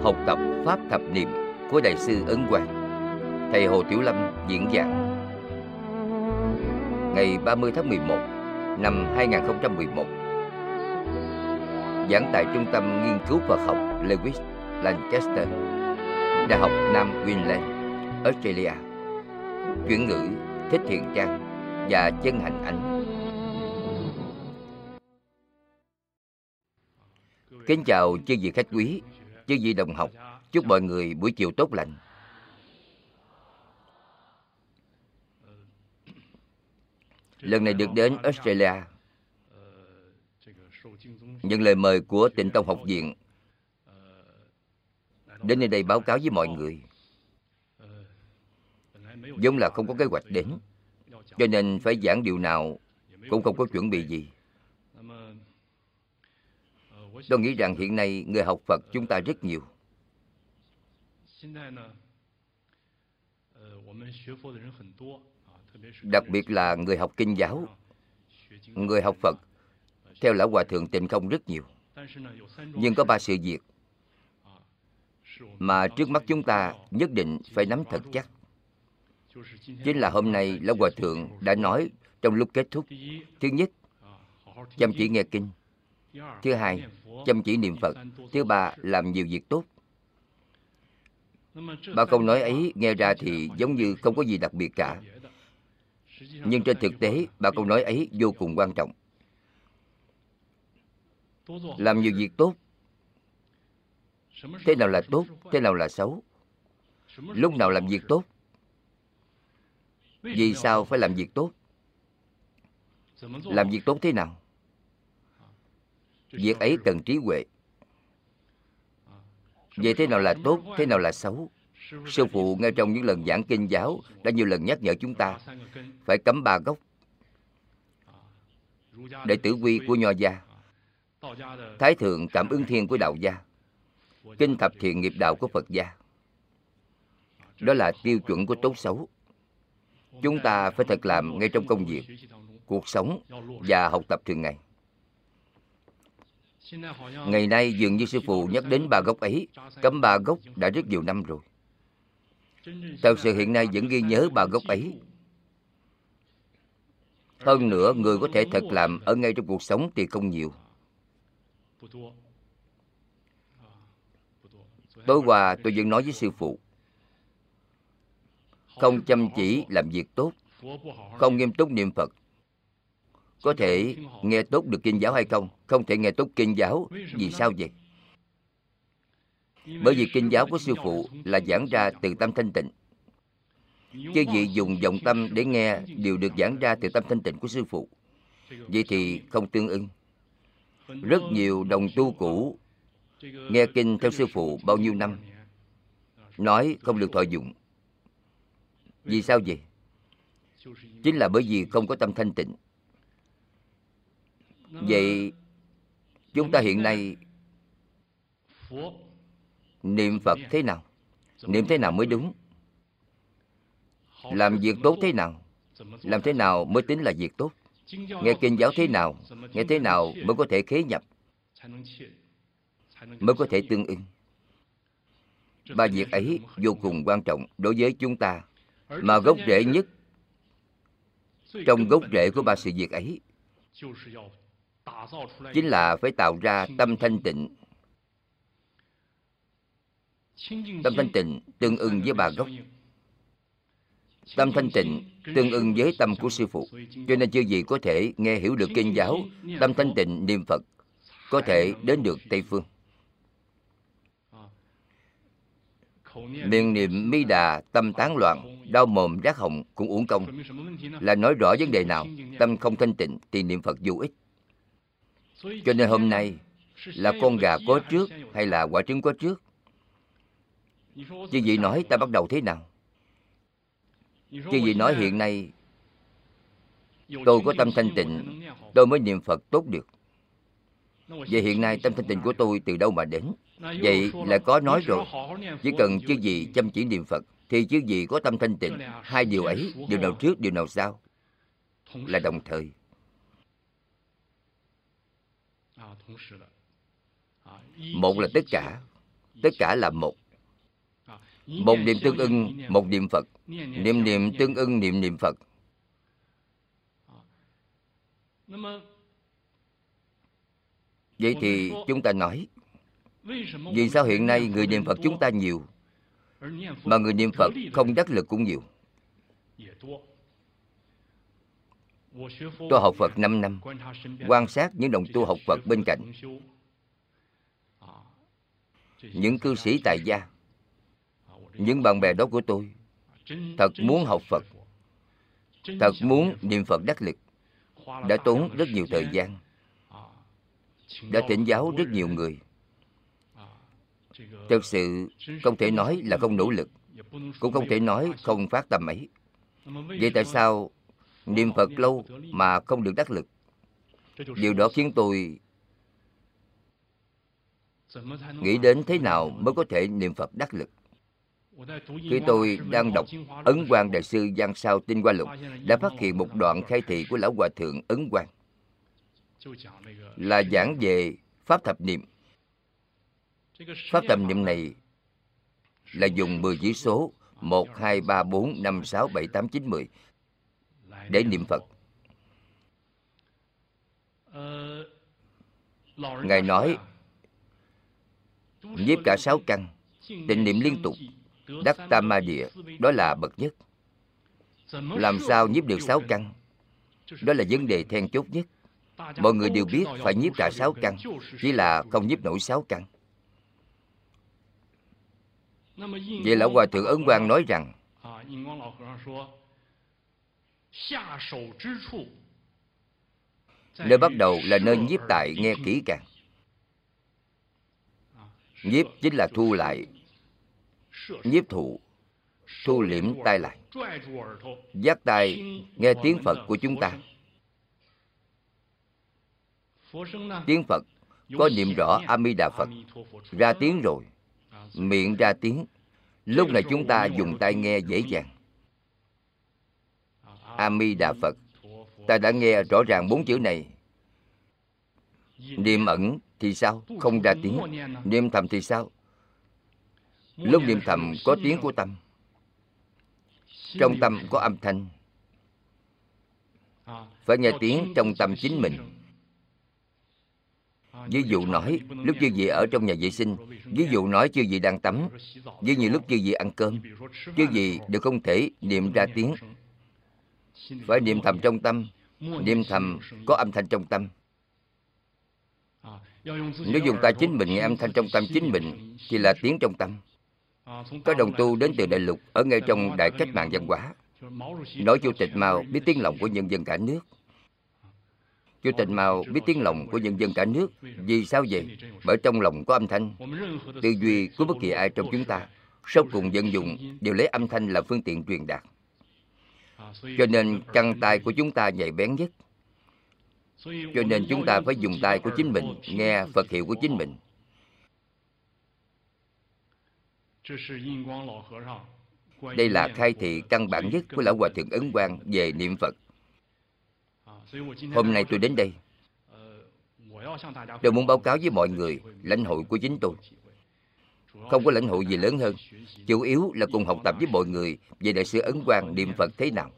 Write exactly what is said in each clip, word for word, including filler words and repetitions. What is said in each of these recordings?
học tập Pháp Thập Niệm của Đại sư Ấn Quang, thầy Hồ Tiểu Lâm diễn giảng ngày ba mươi tháng mười một năm hai nghìn không trăm mười một, giảng tại Trung tâm Nghiên cứu Phật học Lewis, Lancaster, Đại học Nam Queensland, Australia. Chuyển ngữ Thích Thiện Trang và Chân Hạnh Ánh. Kính chào chư vị khách quý, chư vị đồng học. Chúc mọi người buổi chiều tốt lành. Lần này được đến Australia, nhận lời mời của Tịnh Tông Học viện đến nơi đây báo cáo với mọi người. Vốn là không có kế hoạch đến, cho nên phải giảng điều nào cũng không có chuẩn bị gì. Tôi nghĩ rằng hiện nay người học Phật chúng ta rất nhiều. Đặc biệt là người học Kinh giáo, người học Phật theo Lão Hòa Thượng Tịnh Không rất nhiều. Nhưng có ba sự việc mà trước mắt chúng ta nhất định phải nắm thật chắc. Chính là hôm nay Lão Hòa Thượng đã nói trong lúc kết thúc. Thứ nhất, chăm chỉ nghe kinh. Thứ hai, chăm chỉ niệm Phật. Thứ ba, làm nhiều việc tốt. Ba câu nói ấy nghe ra thì giống như không có gì đặc biệt cả. Nhưng trên thực tế, ba câu nói ấy vô cùng quan trọng. Làm nhiều việc tốt. Thế nào là tốt? Thế nào là xấu? Lúc nào làm việc tốt? Vì sao phải làm việc tốt? Làm việc tốt thế nào? Việc ấy cần trí huệ. Vậy thế nào là tốt? Thế nào là xấu? Sư phụ ngay trong những lần giảng kinh giáo đã nhiều lần nhắc nhở chúng ta phải cấm ba gốc. Đệ tử quy của Nho gia, Thái thượng cảm ứng thiên của Đạo gia, kinh thập thiện nghiệp đạo của Phật gia. Đó là tiêu chuẩn của tốt xấu. Chúng ta phải thật làm ngay trong công việc, cuộc sống và học tập thường ngày. Ngày nay dường như sư phụ nhắc đến ba gốc ấy, cấm ba gốc đã rất nhiều năm rồi. Thật sự hiện nay vẫn ghi nhớ ba gốc ấy. Hơn nữa, người có thể thật làm ở ngay trong cuộc sống thì không nhiều. Tối qua tôi vẫn nói với sư phụ, không chăm chỉ làm việc tốt, không nghiêm túc niệm Phật, có thể nghe tốt được kinh giáo hay không? Không thể nghe tốt kinh giáo. Vì sao vậy? Bởi vì kinh giáo của sư phụ là giảng ra từ tâm thanh tịnh. Chứ vị dùng vọng tâm để nghe đều được giảng ra từ tâm thanh tịnh của sư phụ. Vậy thì không tương ưng. Rất nhiều đồng tu cũ nghe kinh theo sư phụ bao nhiêu năm, nói không được thọ dụng. Vì sao vậy? Chính là bởi vì không có tâm thanh tịnh. Vậy chúng ta hiện nay niệm Phật thế nào? Niệm thế nào mới đúng? Làm việc tốt thế nào? Làm thế nào mới tính là việc tốt? Nghe kinh giáo thế nào? Nghe thế nào mới có thể khế nhập? Mới có thể tương ưng? Ba việc ấy vô cùng quan trọng đối với chúng ta. Mà gốc rễ nhất trong gốc rễ của ba sự việc ấy chính là phải tạo ra tâm thanh tịnh. Tâm thanh tịnh tương ưng với ba gốc. Tâm thanh tịnh tương ưng với tâm của sư phụ. Cho nên chư vị có thể nghe hiểu được kinh giáo, tâm thanh tịnh niệm Phật, có thể đến được Tây Phương. Miệng niệm Mi Đà tâm tán loạn, đau mồm rát họng cũng uổng công. Là nói rõ vấn đề nào? Tâm không thanh tịnh thì niệm Phật vô ích. Cho nên hôm nay là con gà có trước hay là quả trứng có trước? Chư vị nói ta bắt đầu thế nào? Chư vị nói hiện nay tôi có tâm thanh tịnh, tôi mới niệm Phật tốt được. Vậy hiện nay tâm thanh tịnh của tôi từ đâu mà đến? Vậy là có nói rồi, chỉ cần chư vị chăm chỉ niệm Phật thì chư vị có tâm thanh tịnh. Hai điều ấy, điều nào trước, điều nào sau là đồng thời. Một là tất cả, tất cả là một. Một niệm tương ưng một niệm Phật, niệm niệm tương ưng niệm niệm Phật. Vậy thì chúng ta nói, vì sao hiện nay người niệm Phật chúng ta nhiều, mà người niệm Phật không đắc lực cũng nhiều? Tôi học Phật năm năm, quan sát những đồng tu học Phật bên cạnh, những cư sĩ tại gia, những bạn bè đó của tôi, thật muốn học Phật, thật muốn niệm Phật đắc lực, đã tốn rất nhiều thời gian, đã thỉnh giáo rất nhiều người. Thật sự không thể nói là không nỗ lực, cũng không thể nói không phát tâm ấy. Vậy tại sao niệm Phật lâu mà không được đắc lực? Điều đó khiến tôi nghĩ đến thế nào mới có thể niệm Phật đắc lực. Khi tôi đang đọc Ấn Quang Đại sư Giang Sao Tinh Hoa Lục, đã phát hiện một đoạn khai thị của Lão Hòa Thượng Ấn Quang, là giảng về Pháp Thập Niệm. Pháp Thập Niệm này là dùng mười chữ số một, hai, ba, bốn, năm, sáu, bảy, tám, chín, mười để niệm Phật. Ngài nói, nhiếp cả sáu căn, tịnh niệm liên tục, đắc tam ma địa, đó là bậc nhất. Làm sao nhiếp được sáu căn? Đó là vấn đề then chốt nhất. Mọi người đều biết phải nhiếp cả sáu căn, chỉ là không nhiếp nổi sáu căn. Vậy Lão Hòa Thượng Ấn Quang nói rằng, nơi bắt đầu là nơi nhiếp tại nghe kỹ càng. Nhiếp chính là thu lại, nhiếp thụ, thu liễm tai lại, giác tai nghe tiếng Phật của chúng ta. Tiếng Phật có niệm rõ A Di Đà Phật, ra tiếng rồi, miệng ra tiếng, lúc này chúng ta dùng tai nghe dễ dàng. A Di Đà Phật, ta đã nghe rõ ràng bốn chữ này. Niệm ẩn thì sao? Không ra tiếng. Niệm thầm thì sao? Lúc niệm thầm có tiếng của tâm, trong tâm có âm thanh, phải nghe tiếng trong tâm chính mình. Ví dụ nói, lúc chư vị ở trong nhà vệ sinh, ví dụ nói chư vị đang tắm, ví như lúc chư vị ăn cơm, chư vị đều không thể niệm ra tiếng, phải niệm thầm trong tâm. Niệm thầm có âm thanh trong tâm. Nếu dùng tai chính mình nghe âm thanh trong tâm chính mình thì là tiếng trong tâm. Có đồng tu đến từ đại lục, ở ngay trong đại cách mạng văn hóa, nói Chủ tịch Mao biết tiếng lòng của nhân dân cả nước. Chủ tịch Mao biết tiếng lòng của nhân dân cả nước. Vì sao vậy? Bởi trong lòng có âm thanh. Tư duy của bất kỳ ai trong chúng ta, sau cùng vận dụng đều lấy âm thanh là phương tiện truyền đạt. Cho nên căn tai của chúng ta nhạy bén nhất. Cho nên chúng ta phải dùng tai của chính mình nghe Phật hiệu của chính mình. Đây là khai thị căn bản nhất của Lão Hòa Thượng Ấn Quang về niệm Phật. Hôm nay tôi đến đây, tôi muốn báo cáo với mọi người lãnh hội của chính tôi. Không có lãnh hội gì lớn hơn, chủ yếu là cùng học tập với mọi người về Đại sư Ấn Quang niệm Phật thế nào.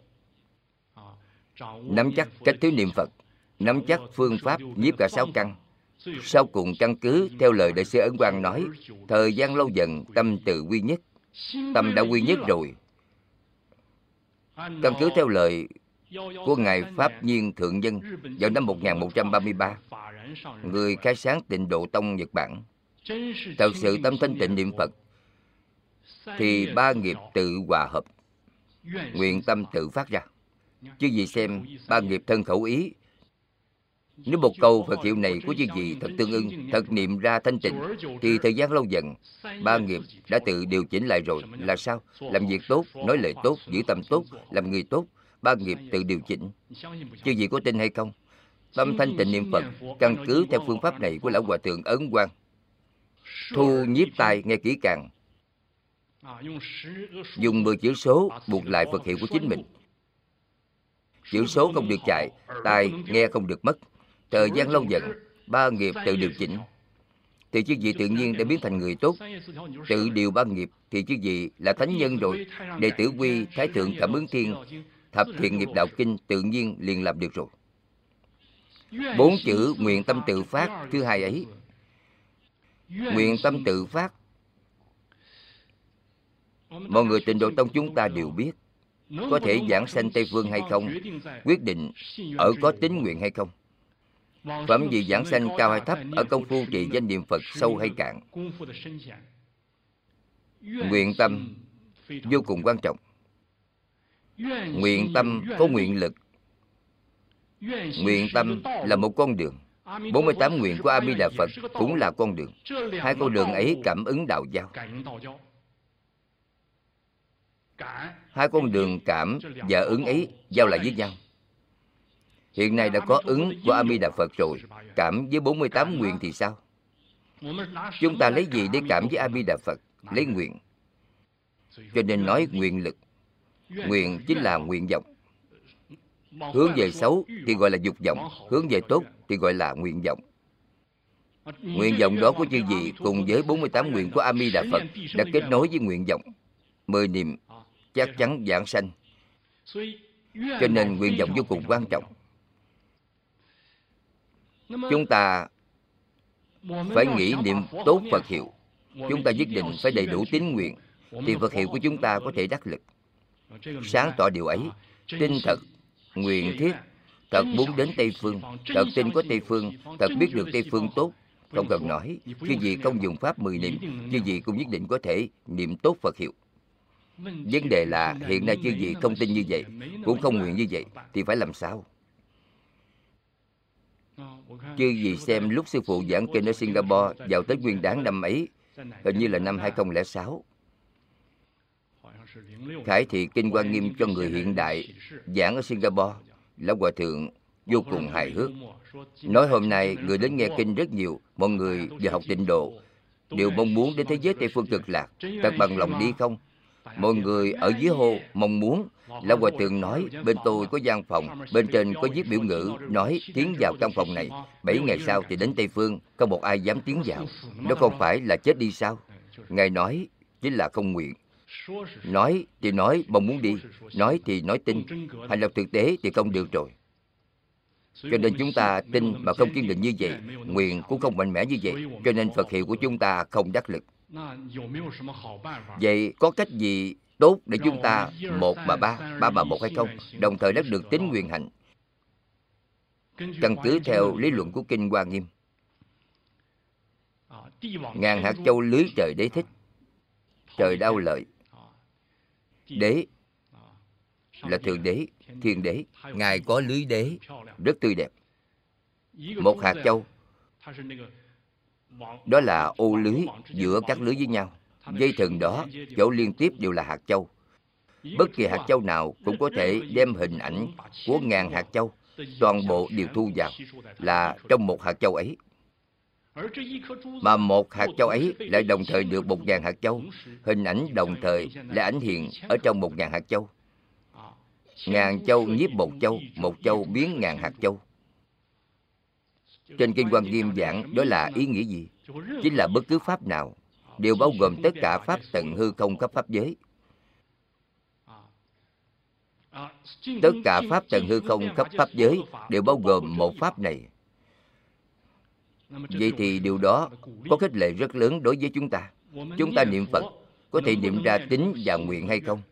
Nắm chắc cách thứ niệm Phật, nắm chắc phương pháp nhiếp cả sáu căn. Sau cùng căn cứ theo lời Đại sư Ấn Quang nói, thời gian lâu dần tâm tự quy nhất. Tâm đã quy nhất rồi. Căn cứ theo lời của Ngài Pháp Nhiên Thượng Nhân vào năm một nghìn một trăm ba mươi ba, người khai sáng Tịnh Độ Tông Nhật Bản, thật sự tâm thanh tịnh niệm Phật, thì ba nghiệp tự hòa hợp, nguyện tâm tự phát ra. Chứ gì xem ba nghiệp thân khẩu ý. Nếu một câu Phật hiệu này của chư vị thật tương ưng, thật niệm ra thanh tịnh, thì thời gian lâu dần, ba nghiệp đã tự điều chỉnh lại rồi. Là sao? Làm việc tốt, nói lời tốt, giữ tâm tốt, làm người tốt, ba nghiệp tự điều chỉnh. Chư vị có tin hay không? Tâm thanh tịnh niệm Phật, căn cứ theo phương pháp này của Lão Hòa Thượng Ấn Quang, thu nhiếp tai nghe kỹ càng, dùng mười chữ số buộc lại Phật hiệu của chính mình. Chữ số không được chạy, tai nghe không được mất. Thời gian lâu dần, ba nghiệp tự điều chỉnh. thì chư vị tự nhiên đã biến thành người tốt. Tự điều ba nghiệp thì chư vị là thánh nhân rồi. Đệ tử quy Thái Thượng Cảm Ứng Thiên Thập Thiện Nghiệp Đạo Kinh tự nhiên liền làm được rồi. Bốn chữ nguyện tâm tự phát thứ hai ấy, nguyện tâm tự phát, mọi người Tịnh Độ Tông chúng ta đều biết. Có thể giảng sanh Tây Phương hay không, quyết định ở có tín nguyện hay không. Phẩm vị giảng sanh cao hay thấp, ở công phu trì danh niệm Phật sâu hay cạn, nguyện tâm vô cùng quan trọng. Nguyện tâm có nguyện lực. Nguyện tâm là một con đường. bốn mươi tám nguyện của A Di Đà Phật cũng là con đường. Hai con đường ấy cảm ứng đạo giao. Hai con đường cảm và ứng ấy giao lại với nhau. Hiện nay đã có ứng của A Di Đà Phật rồi, cảm với bốn mươi tám nguyện thì sao? Chúng ta lấy gì để cảm với A Di Đà Phật? Lấy nguyện. Cho nên nói nguyện lực. Nguyện chính là nguyện vọng. Hướng về xấu thì gọi là dục vọng, hướng về tốt thì gọi là nguyện vọng. Nguyện vọng đó của chư vị cùng với bốn mươi tám nguyện của A Di Đà Phật đã kết nối với nguyện vọng mười niệm chắc chắn giảng sanh. Cho nên nguyện vọng vô cùng quan trọng. Chúng ta phải nghĩ niệm tốt Phật hiệu. Chúng ta nhất định phải đầy đủ tín nguyện thì Phật hiệu của chúng ta có thể đắc lực. Sáng tỏ điều ấy, tin thật, nguyện thiết, thật muốn đến Tây Phương, thật tin có Tây Phương, thật biết được Tây Phương tốt. Không cần nói, chư vị không dùng pháp mười niệm, chư vị cũng nhất định có thể niệm tốt Phật hiệu. Vấn đề là hiện nay chư vị không tin như vậy, cũng không nguyện như vậy, thì phải làm sao? Chư vị xem lúc sư phụ giảng kinh ở Singapore vào Tết Nguyên Đán năm ấy, hình như là năm hai không không sáu, khải thị Kinh Hoa Nghiêm cho người hiện đại giảng ở Singapore. Lão Hòa Thượng vô cùng hài hước, nói hôm nay người đến nghe kinh rất nhiều, mọi người giờ học Tịnh Độ đều mong muốn đến thế giới Tây Phương Cực Lạc, thật bằng lòng đi không? Mọi người ở dưới hô mong muốn. Lão Hòa Thượng nói bên tôi có gian phòng, bên trên có viết biểu ngữ nói tiến vào căn phòng này, bảy ngày sau thì đến Tây Phương, không một ai dám tiến vào. Đó không phải là chết đi sao? Ngài nói chính là không nguyện. Nói thì nói mong muốn đi, nói thì nói tin, hành động thực tế thì không được rồi. Cho nên chúng ta tin mà không kiên định như vậy, nguyện cũng không mạnh mẽ như vậy, cho nên Phật hiệu của chúng ta không đắc lực. Vậy có cách gì tốt để chúng ta một mà ba, ba mà một hay không, đồng thời đắc được tín nguyện hạnh? Căn cứ theo lý luận của Kinh Hoa Nghiêm, ngàn hạt châu lưới trời đế thích, trời đau lợi. Đế là thượng đế, thiên đế. Ngài có lưới đế rất tươi đẹp. Một hạt châu đó là ô lưới giữa các lưới với nhau. Dây thừng đó chỗ liên tiếp đều là hạt châu. Bất kỳ hạt châu nào cũng có thể đem hình ảnh của ngàn hạt châu, toàn bộ đều thu vào, là trong một hạt châu ấy. Mà một hạt châu ấy lại đồng thời được một ngàn hạt châu. Hình ảnh đồng thời lại ảnh hiện ở trong một ngàn hạt châu. Ngàn châu nhiếp một châu, một châu biến ngàn hạt châu. Trên Kinh Hoa Nghiêm giảng đó là ý nghĩa gì? Chính là bất cứ pháp nào đều bao gồm tất cả pháp tận hư không khắp pháp giới. Tất cả pháp tận hư không khắp pháp giới đều bao gồm một pháp này. Vậy thì điều đó có khích lệ rất lớn đối với chúng ta. Chúng ta niệm Phật có thể niệm ra tín và nguyện hay không?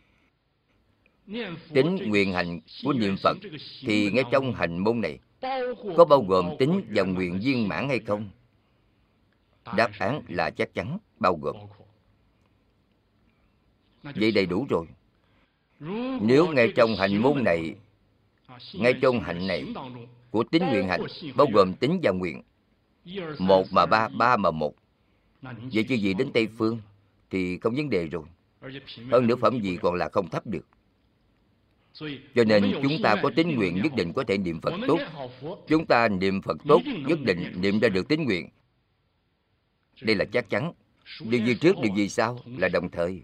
Tín nguyện hành của niệm Phật thì ngay trong hành môn này có bao gồm tín và nguyện viên mãn hay không? Đáp án là chắc chắn bao gồm. Vậy đầy đủ rồi. Nếu ngay trong hành môn này, ngay trong hạnh này của tín nguyện hành bao gồm tín và nguyện, một mà ba, ba mà một, vậy chứ gì đến Tây Phương thì không vấn đề rồi. Hơn nữa phẩm gì còn là không thấp được. Cho nên chúng ta có tín nguyện nhất định có thể niệm Phật tốt. Chúng ta niệm Phật tốt nhất định niệm ra được tín nguyện. Đây là chắc chắn. Điều gì trước, điều gì sau là đồng thời.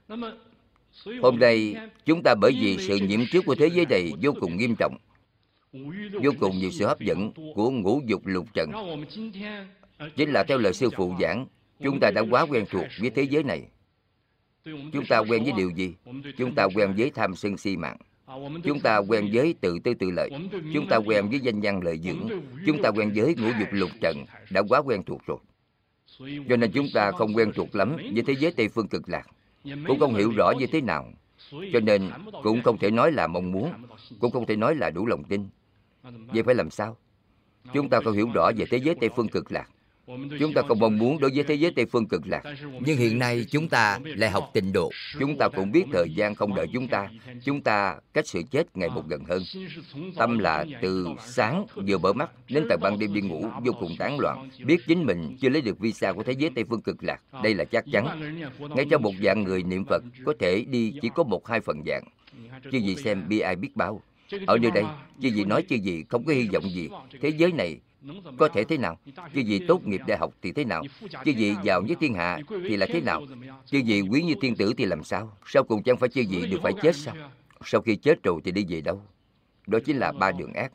Hôm nay chúng ta bởi vì sự nhiễm trước của thế giới này vô cùng nghiêm trọng, vô cùng nhiều sự hấp dẫn của ngũ dục lục trần. Chính là theo lời sư phụ giảng, chúng ta đã quá quen thuộc với thế giới này. Chúng ta quen với điều gì? Chúng ta quen với tham sân si mạng. Chúng ta quen với tự tư tự lợi. Chúng ta quen với danh văn lợi dưỡng. Chúng ta quen với ngũ dục lục trần, đã quá quen thuộc rồi. Cho nên chúng ta không quen thuộc lắm với thế giới Tây Phương Cực Lạc, cũng không hiểu rõ như thế nào. Cho nên cũng không thể nói là mong muốn, cũng không thể nói là đủ lòng tin. Vậy phải làm sao? Chúng ta không hiểu rõ về thế giới Tây Phương Cực Lạc. Chúng ta không mong muốn đối với thế giới Tây Phương Cực Lạc. Nhưng hiện nay chúng ta lại học tịnh độ. Chúng ta cũng biết thời gian không đợi chúng ta. Chúng ta cách sự chết ngày một gần hơn. Tâm là từ sáng vừa mở mắt đến tận ban đêm đi ngủ vô cùng tán loạn. Biết chính mình chưa lấy được visa của thế giới Tây Phương Cực Lạc. Đây là chắc chắn. Ngay trong một vạn người niệm Phật có thể đi chỉ có một hai phần vạn. Chứ gì xem bi ai biết bao. Ở nơi đây, chứ gì nói chứ gì không có hy vọng gì. Thế giới này có thể thế nào? Chứ gì tốt nghiệp đại học thì thế nào? Chứ gì giàu nhất thiên hạ thì là thế nào? Chứ gì quý như thiên tử thì làm sao? Sau cùng chẳng phải chứ gì đều phải chết sao? Sau khi chết rồi thì đi về đâu? Đó chính là ba đường ác.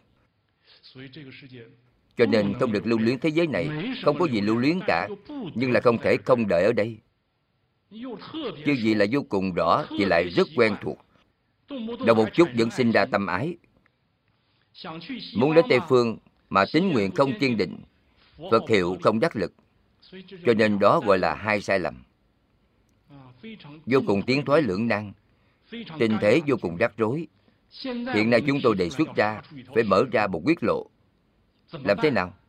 Cho nên không được lưu luyến thế giới này. Không có gì lưu luyến cả. Nhưng là không thể không đợi ở đây. Chứ gì là vô cùng rõ thì lại rất quen thuộc. Động một chút vẫn sinh ra tâm ái. Muốn đến Tây Phương mà tín nguyện không kiên định, Phật hiệu không đắc lực. Cho nên đó gọi là hai sai lầm. Vô cùng tiến thoái lưỡng nan, tình thế vô cùng rắc rối. Hiện nay chúng tôi đề xuất ra phải mở ra một quyết lộ. Làm thế nào?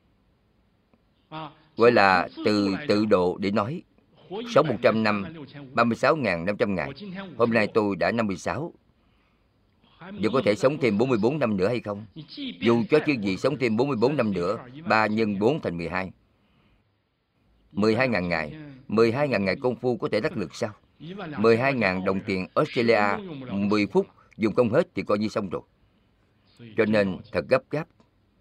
Gọi là từ tự độ để nói. Sống một trăm năm, ba mươi sáu nghìn năm trăm ngày. Hôm nay tôi đã năm mươi sáu. Giờ có thể sống thêm bốn mươi bốn năm nữa hay không? Dù cho chứ gì sống thêm bốn mươi bốn năm nữa, ba nhân bốn thành mười hai. mười hai nghìn ngày. mười hai nghìn ngày công phu có thể đắc lực sao? mười hai nghìn đồng tiền Australia, mười phút dùng không hết thì coi như xong rồi. Cho nên thật gấp gáp.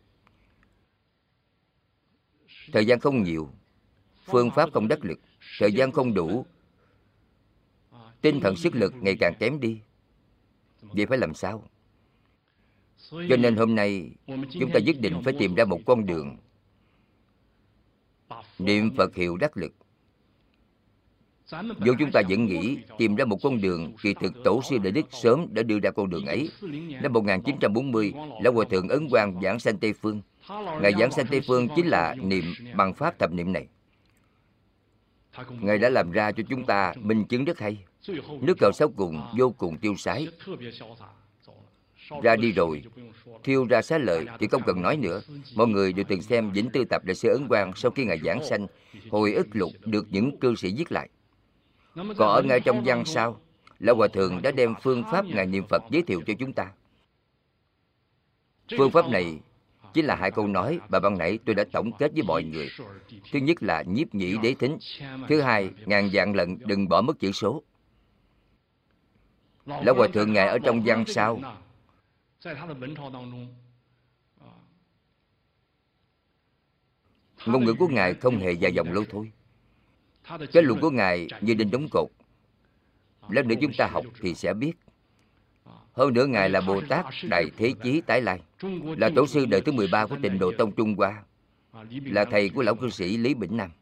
Thời gian không nhiều, phương pháp không đắc lực, thời gian không đủ, tinh thần sức lực ngày càng kém đi. Vậy phải làm sao? Cho nên hôm nay chúng ta quyết định phải tìm ra một con đường niệm Phật hiệu đắc lực. Dù chúng ta vẫn nghĩ tìm ra một con đường, kỳ thực Tổ sư Đại Đức sớm đã đưa ra con đường ấy. Năm một nghìn chín trăm bốn mươi, Lão Hòa Thượng Ấn Quang giảng sanh Tây Phương. Ngài giảng sanh Tây Phương chính là niệm bằng pháp thập niệm này. Ngài đã làm ra cho chúng ta minh chứng rất hay. Nước cờ sau cùng vô cùng tiêu sái. Ra đi rồi, thiêu ra xá lợi thì không cần nói nữa. Mọi người đều từng xem Vĩnh Tư Tập Đại sư Ấn Quang sau khi Ngài giảng sanh, hồi ức lục được những cư sĩ viết lại. Còn ở ngay trong văn sau, Lão Hòa Thượng đã đem phương pháp Ngài niệm Phật giới thiệu cho chúng ta. Phương pháp này chính là hai câu nói mà ban nãy tôi đã tổng kết với mọi người. Thứ nhất là nhiếp nhĩ đế thính. Thứ hai, ngàn vạn lần đừng bỏ mất chữ số. Lão Hòa Thượng Ngài ở trong văn sau ngôn ngữ của Ngài không hề dài dòng lâu thôi. Kết luận của Ngài như đinh đóng cột. Lát nữa chúng ta học thì sẽ biết. Hơn nữa Ngài là Bồ Tát Đại Thế Chí Tái Lai, là tổ sư đời thứ mười ba của Tịnh Độ Tông Trung Hoa, là thầy của lão cư sĩ Lý Bỉnh Nam.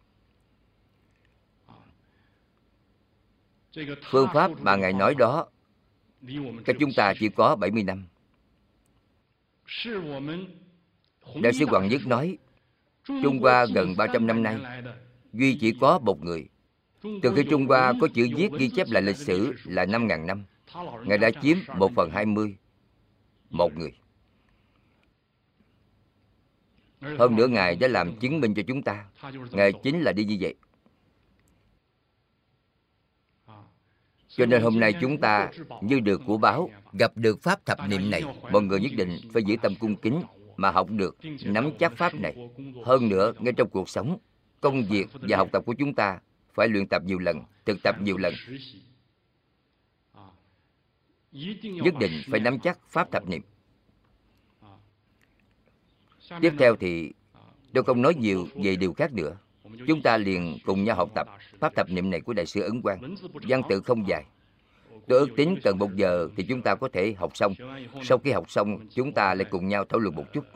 Phương pháp mà Ngài nói đó cách chúng ta chỉ có bảy mươi năm. Đại sư Hoàng Nhất nói Trung Hoa gần ba trăm năm nay duy chỉ có một người. Từ khi Trung Hoa có chữ viết ghi chép lại lịch sử là năm nghìn năm, Ngài đã chiếm một phần hai mươi. Một người. Hơn nữa Ngài đã làm chứng minh cho chúng ta. Ngài chính là đi như vậy. Cho nên hôm nay chúng ta như được của báo, gặp được pháp thập niệm này. Mọi người nhất định phải giữ tâm cung kính mà học được, nắm chắc pháp này. Hơn nữa, ngay trong cuộc sống, công việc và học tập của chúng ta phải luyện tập nhiều lần, thực tập nhiều lần. Nhất định phải nắm chắc pháp thập niệm. Tiếp theo thì tôi không nói nhiều về điều khác nữa. Chúng ta liền cùng nhau học tập pháp thập niệm này của Đại sư Ấn Quang. Văn tự không dài. Tôi ước tính cần một giờ thì chúng ta có thể học xong. Sau khi học xong, chúng ta lại cùng nhau thảo luận một chút.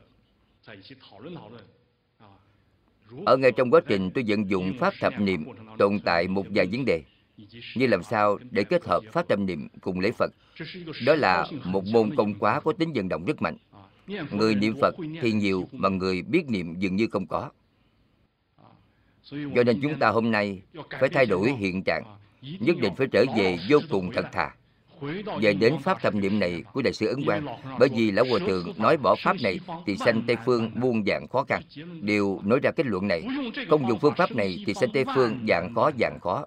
Ở ngay trong quá trình tôi vận dụng pháp thập niệm tồn tại một vài vấn đề, như làm sao để kết hợp pháp thập niệm cùng lễ Phật. Đó là một môn công khóa có tính vận động rất mạnh. Người niệm Phật thì nhiều mà người biết niệm dường như không có. Cho nên chúng ta hôm nay phải thay đổi hiện trạng, nhất định phải trở về vô cùng thật thà, về đến pháp thập niệm này của Đại sư Ấn Quang. Bởi vì Lão Hòa Thượng nói bỏ pháp này thì sanh Tây Phương muôn vàn khó khăn, đều nói ra kết luận này. Không dùng phương pháp này thì sanh Tây Phương vạn khó vạn khó.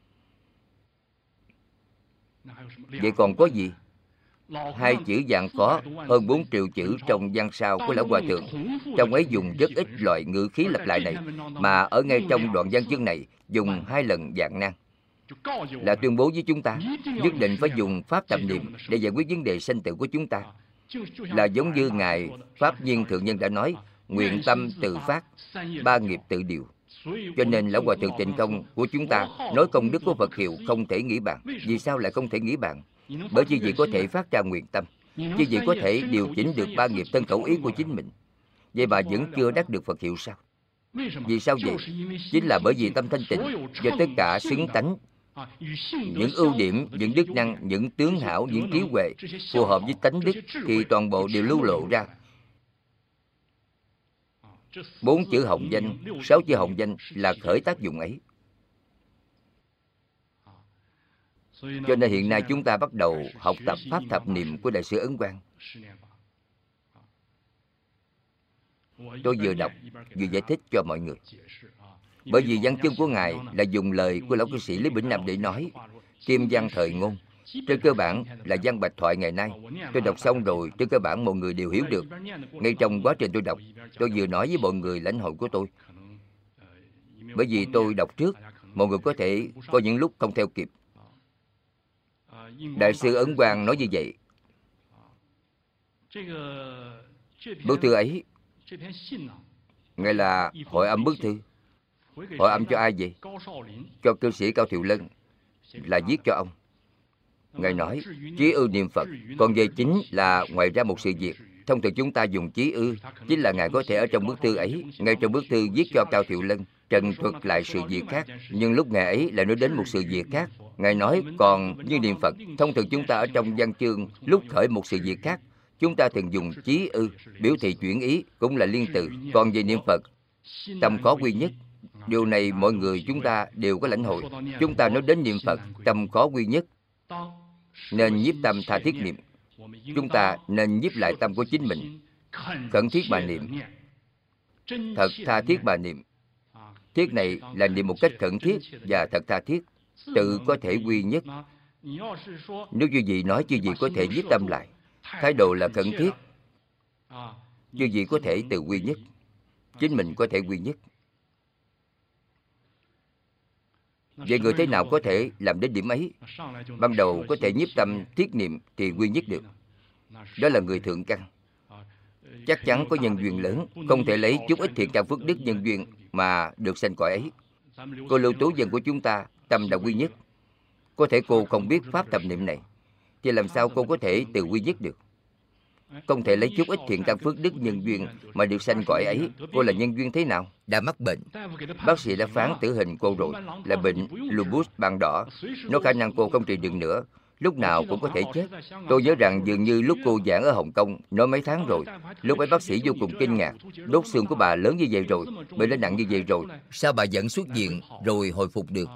Vậy còn có gì? Hai chữ vạn khó hơn bốn triệu chữ trong văn sao của Lão Hòa Thượng. Trong ấy dùng rất ít loại ngữ khí lặp lại này, mà ở ngay trong đoạn văn chương này dùng hai lần vạn nan, là tuyên bố với chúng ta nhất định phải dùng pháp thập niệm để giải quyết vấn đề sanh tử của chúng ta. Là giống như Ngài Pháp Nhiên Thượng Nhân đã nói, nguyện tâm tự phát, ba nghiệp tự điều. Cho nên Lão Hòa Thượng Tịnh Không của chúng ta nói công đức của Phật hiệu không thể nghĩ bàn. Vì sao lại không thể nghĩ bàn? Bởi vì vị có thể phát ra nguyện tâm, chứ vị có thể điều chỉnh được ba nghiệp thân khẩu ý của chính mình. Vậy mà vẫn chưa đắc được Phật hiệu sao? Vì sao vậy? Chính là bởi vì tâm thanh tịnh do tất cả xứng tánh, những ưu điểm, những đức năng, những tướng hảo, những trí huệ phù hợp với tánh đức thì toàn bộ đều lưu lộ ra. Bốn chữ hồng danh, sáu chữ hồng danh là khởi tác dụng ấy. Cho nên hiện nay chúng ta bắt đầu học tập pháp thập niệm của Đại sư Ấn Quang. Tôi vừa đọc vừa giải thích cho mọi người. Bởi vì văn chương của Ngài là dùng lời của lão cư sĩ Lý Bỉnh Nam để nói, kim văn thời ngôn. Trên cơ bản là văn bạch thoại ngày nay. Tôi đọc xong rồi, trên cơ bản mọi người đều hiểu được. Ngay trong quá trình tôi đọc, tôi vừa nói với mọi người lãnh hội của tôi. Bởi vì tôi đọc trước, mọi người có thể có những lúc không theo kịp. Đại sư Ấn Quang nói như vậy. Bức thư ấy, Ngài là hội âm bức thư. Hội âm cho ai vậy? Cho cư sĩ Cao Thiệu Lân, là viết cho ông. Ngài nói, chí ư niệm Phật. Còn về chính là ngoài ra một sự việc. Thông thường chúng ta dùng chí ư, chính là Ngài có thể ở trong bức thư ấy, ngay trong bức thư viết cho Cao Thiệu Lân, trần thuật lại sự việc khác. Nhưng lúc Ngài ấy lại nói đến một sự việc khác. Ngài nói, còn như niệm Phật, thông thường chúng ta ở trong văn chương, lúc khởi một sự việc khác, chúng ta thường dùng chí ư, biểu thị chuyển ý, cũng là liên từ. Còn về niệm Phật, tâm khó quy nhất. Điều này mọi người chúng ta đều có lãnh hội. Chúng ta nói đến niệm Phật, tâm khó quy nhất, nên nhiếp tâm tha thiết niệm. Chúng ta nên nhiếp lại tâm của chính mình, khẩn thiết mà niệm, thật tha thiết mà niệm. Thiết này là niệm một cách khẩn thiết và thật tha thiết, tự có thể quy nhất. Nếu chư vị nói chư vị có thể nhiếp tâm lại, thái độ là khẩn thiết, chư vị có thể tự quy nhất, chính mình có thể quy nhất. Vậy người thế nào có thể làm đến điểm ấy? Ban đầu có thể nhiếp tâm thiết niệm thì quy nhất được. Đó là người thượng căn. Chắc chắn có nhân duyên lớn, không thể lấy chút ít thiện căn phước đức nhân duyên mà được sanh cõi ấy. Cô Lưu Tú Dân của chúng ta tâm đã quy nhất. Có thể cô không biết pháp thập niệm này, thì làm sao cô có thể tự quy nhất được? Không thể lấy chút ít thiện căn phước đức nhân duyên mà được sanh cõi ấy. Cô là nhân duyên thế nào? Đã mắc bệnh. Bác sĩ đã phán tử hình cô rồi, là bệnh lupus ban đỏ. Nó khả năng cô không trị được nữa, lúc nào cũng có thể chết. Tôi nhớ rằng dường như lúc cô giảng ở Hồng Kông, nói mấy tháng rồi, lúc ấy bác sĩ vô cùng kinh ngạc. Đốt xương của bà lớn như vậy rồi, bệnh đã nặng như vậy rồi, sao bà vẫn xuất viện rồi hồi phục được?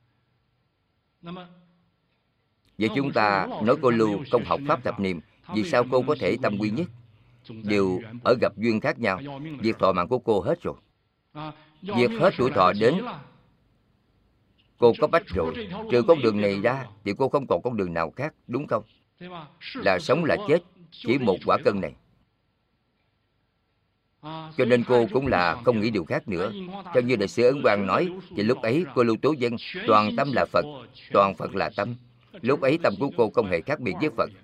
Vậy chúng ta nói cô Lưu không học pháp thập niệm, vì sao cô có thể tâm quy nhất? Đều ở gặp duyên khác nhau. Việc thọ mạng của cô hết rồi. Việc hết tuổi thọ đến, cô có bách rồi. Trừ con đường này ra thì cô không còn con đường nào khác, đúng không? Là sống là chết, chỉ một quả cân này. Cho nên cô cũng là không nghĩ điều khác nữa. Theo như Đại sư Ấn Quang nói, thì lúc ấy cô Lưu Tố Dân toàn tâm là Phật, toàn Phật là tâm. Lúc ấy tâm của cô không hề khác biệt với Phật.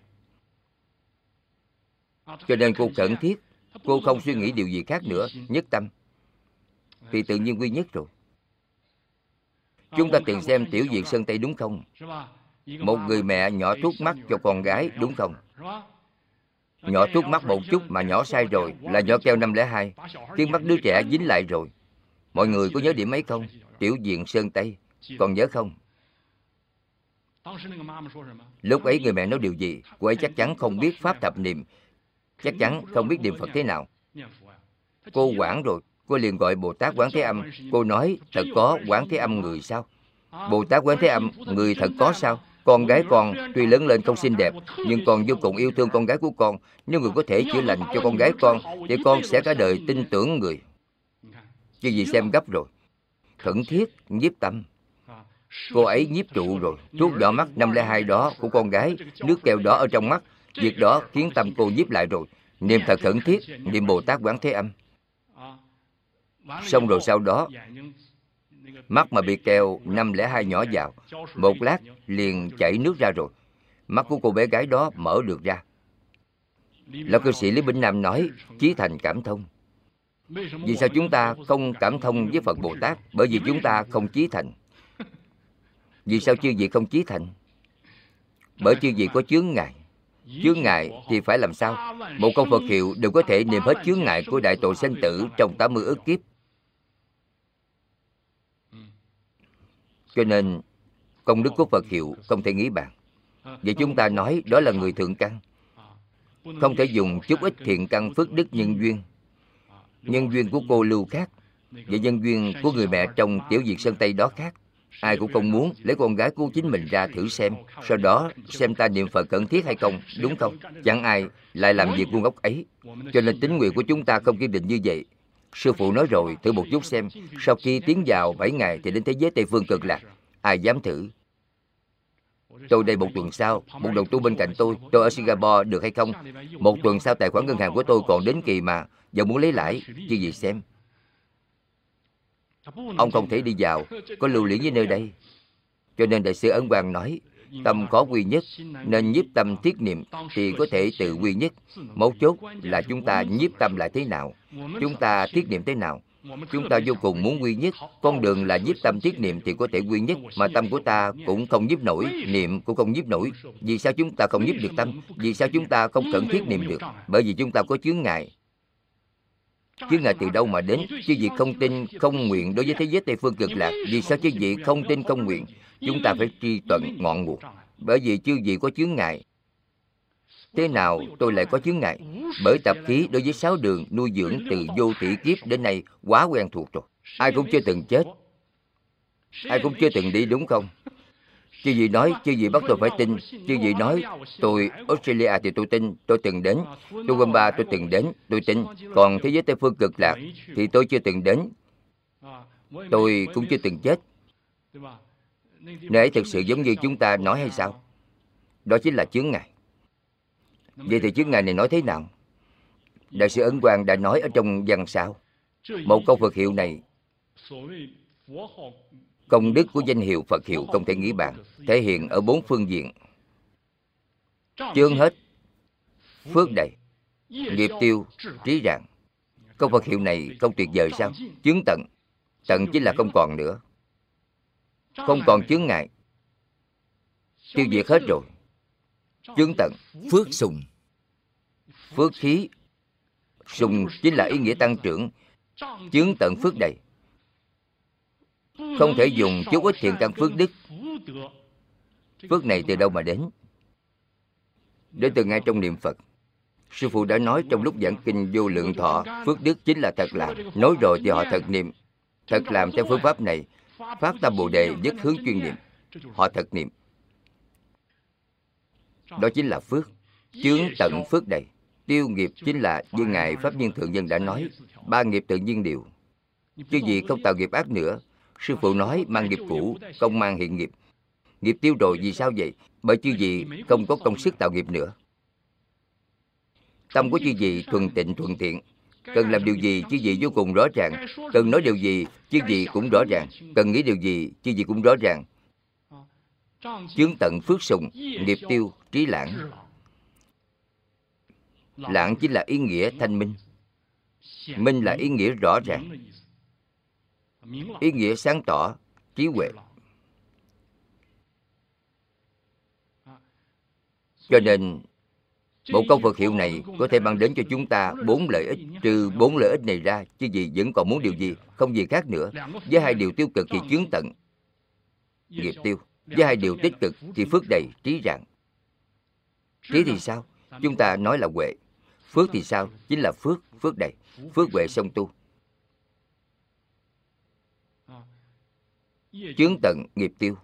Cho nên cô khẩn thiết, cô không suy nghĩ điều gì khác nữa, nhất tâm thì tự nhiên quy nhất rồi. Chúng ta từng xem Tiểu Việt Sơn Tây đúng không? Một người mẹ nhỏ thuốc mắt cho con gái, đúng không? Nhỏ thuốc mắt một chút mà nhỏ sai rồi là nhỏ keo năm không hai, khiến mắt đứa trẻ dính lại rồi. Mọi người có nhớ điểm ấy không? Tiểu diện Sơn Tây, còn nhớ không? Lúc ấy người mẹ nói điều gì? Cô ấy chắc chắn không biết pháp thập niệm, chắc chắn không biết niệm Phật thế nào. Cô hoảng rồi, cô liền gọi Bồ Tát Quán Thế Âm. Cô nói, thật có Quán Thế Âm người sao? Bồ Tát Quán Thế Âm người thật có sao? Con gái con tuy lớn lên không xinh đẹp, nhưng con vô cùng yêu thương con gái của con. Nếu người có thể chữa lành cho con gái con, thì con sẽ cả đời tin tưởng người. Chứ gì xem gấp rồi. Khẩn thiết, nhiếp tâm. Cô ấy nhiếp trụ rồi. Thuốc nhỏ mắt năm không hai đó của con gái, nước keo đó ở trong mắt, việc đó khiến tâm cô nhiếp lại rồi. Niệm thật khẩn thiết, niệm Bồ Tát Quán Thế Âm. Xong rồi sau đó, mắt mà bị keo năm không hai nhỏ vào, một lát liền chảy nước ra rồi. Mắt của cô bé gái đó mở được ra. Lão cư sĩ Lý Bỉnh Nam nói, chí thành cảm thông. Vì sao chúng ta không cảm thông với Phật Bồ Tát? Bởi vì chúng ta không chí thành. Vì sao chư vị không chí thành? Bởi chư vị có chướng ngại. Chướng ngại thì phải làm sao? Một câu Phật hiệu đều có thể niệm hết chướng ngại của đại tội sanh tử trong tám mươi ức kiếp. Cho nên công đức của Phật hiệu không thể nghĩ bàn. Vậy chúng ta nói đó là người thượng căn, không thể dùng chút ít thiện căn phước đức nhân duyên. Nhân duyên của cô Lưu khác, và nhân duyên của người mẹ trong Tiểu Việt Sơn Tây đó khác. Ai cũng không muốn lấy con gái của chính mình ra thử xem, sau đó xem ta niệm Phật cần thiết hay không, đúng không? Chẳng ai lại làm việc ngu ngốc ấy. Cho nên tín nguyện của chúng ta không kiên định như vậy. Sư phụ nói rồi, thử một chút xem, sau khi tiến vào bảy ngày thì đến thế giới Tây Phương Cực Lạc. Ai dám thử? Tôi đây một tuần sau, một đồng tu bên cạnh tôi, tôi ở Singapore được hay không? Một tuần sau tài khoản ngân hàng của tôi còn đến kỳ mà, giờ muốn lấy lãi, chứ gì xem. Ông không thể đi vào, có lưu luyến với nơi đây. Cho nên Đại sư Ấn Quang nói, tâm có quy nhất, nên nhiếp tâm thiết niệm thì có thể tự quy nhất. Mấu chốt là chúng ta nhiếp tâm lại thế nào, chúng ta thiết niệm thế nào. Chúng ta vô cùng muốn quy nhất, con đường là nhiếp tâm thiết niệm thì có thể quy nhất, mà tâm của ta cũng không nhiếp nổi, niệm cũng không nhiếp nổi. Vì sao chúng ta không nhiếp được tâm? Vì sao chúng ta không cần thiết niệm được? Bởi vì chúng ta có chướng ngại. Chướng ngại từ đâu mà đến? Chứ vị không tin, không nguyện đối với thế giới Tây Phương Cực Lạc. Vì sao chứ vị không tin, không nguyện? Chúng ta phải tri tận ngọn nguồn. Bởi vì chư vị có chướng ngại. Thế nào tôi lại có chướng ngại? Bởi tập khí đối với sáu đường nuôi dưỡng từ vô tỷ kiếp đến nay quá quen thuộc rồi. Ai cũng chưa từng chết, ai cũng chưa từng đi, đúng không? Chư vị nói, chư vị bắt tôi phải tin. Chư vị nói, tôi Australia thì tôi tin, tôi từng đến. Tugamba tôi từng đến, tôi tin. Còn thế giới Tây Phương Cực Lạc thì tôi chưa từng đến, tôi cũng chưa từng chết. Nơi ấy thực sự giống như chúng ta nói hay sao? Đó chính là chướng ngại. Vậy thì chướng ngại này nói thế nào? Đại sư Ấn Quang đã nói ở trong văn sao. Một câu Phật hiệu này, công đức của danh hiệu Phật hiệu không thể nghĩ bàn, thể hiện ở bốn phương diện. Chướng hết, phước đầy, nghiệp tiêu, trí rạng. Câu Phật hiệu này không tuyệt vời sao? Chướng tận, tận chính là không còn nữa, không còn chướng ngại, tiêu diệt hết rồi. Chướng tận, phước sùng, phước khí. Sùng chính là ý nghĩa tăng trưởng. Chướng tận phước đầy, không thể dùng chút ít thiện căn phước đức. Phước này từ đâu mà đến? Đến từ ngay trong niệm Phật. Sư phụ đã nói trong lúc giảng kinh Vô Lượng Thọ, phước đức chính là thật làm. Nói rồi thì họ thật niệm. Thật làm theo phương pháp này, phát tâm Bồ Đề nhất hướng chuyên niệm. Họ thật niệm. Đó chính là phước. Chướng tận phước đầy. Tiêu nghiệp chính là như Ngài Pháp Nhiên Thượng Nhân đã nói, ba nghiệp tự nhiên điều. Chứ gì không tạo nghiệp ác nữa. Sư phụ nói mang nghiệp cũ, không mang hiện nghiệp. Nghiệp tiêu rồi vì sao vậy? Bởi chư vị không có công sức tạo nghiệp nữa. Tâm của chư vị thuần tịnh thuận thiện. Cần làm điều gì chư vị vô cùng rõ ràng. Cần nói điều gì chư vị cũng rõ ràng. Cần nghĩ điều gì chư vị cũng rõ ràng. Chướng tận phước sùng, nghiệp tiêu, trí lãng. Lãng chính là ý nghĩa thanh minh. Minh là ý nghĩa rõ ràng, ý nghĩa sáng tỏ, trí huệ. Cho nên bộ câu Phật hiệu này có thể mang đến cho chúng ta bốn lợi ích. Trừ bốn lợi ích này ra, chứ gì vẫn còn muốn điều gì, không gì khác nữa. Với hai điều tiêu cực thì chướng tận, nghiệp tiêu. Với hai điều tích cực thì phước đầy, trí rạng. Trí thì sao? Chúng ta nói là huệ. Phước thì sao? Chính là phước, phước đầy. Phước huệ song tu. Chướng tận, nghiệp tiêu.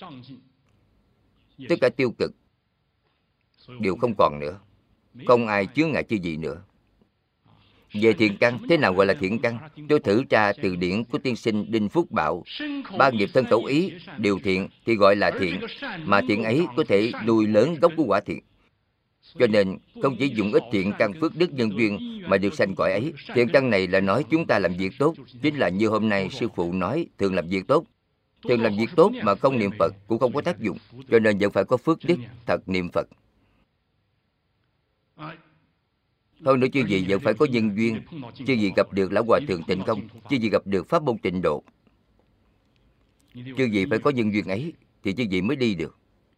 Tất cả tiêu cực đều không còn nữa. Không ai chướng ngại chứ gì nữa. Về thiện căn, thế nào gọi là thiện căn? Tôi thử tra từ điển của tiên sinh Đinh Phúc Bảo. Ba nghiệp thân khẩu ý đều thiện thì gọi là thiện. Mà thiện ấy có thể nuôi lớn gốc của quả thiện. Cho nên không chỉ dùng ít thiện căn phước đức nhân duyên mà được sanh cõi ấy. Thiện căn này là nói chúng ta làm việc tốt. Chính là như hôm nay sư phụ nói, thường làm việc tốt. Thường làm việc tốt mà không niệm Phật cũng không có tác dụng. Cho nên vẫn phải có phước đức, thật niệm Phật. Hơn nữa chư vị vẫn phải có nhân duyên. Chư vị gặp được Lão Hòa Thượng Tịnh Công, chư vị gặp được Pháp môn Tịnh Độ. Chư vị phải có nhân duyên ấy thì chư vị mới đi được.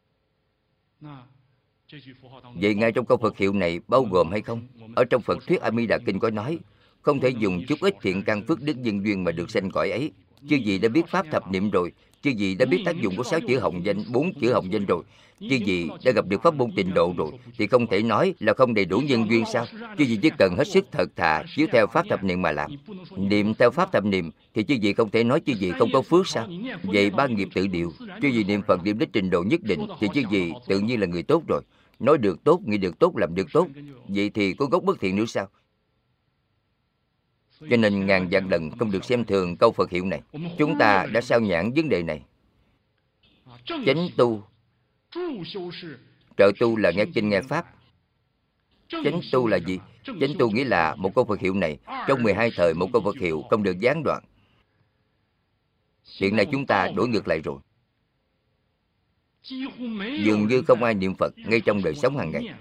Vậy ngay trong câu Phật hiệu này bao gồm hay không? Ở trong Phật Thuyết A Di Đà Kinh có nói, không thể dùng chút ít thiện căn phước đức nhân duyên mà được sanh cõi ấy. Chư vị đã biết pháp thập niệm rồi, chư vị đã biết tác dụng của sáu chữ hồng danh, bốn chữ hồng danh rồi, chư vị đã gặp được pháp môn Tịnh Độ rồi, thì không thể nói là không đầy đủ nhân duyên sao? Chư vị chỉ cần hết sức thật thà chiếu theo pháp thập niệm mà làm. Niệm theo pháp thập niệm thì chư vị không thể nói chư vị không có phước sao? Vậy ba nghiệp tự điều, chư vị niệm Phật niệm đến trình độ nhất định thì chư vị tự nhiên là người tốt rồi. Nói được tốt, nghĩ được tốt, làm được tốt, vậy thì có gốc bất thiện nữa sao? Cho nên ngàn vạn lần không được xem thường câu Phật hiệu này. Chúng ta đã sao nhãn vấn đề này. Chánh tu, trợ tu là nghe kinh nghe pháp. Chánh tu là gì? Chánh tu nghĩa là một câu Phật hiệu này, trong mười hai thời một câu Phật hiệu không được gián đoạn. Hiện nay chúng ta đổi ngược lại rồi. Dường như không ai niệm Phật ngay trong đời sống hàng ngày.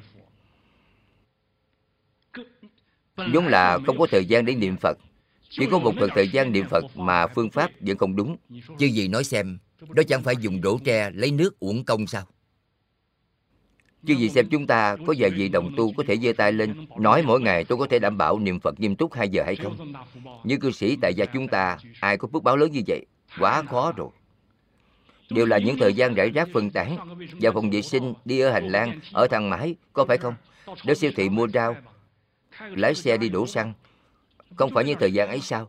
Vốn là không có thời gian để niệm Phật. Chỉ có một phần thời gian niệm Phật mà phương pháp vẫn không đúng. Chứ gì nói xem, đó chẳng phải dùng rổ tre lấy nước uổng công sao? Chứ gì xem chúng ta có vài vị đồng tu có thể giơ tay lên nói mỗi ngày tôi có thể đảm bảo niệm Phật nghiêm túc hai giờ hay không? Như cư sĩ tại gia chúng ta, ai có phước báo lớn như vậy? Quá khó rồi. Đều là những thời gian rải rác phân tán. Vào phòng vệ sinh, đi ở hành lang, ở thang máy, có phải không? Đến siêu thị mua rau, lái xe đi đổ xăng, không phải những thời gian ấy sao?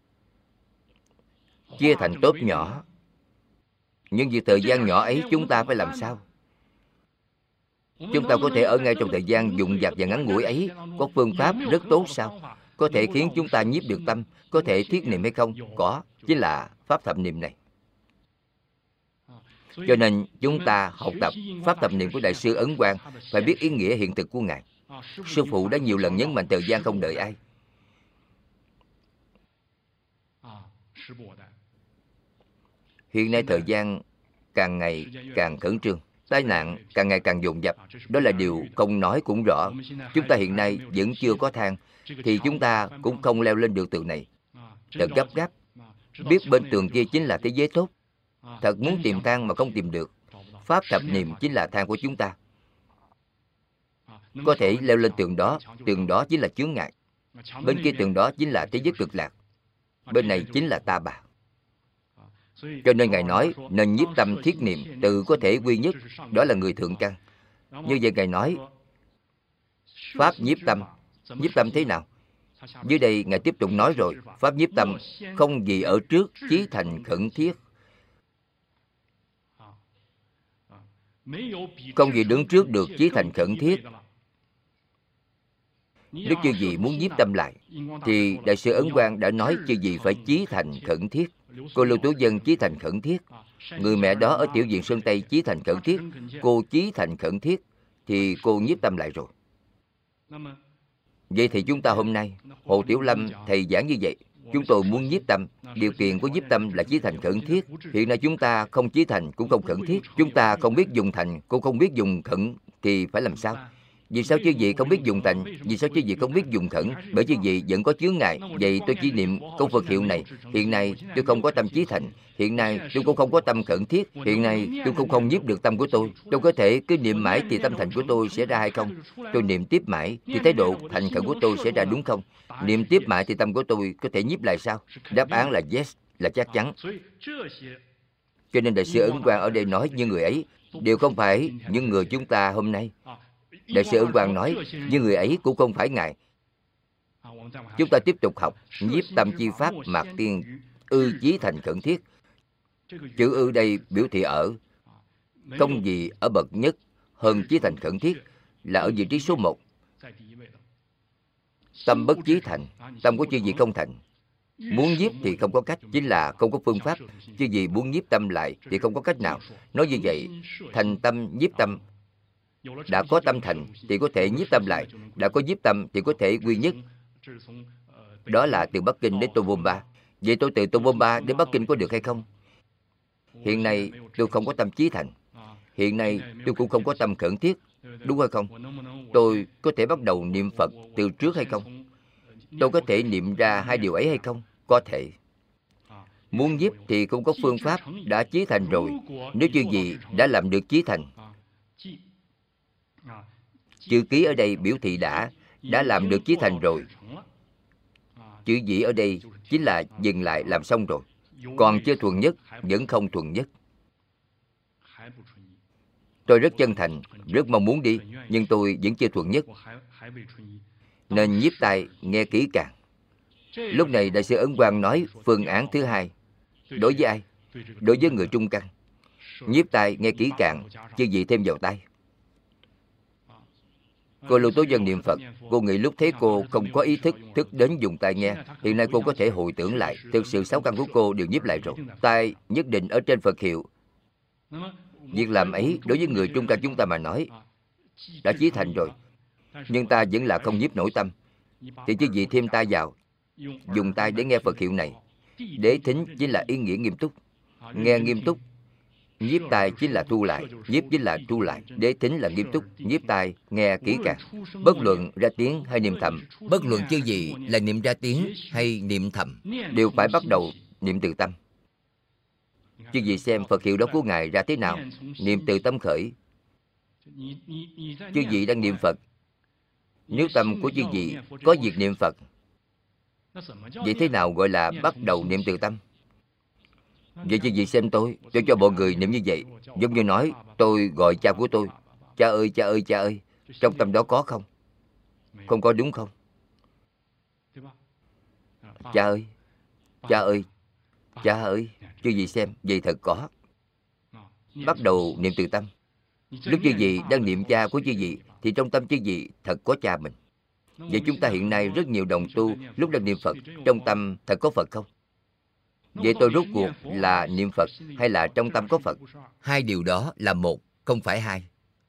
Chia thành tốp nhỏ. Nhưng vì thời gian nhỏ ấy chúng ta phải làm sao? Chúng ta có thể ở ngay trong thời gian dụng vặt và ngắn ngủi ấy, có phương pháp rất tốt sao? Có thể khiến chúng ta nhiếp được tâm, có thể thiết niệm hay không? Có, chính là pháp thập niệm này. Cho nên chúng ta học tập pháp thập niệm của Đại sư Ấn Quang phải biết ý nghĩa hiện thực của Ngài. Sư phụ đã nhiều lần nhấn mạnh thời gian không đợi ai. Hiện nay thời gian càng ngày càng khẩn trương, tai nạn càng ngày càng dồn dập. Đó là điều không nói cũng rõ. Chúng ta hiện nay vẫn chưa có thang, thì chúng ta cũng không leo lên được tường này. Thật gấp gáp. Biết bên tường kia chính là thế giới tốt. Thật muốn tìm thang mà không tìm được. Pháp thập niệm chính là thang của chúng ta. Có thể leo lên tường đó, tường đó chính là chướng ngại. Bên kia tường đó chính là thế giới cực lạc. Bên này chính là ta bà. Cho nên Ngài nói, nên nhiếp tâm thiết niệm, tự có thể quy nhất, đó là người thượng căn. Như vậy Ngài nói, Pháp nhiếp tâm. Nhiếp tâm thế nào? Dưới đây Ngài tiếp tục nói rồi, Pháp nhiếp tâm không gì ở trước, chí thành khẩn thiết. Không gì đứng trước được chí thành khẩn thiết. Nếu chư vị muốn nhiếp tâm lại, thì Đại sư Ấn Quang đã nói chư vị phải chí thành khẩn thiết. Cô Lưu Tú Dân chí thành khẩn thiết. Người mẹ đó ở tiểu viện Sơn Tây chí thành khẩn thiết. Cô chí thành khẩn thiết, thì cô nhiếp tâm lại rồi. Vậy thì chúng ta hôm nay, Hồ Tiểu Lâm thầy giảng như vậy, chúng tôi muốn nhiếp tâm. Điều kiện của nhiếp tâm là chí thành khẩn thiết. Hiện nay chúng ta không chí thành cũng không khẩn thiết. Chúng ta không biết dùng thành, cũng không biết dùng khẩn, thì phải làm sao? Vì sao chư vị không biết dùng thành? Vì sao chư vị không biết dùng khẩn? Bởi chư vị vẫn có chướng ngại. Vậy tôi chỉ niệm câu Phật hiệu này. Hiện nay tôi không có tâm chí thành. Hiện nay tôi cũng không có tâm khẩn thiết. Hiện nay tôi cũng không nhiếp được tâm của tôi. Tôi có thể cứ niệm mãi thì tâm thành của tôi sẽ ra hay không? Tôi niệm tiếp mãi thì thái độ thành khẩn của tôi sẽ ra đúng không? Niệm tiếp mãi thì tâm của tôi có thể nhiếp lại sao? Đáp án là yes, là chắc chắn. Cho nên Đại sư Ấn Quang ở đây nói như người ấy đều không phải những người chúng ta hôm nay. Đại sư Ấn Quang nói như người ấy cũng không phải Ngài. Chúng ta tiếp tục học nhiếp tâm chi pháp mạt tiên ư chí thành khẩn thiết. Chữ ư đây biểu thị ở, không gì ở bậc nhất hơn chí thành khẩn thiết, là ở vị trí số một. Tâm bất chí thành, tâm của chư vị không thành. Muốn nhiếp thì không có cách, chính là không có phương pháp. Chư vị muốn nhiếp tâm lại thì không có cách nào. Nói như vậy, thành tâm nhiếp tâm. Đã có tâm thành thì có thể nhiếp tâm lại. Đã có nhiếp tâm thì có thể quy nhất. Đó là từ Bắc Kinh đến Tô Bôn Ba. Vậy tôi từ Tô Bôn Ba đến Bắc Kinh có được hay không? Hiện nay tôi không có tâm chí thành. Hiện nay tôi cũng không có tâm khẩn thiết. Đúng hay không? Tôi có thể bắt đầu niệm Phật từ trước hay không? Tôi có thể niệm ra hai điều ấy hay không? Có thể. Muốn nhiếp thì không có phương pháp. Đã chí thành rồi. Nếu chư vị đã làm được chí thành. Chữ ký ở đây biểu thị đã Đã làm được chí thành rồi. Chữ dĩ ở đây chính là dừng lại làm xong rồi. Còn chưa thuần nhất, vẫn không thuần nhất. Tôi rất chân thành, rất mong muốn đi, nhưng tôi vẫn chưa thuần nhất. Nên nhiếp tai nghe kỹ càng. Lúc này Đại sư Ấn Quang nói phương án thứ hai. Đối với ai? Đối với người trung căn. Nhiếp tai nghe kỹ càng, chư vị thêm vào tai. Cô Lưu Tố Dân niệm Phật, cô nghĩ lúc thấy cô không có ý thức thức đến dùng tai nghe. Hiện nay cô có thể hồi tưởng lại. Thực sự sáu căn của cô đều nhiếp lại rồi. Tai nhất định ở trên Phật hiệu. Việc làm ấy đối với người trung căn chúng ta mà nói đã chí thành rồi. Nhưng ta vẫn là không nhiếp nổi tâm. Thì chứ gì thêm tai vào. Dùng tai để nghe Phật hiệu này. Đế thính chính là ý nghĩa nghiêm túc. Nghe nghiêm túc. Nhiếp tai chính là thu lại. Nhiếp chính là thu lại. Đế thính là nghiêm túc. Nhiếp tai nghe kỹ càng. Bất luận ra tiếng hay niệm thầm. Bất luận chứ gì là niệm ra tiếng hay niệm thầm, đều phải bắt đầu niệm từ tâm. Chứ gì xem Phật hiệu đó của Ngài ra thế nào. Niệm từ tâm khởi. Chứ gì đang niệm Phật. Nếu tâm của chư vị có việc niệm Phật, vậy thế nào gọi là bắt đầu niệm từ tâm? Vậy chư vị xem tôi, tôi cho mọi người niệm như vậy. Giống như nói, tôi gọi cha của tôi. Cha ơi, cha ơi, cha ơi. Trong tâm đó có không? Không có đúng không? Cha ơi, cha ơi, cha ơi. Chư vị xem, vậy thật có. Bắt đầu niệm từ tâm. Lúc chư vị đang niệm cha của chư vị, thì trong tâm chư vị thật có cha mình. Vậy chúng ta hiện nay rất nhiều đồng tu lúc đang niệm Phật, trong tâm thật có Phật không? Vậy tôi rốt cuộc là niệm Phật hay là trong tâm có Phật? Hai điều đó là một, không phải hai.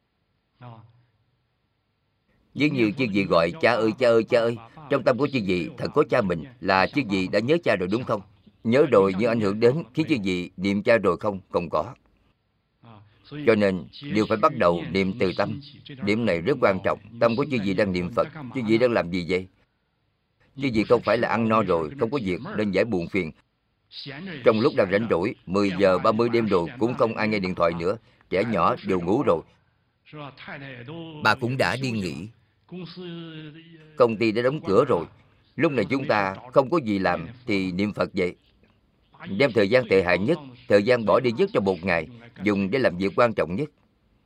Giống như chư vị gọi cha ơi, cha ơi, cha ơi. Trong tâm của chư vị thật có cha mình, là chư vị đã nhớ cha rồi đúng không? Nhớ rồi nhưng ảnh hưởng đến khiến chư vị niệm cha rồi không? Không có. Cho nên đều phải bắt đầu niệm từ tâm. Điểm này rất quan trọng. Tâm của chư vị đang niệm Phật. Chư vị đang làm gì vậy? Chư vị không phải là ăn no rồi, không có việc nên giải buồn phiền. Trong lúc đang rảnh rỗi, mười giờ ba mươi đêm rồi cũng không ai nghe điện thoại nữa. Trẻ nhỏ đều ngủ rồi. Bà cũng đã đi nghỉ. Công ty đã đóng cửa rồi. Lúc này chúng ta không có gì làm thì niệm Phật vậy. Đem thời gian tệ hại nhất, thời gian bỏ đi nhất trong một ngày, dùng để làm việc quan trọng nhất.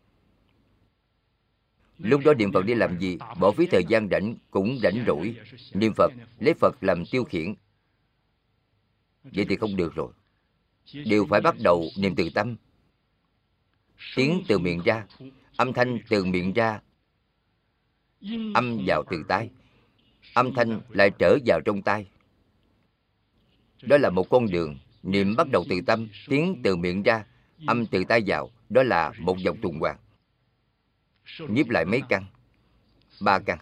Lúc đó niệm Phật đi làm gì? Bỏ phí thời gian rảnh cũng rảnh rỗi. Niệm Phật, lấy Phật làm tiêu khiển. Vậy thì không được rồi. Đều phải bắt đầu niệm từ tâm. Tiếng từ miệng ra, âm thanh từ miệng ra, âm vào từ tai, âm thanh lại trở vào trong tai. Đó là một con đường. Niệm bắt đầu từ tâm, tiếng từ miệng ra, âm từ tai vào. Đó là một vòng tuần hoàn. Nhiếp lại mấy căn? Ba căn.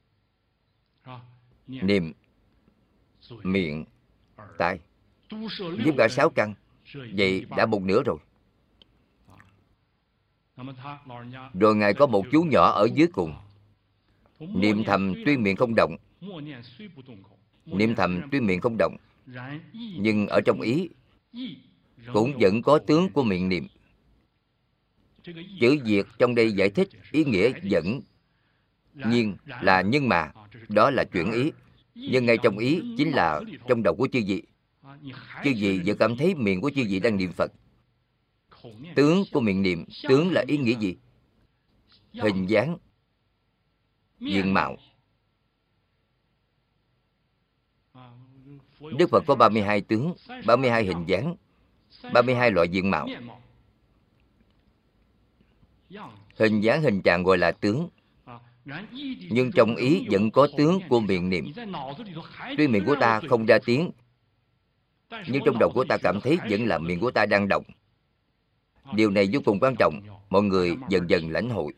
Niệm, miệng, tai. Nhiếp cả sáu căn. Vậy đã một nửa rồi. Rồi Ngài có một chú nhỏ ở dưới cùng. Niệm thầm tuy miệng không động, niệm thầm tuy miệng không động, nhưng ở trong ý cũng vẫn có tướng của miệng niệm. Chữ diệt trong đây giải thích ý nghĩa vẫn nhiên là nhưng mà, đó là chuyển ý. Nhưng ngay trong ý chính là trong đầu của chư vị. Chư vị vẫn cảm thấy miệng của chư vị đang niệm Phật. Tướng của miệng niệm, tướng là ý nghĩa gì? Hình dáng, diện mạo. Đức Phật có ba mươi hai tướng, ba mươi hai hình dáng, ba mươi hai loại diện mạo. Hình dáng hình trạng gọi là tướng. Nhưng trong ý vẫn có tướng của miệng niệm. Tuy miệng của ta không ra tiếng, nhưng trong đầu của ta cảm thấy vẫn là miệng của ta đang động. Điều này vô cùng quan trọng, mọi người dần dần lãnh hội.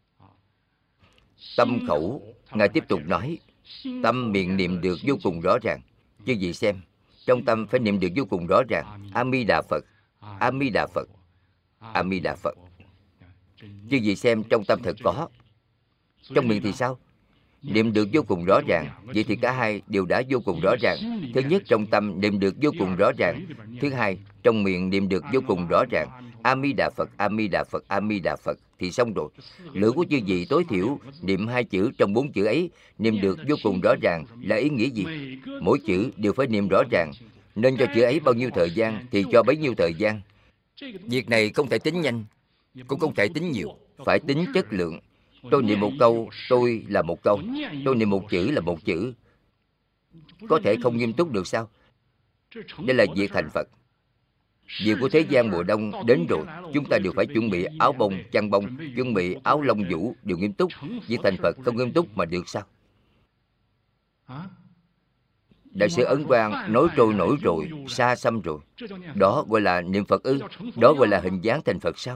Tâm khẩu, Ngài tiếp tục nói, tâm miệng niệm được vô cùng rõ ràng. Chư vị xem, trong tâm phải niệm được vô cùng rõ ràng. A Di Đà Phật, A Di Đà Phật, A Di Đà Phật. Chư vị xem, trong tâm thật có. Trong miệng thì sao? Niệm được vô cùng rõ ràng. Vậy thì cả hai đều đã vô cùng rõ ràng. Thứ nhất, trong tâm niệm được vô cùng rõ ràng. Thứ hai, trong miệng niệm được vô cùng rõ ràng. A Di Đà Phật, A Di Đà Phật, A Di Đà Phật thì xong rồi. Lửa của chư vị tối thiểu niệm hai chữ trong bốn chữ ấy, niệm được vô cùng rõ ràng là ý nghĩa gì? Mỗi chữ đều phải niệm rõ ràng. Nên cho chữ ấy bao nhiêu thời gian thì cho bấy nhiêu thời gian. Việc này không thể tính nhanh, cũng không thể tính nhiều, phải tính chất lượng. Tôi niệm một câu, tôi là một câu. Tôi niệm một chữ là một chữ. Có thể không nghiêm túc được sao? Đây là việc thành Phật. Việc của thế gian mùa đông đến rồi, chúng ta đều phải chuẩn bị áo bông, chăn bông, chuẩn bị áo lông vũ, đều nghiêm túc. Việc thành Phật không nghiêm túc mà được sao? Đại sư Ấn Quang nói trôi nổi rồi, xa xăm rồi. Đó gọi là niệm Phật ư? Đó gọi là hình dáng thành Phật sao?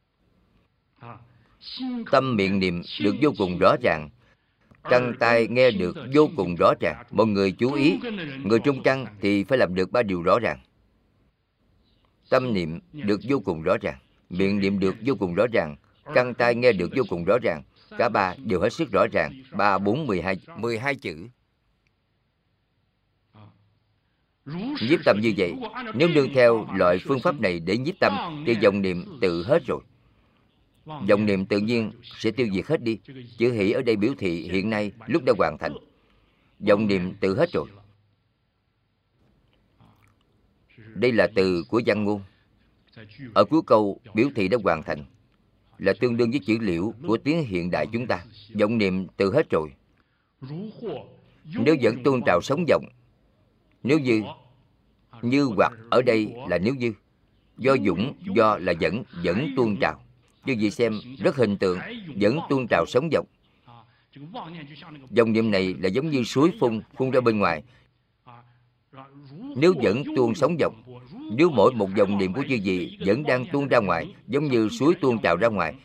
Tâm miệng niệm được vô cùng rõ ràng. Căn tai nghe được vô cùng rõ ràng. Mọi người chú ý, người trung căn thì phải làm được ba điều rõ ràng. Tâm niệm được vô cùng rõ ràng, miệng niệm được vô cùng rõ ràng, căn tai nghe được vô cùng rõ ràng. Cả ba đều hết sức rõ ràng. Ba, bốn, mười hai, mười hai chữ. Nhiếp tâm như vậy, nếu nương theo loại phương pháp này để nhiếp tâm thì dòng niệm tự hết rồi. Dòng niệm tự nhiên sẽ tiêu diệt hết đi. Chữ hỷ ở đây biểu thị hiện nay lúc đã hoàn thành. Dòng niệm tự hết rồi. Đây là từ của văn ngôn. Ở cuối câu biểu thị đã hoàn thành, là tương đương với chữ liễu của tiếng hiện đại chúng ta. Vọng niệm tự hết rồi. Nếu vẫn tuôn trào sống vọng, nếu như, như hoặc ở đây là nếu như, do dũng, do là dẫn, dẫn tuôn trào. Như vậy xem, rất hình tượng, dẫn tuôn trào sống vọng. Dòng niệm này là giống như suối phun, phun ra bên ngoài. Nếu vẫn tuôn sống vọng, nếu mỗi một dòng niệm của chư vị vẫn đang tuôn ra ngoài, giống như suối tuôn trào ra ngoài,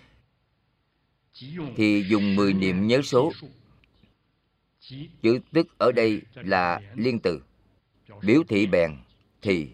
thì dùng mười niệm nhớ số. Chữ tức ở đây là liên từ, biểu thị bèn, thì.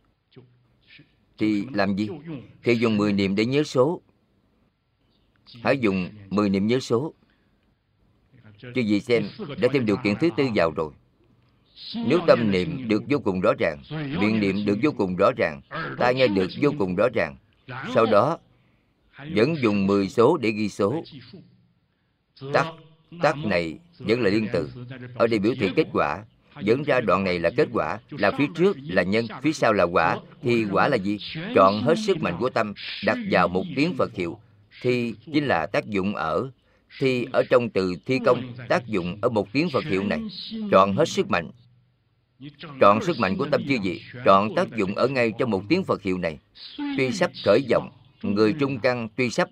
Thì làm gì? Thì dùng mười niệm để nhớ số. Hãy dùng mười niệm nhớ số. Chư vị xem, đã thêm điều kiện thứ tư vào rồi. Nếu tâm niệm được vô cùng rõ ràng, miệng niệm được vô cùng rõ ràng, tai nghe được vô cùng rõ ràng, sau đó vẫn dùng mười số để ghi số. Tắc, tắc này vẫn là liên từ. Ở đây biểu thị kết quả. Dẫn ra đoạn này là kết quả, là phía trước là nhân, phía sau là quả. Thì quả là gì? Chọn hết sức mạnh của tâm, đặt vào một tiếng Phật hiệu. Thì chính là tác dụng ở. Thì ở trong từ thi công, tác dụng ở một tiếng Phật hiệu này. Chọn hết sức mạnh. Chọn sức mạnh của tâm chư vị, chọn tác dụng ở ngay trong một tiếng Phật hiệu này. Tuy sắp khởi vọng, người trung căn tuy sắp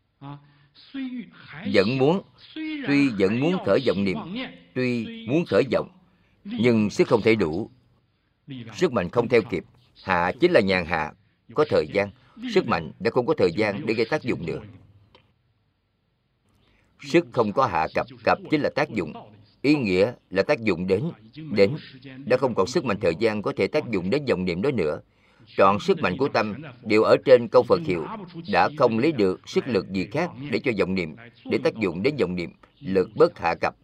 vẫn muốn, tuy vẫn muốn khởi vọng niệm, tuy muốn khởi vọng, nhưng sức không thể đủ. Sức mạnh không theo kịp. Hạ chính là nhàn hạ, có thời gian. Sức mạnh đã không có thời gian để gây tác dụng nữa. Sức không có hạ cập, cập chính là tác dụng. Ý nghĩa là tác dụng đến, đến. Đã không còn sức mạnh thời gian có thể tác dụng đến dòng niệm đó nữa. Chọn sức mạnh của tâm đều ở trên câu Phật hiệu. Đã không lấy được sức lực gì khác để cho dòng niệm, để tác dụng đến dòng niệm. lực bất hạ cập.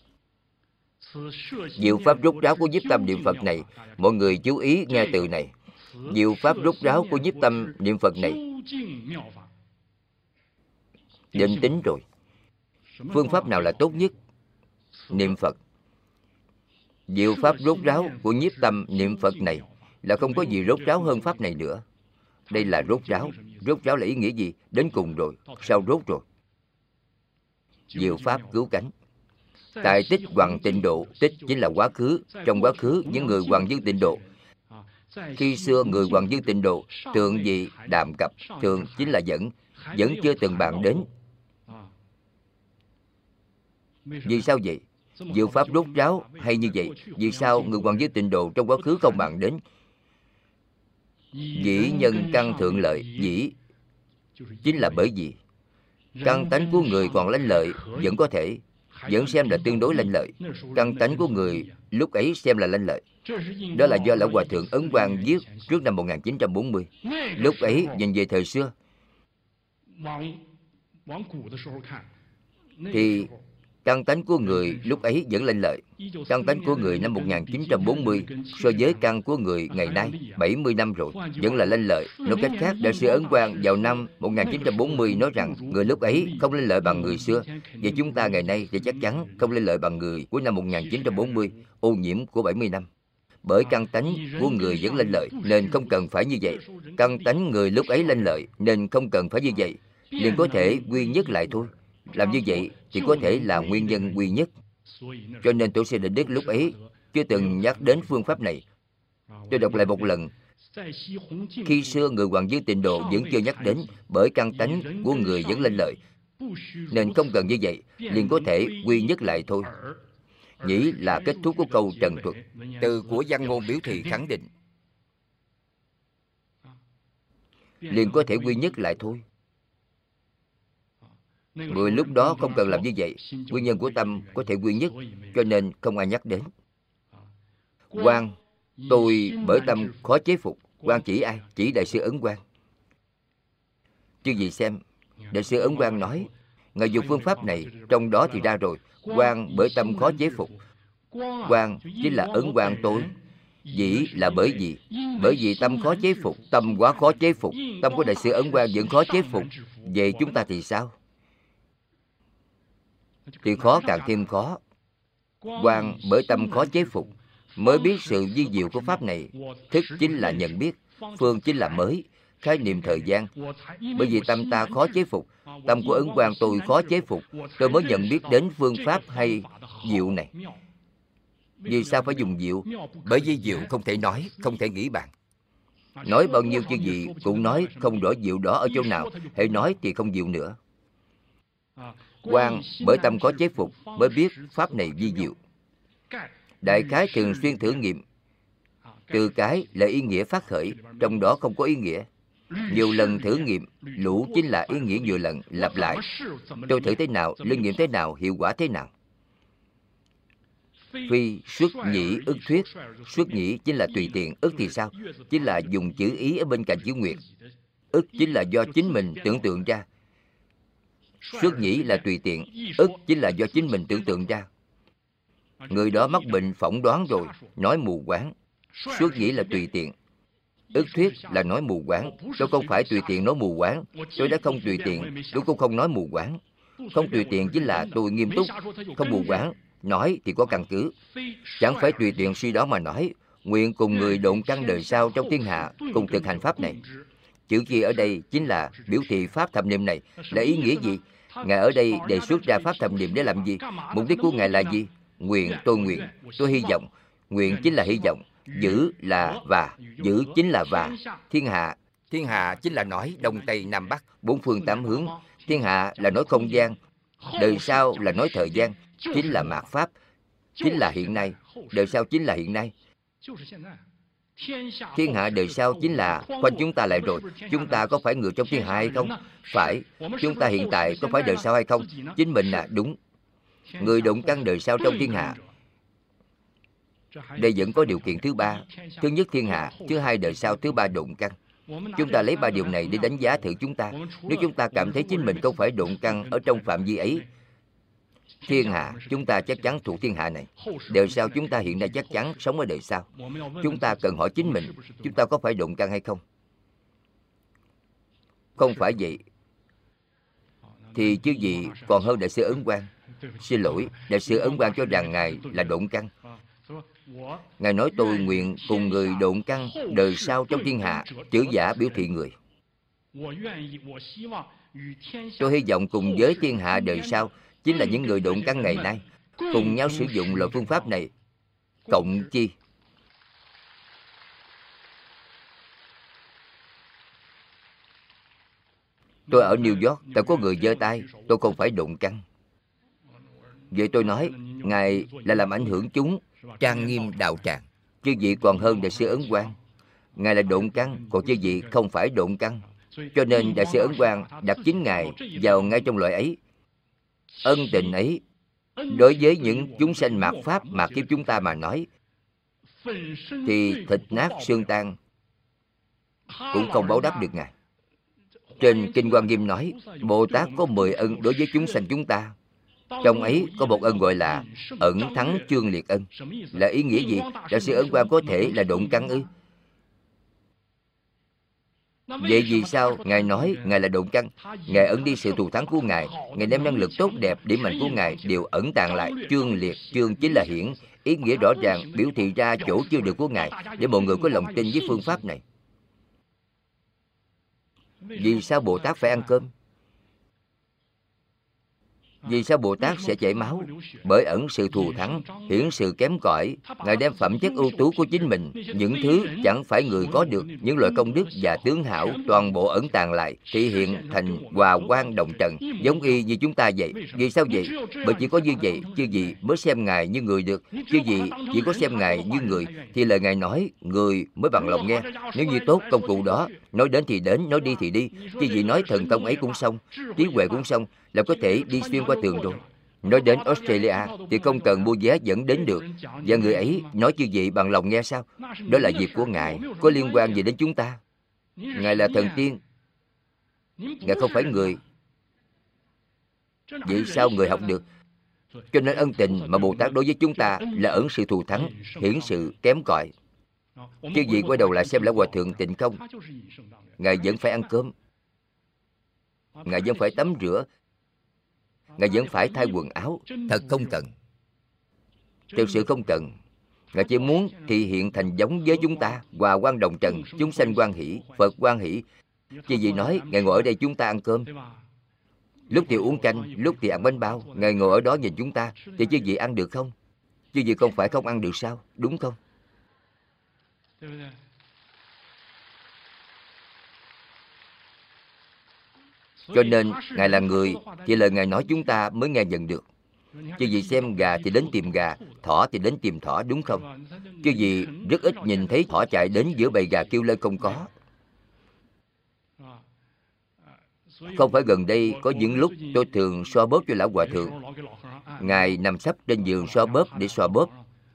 Diệu pháp rốt ráo của nhiếp tâm niệm Phật này, mọi người chú ý nghe từ này. Diệu pháp rốt ráo của nhiếp tâm niệm Phật này, định tính rồi. Phương pháp nào là tốt nhất? Niệm Phật. Diệu pháp rốt ráo của nhiếp tâm niệm Phật này là không có gì rốt ráo hơn pháp này nữa. Đây là rốt ráo. Rốt ráo là ý nghĩa gì? Đến cùng rồi, sao rốt rồi? Diệu pháp cứu cánh. Tại tích Hoằng Tịnh Độ, tích chính là quá khứ. Trong quá khứ, những người Hoằng Dương Tịnh Độ, khi xưa người Hoằng Dương Tịnh Độ, thượng vị đàm cập, thường chính là dẫn, vẫn chưa từng bạn đến. Vì sao vậy? Diệu pháp rốt ráo hay như vậy? Vì sao người Hoằng Dương Tịnh Độ trong quá khứ không bạn đến? Dĩ nhân căn thượng lợi. Dĩ chính là bởi vì căn tánh của người còn lanh lợi, vẫn có thể, vẫn xem là tương đối lanh lợi. Căn tánh của người lúc ấy xem là lanh lợi. Đó là do Lão Hòa Thượng Ấn Quang viết trước năm một nghìn chín trăm bốn mươi. Lúc ấy, nhìn về thời xưa, thì căn tánh của người lúc ấy vẫn lanh lợi. Căn tánh của người năm một nghìn chín trăm bốn mươi so với căn của người ngày nay bảy mươi năm rồi, vẫn là lanh lợi. Nói cách khác, Đại sư Ấn Quang vào năm một nghìn chín trăm bốn mươi nói rằng người lúc ấy không lanh lợi bằng người xưa. Và chúng ta ngày nay thì chắc chắn không lanh lợi bằng người của năm một nghìn chín trăm bốn mươi, ô nhiễm của bảy mươi năm. Bởi căn tánh của người vẫn lanh lợi nên không cần phải như vậy. Căn tánh người lúc ấy lanh lợi nên không cần phải như vậy, liền có thể quy nhất lại thôi. Làm như vậy thì có thể là nguyên nhân duy nhất. Cho nên Tổ sư Định Đức lúc ấy chưa từng nhắc đến phương pháp này. Tôi đọc lại một lần. Khi xưa người Hoằng Dương Tịnh Độ vẫn chưa nhắc đến, bởi căn tánh của người vẫn lanh lợi nên không cần như vậy, liền có thể quy nhất lại thôi. Nhĩ là kết thúc của câu trần thuật. Từ của văn ngôn biểu thị khẳng định, liền có thể quy nhất lại thôi. Người lúc đó không cần làm như vậy. Nguyên nhân của tâm có thể quy nhất, cho nên không ai nhắc đến. Quang, tôi bởi tâm khó chế phục. Quang chỉ ai? Chỉ Đại sư Ấn Quang. Chứ gì xem, Đại sư Ấn Quang nói, ngài dùng phương pháp này, trong đó thì ra rồi. Quang bởi tâm khó chế phục. Quang chính là Ấn Quang tôi. Dĩ là bởi vì Bởi vì tâm khó chế phục. Tâm quá khó chế phục. Tâm của Đại sư Ấn Quang vẫn khó chế phục. Vậy chúng ta thì sao? Thì khó càng thêm khó. Quang bởi tâm khó chế phục, mới biết sự vi diệu của pháp này. Thức chính là nhận biết, phương chính là mới, khái niệm thời gian. Bởi vì tâm ta khó chế phục, tâm của Ấn Quang tôi khó chế phục, tôi mới nhận biết đến phương pháp hay diệu này. Vì sao phải dùng diệu? Bởi vì diệu không thể nói, không thể nghĩ bàn. Nói bao nhiêu chữ gì cũng nói không rõ diệu đó ở chỗ nào. Hãy nói thì không diệu nữa. Quang bởi tâm có chế phục, mới biết pháp này vi diệu. Đại khái thường xuyên thử nghiệm. Từ cái là ý nghĩa phát khởi, trong đó không có ý nghĩa. Nhiều lần thử nghiệm, lũ chính là ý nghĩa nhiều lần lặp lại. Tôi thử thế nào, linh nghiệm thế nào, hiệu quả thế nào. Phi xuất nhĩ ức thuyết. Xuất nhĩ chính là tùy tiện. Ức thì sao? Chính là dùng chữ ý ở bên cạnh chữ nguyệt. Ức chính là do chính mình tưởng tượng ra. Xuất nhĩ là tùy tiện. Ức chính là do chính mình tưởng tượng ra. Người đó mắc bệnh phỏng đoán rồi, nói mù quáng. Xuất nhĩ là tùy tiện. Ức thuyết là nói mù quáng. Tôi không phải tùy tiện nói mù quáng. Tôi đã không tùy tiện, tôi cũng không nói mù quáng. Không tùy tiện chính là tôi nghiêm túc, không mù quáng. Nói thì có căn cứ. Chẳng phải tùy tiện suy đoán mà nói. Nguyện cùng người độn căn đời sau trong thiên hạ cùng thực hành pháp này. Chữ kia ở đây chính là biểu thị pháp thập niệm này. Là ý nghĩa gì? Ngài ở đây đề xuất ra pháp thập niệm để làm gì? Mục đích của Ngài là gì? Nguyện, tôi nguyện, tôi hy vọng. Nguyện chính là hy vọng. Giữ là và. Giữ chính là và. Thiên hạ. Thiên hạ chính là nói Đông Tây Nam Bắc, bốn phương tám hướng. Thiên hạ là nói không gian. Đời sau là nói thời gian. Chính là mạt pháp. Chính là hiện nay. Đời sau chính là hiện nay. Thiên hạ đời sau chính là quanh chúng ta lại rồi. Chúng ta có phải người trong thiên hạ hay không? Phải. Chúng ta hiện tại có phải đời sau hay không? Chính mình là đúng. Người độn căn đời sau trong thiên hạ. Đây vẫn có điều kiện thứ ba. Thứ nhất thiên hạ, thứ hai đời sau, thứ ba độn căn. Chúng ta lấy ba điều này để đánh giá thử chúng ta. Nếu chúng ta cảm thấy chính mình không phải độn căn ở trong phạm vi ấy, Thiên hạ, chúng ta chắc chắn thuộc thiên hạ này. Đời sau chúng ta hiện nay chắc chắn sống ở đời sau. Chúng ta cần hỏi chính mình, chúng ta có phải độn căn hay không? Không phải vậy thì chứ gì còn hơn Đại sư Ấn Quang. Xin lỗi, Đại sư Ấn Quang cho rằng Ngài là độn căn. Ngài nói tôi nguyện cùng người độn căn đời sau trong thiên hạ, chữ giả biểu thị người. Tôi hy vọng cùng với thiên hạ đời sau chính là những người độn căn ngày nay, cùng nhau sử dụng loại phương pháp này, cộng chi. Tôi ở New York, ta có người giơ tay, tôi không phải độn căn. Vậy tôi nói, Ngài là làm ảnh hưởng chúng, trang nghiêm đạo tràng. Chư vị còn hơn Đại sư Ấn Quang. Ngài là độn căn, còn chư vị không phải độn căn. Cho nên Đại sư Ấn Quang đặt chính Ngài vào ngay trong loại ấy. Ân tình ấy, đối với những chúng sanh mạt Pháp, mạt kiếp chúng ta mà nói, thì thịt nát xương tan cũng không báo đáp được Ngài. Trên Kinh Hoa Nghiêm nói, Bồ Tát có mười ân đối với chúng sanh chúng ta. Trong ấy có một ân gọi là ẩn thắng chương liệt ân. Là ý nghĩa gì? Đại sư Ấn Quang có thể là độn căn ư? Vậy vì sao Ngài nói Ngài là độn căn? Ngài ẩn đi sự thù thắng của Ngài, Ngài đem năng lực tốt đẹp, điểm mạnh của Ngài đều ẩn tàng lại. Chương liệt, chương chính là hiển, ý nghĩa rõ ràng biểu thị ra chỗ chưa được của Ngài, để mọi người có lòng tin với phương pháp này. Vì sao Bồ Tát phải ăn cơm? Vì sao Bồ Tát sẽ chảy máu? Bởi ẩn sự thù thắng, hiển sự kém cỏi. Ngài đem phẩm chất ưu tú của chính mình, những thứ chẳng phải người có được, những loại công đức và tướng hảo, toàn bộ ẩn tàng lại, thể hiện thành hòa quang đồng trần, giống y như chúng ta vậy. Vì sao vậy? Bởi chỉ có như vậy, chư vị mới xem Ngài như người được. Chư vị chỉ có xem Ngài như người, thì lời Ngài nói, người mới bằng lòng nghe. Nếu như tốt công cụ đó, nói đến thì đến, nói đi thì đi. Chư vị nói thần thông ấy cũng xong, trí huệ cũng xong, là có thể đi xuyên qua tường rồi. Nói đến Australia thì không cần mua vé dẫn đến được. Và người ấy nói chư vị bằng lòng nghe sao? Đó là việc của Ngài, có liên quan gì đến chúng ta? Ngài là thần tiên, Ngài không phải người. Vậy sao người học được? Cho nên ân tình mà Bồ Tát đối với chúng ta là ẩn sự thù thắng, hiển sự kém cỏi. Chứ gì quay đầu lại xem Lão Hòa Thượng Tịnh Không, Ngài vẫn phải ăn cơm, Ngài vẫn phải tắm rửa, Ngài vẫn phải thay quần áo. Thật không cần, thực sự không cần. Ngài chỉ muốn thì hiện thành giống với chúng ta, hòa quang đồng trần, chúng sanh hoan hỷ, Phật hoan hỷ. Chỉ vì nói Ngài ngồi ở đây chúng ta ăn cơm, lúc thì uống canh, lúc thì ăn bánh bao, Ngài ngồi ở đó nhìn chúng ta, thì chứ gì ăn được không? Chứ gì không phải không ăn được sao? Đúng không? Cho nên Ngài là người, thì lời Ngài nói chúng ta mới nghe nhận được. Chứ gì xem gà thì đến tìm gà, thỏ thì đến tìm thỏ, đúng không? Chứ gì rất ít nhìn thấy thỏ chạy đến giữa bầy gà kêu lên, không có. Không phải gần đây có những lúc tôi thường xoa bóp cho Lão Hòa Thượng. Ngài nằm sấp trên giường xoa bóp để xoa bóp.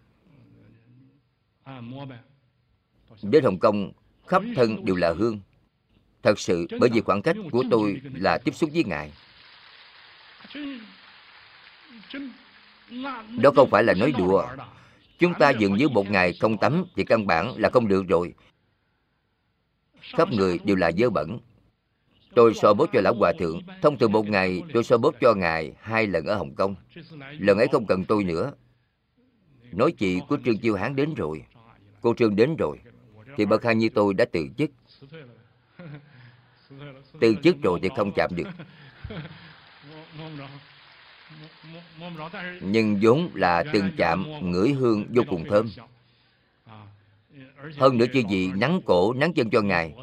Đến Hồng Kông, khắp thân đều là hương. Thật sự, bởi vì khoảng cách của tôi là tiếp xúc với Ngài. Đó không phải là nói đùa. Chúng ta dường như một ngày không tắm thì căn bản là không được rồi. Khắp người đều là dơ bẩn. Tôi xoa bóp cho Lão Hòa Thượng. Thông thường một ngày tôi xoa bóp cho Ngài hai lần ở Hồng Kông. Lần ấy không cần tôi nữa. Nói chị của Trương Chiêu Hán đến rồi, cô Trương đến rồi, thì bậc hai như tôi đã từ chức. Từ chức rồi thì không chạm được. Nhưng vốn là từng chạm, ngửi hương vô cùng thơm. Hơn nữa chư vị nắn cổ, nắn chân cho Ngài,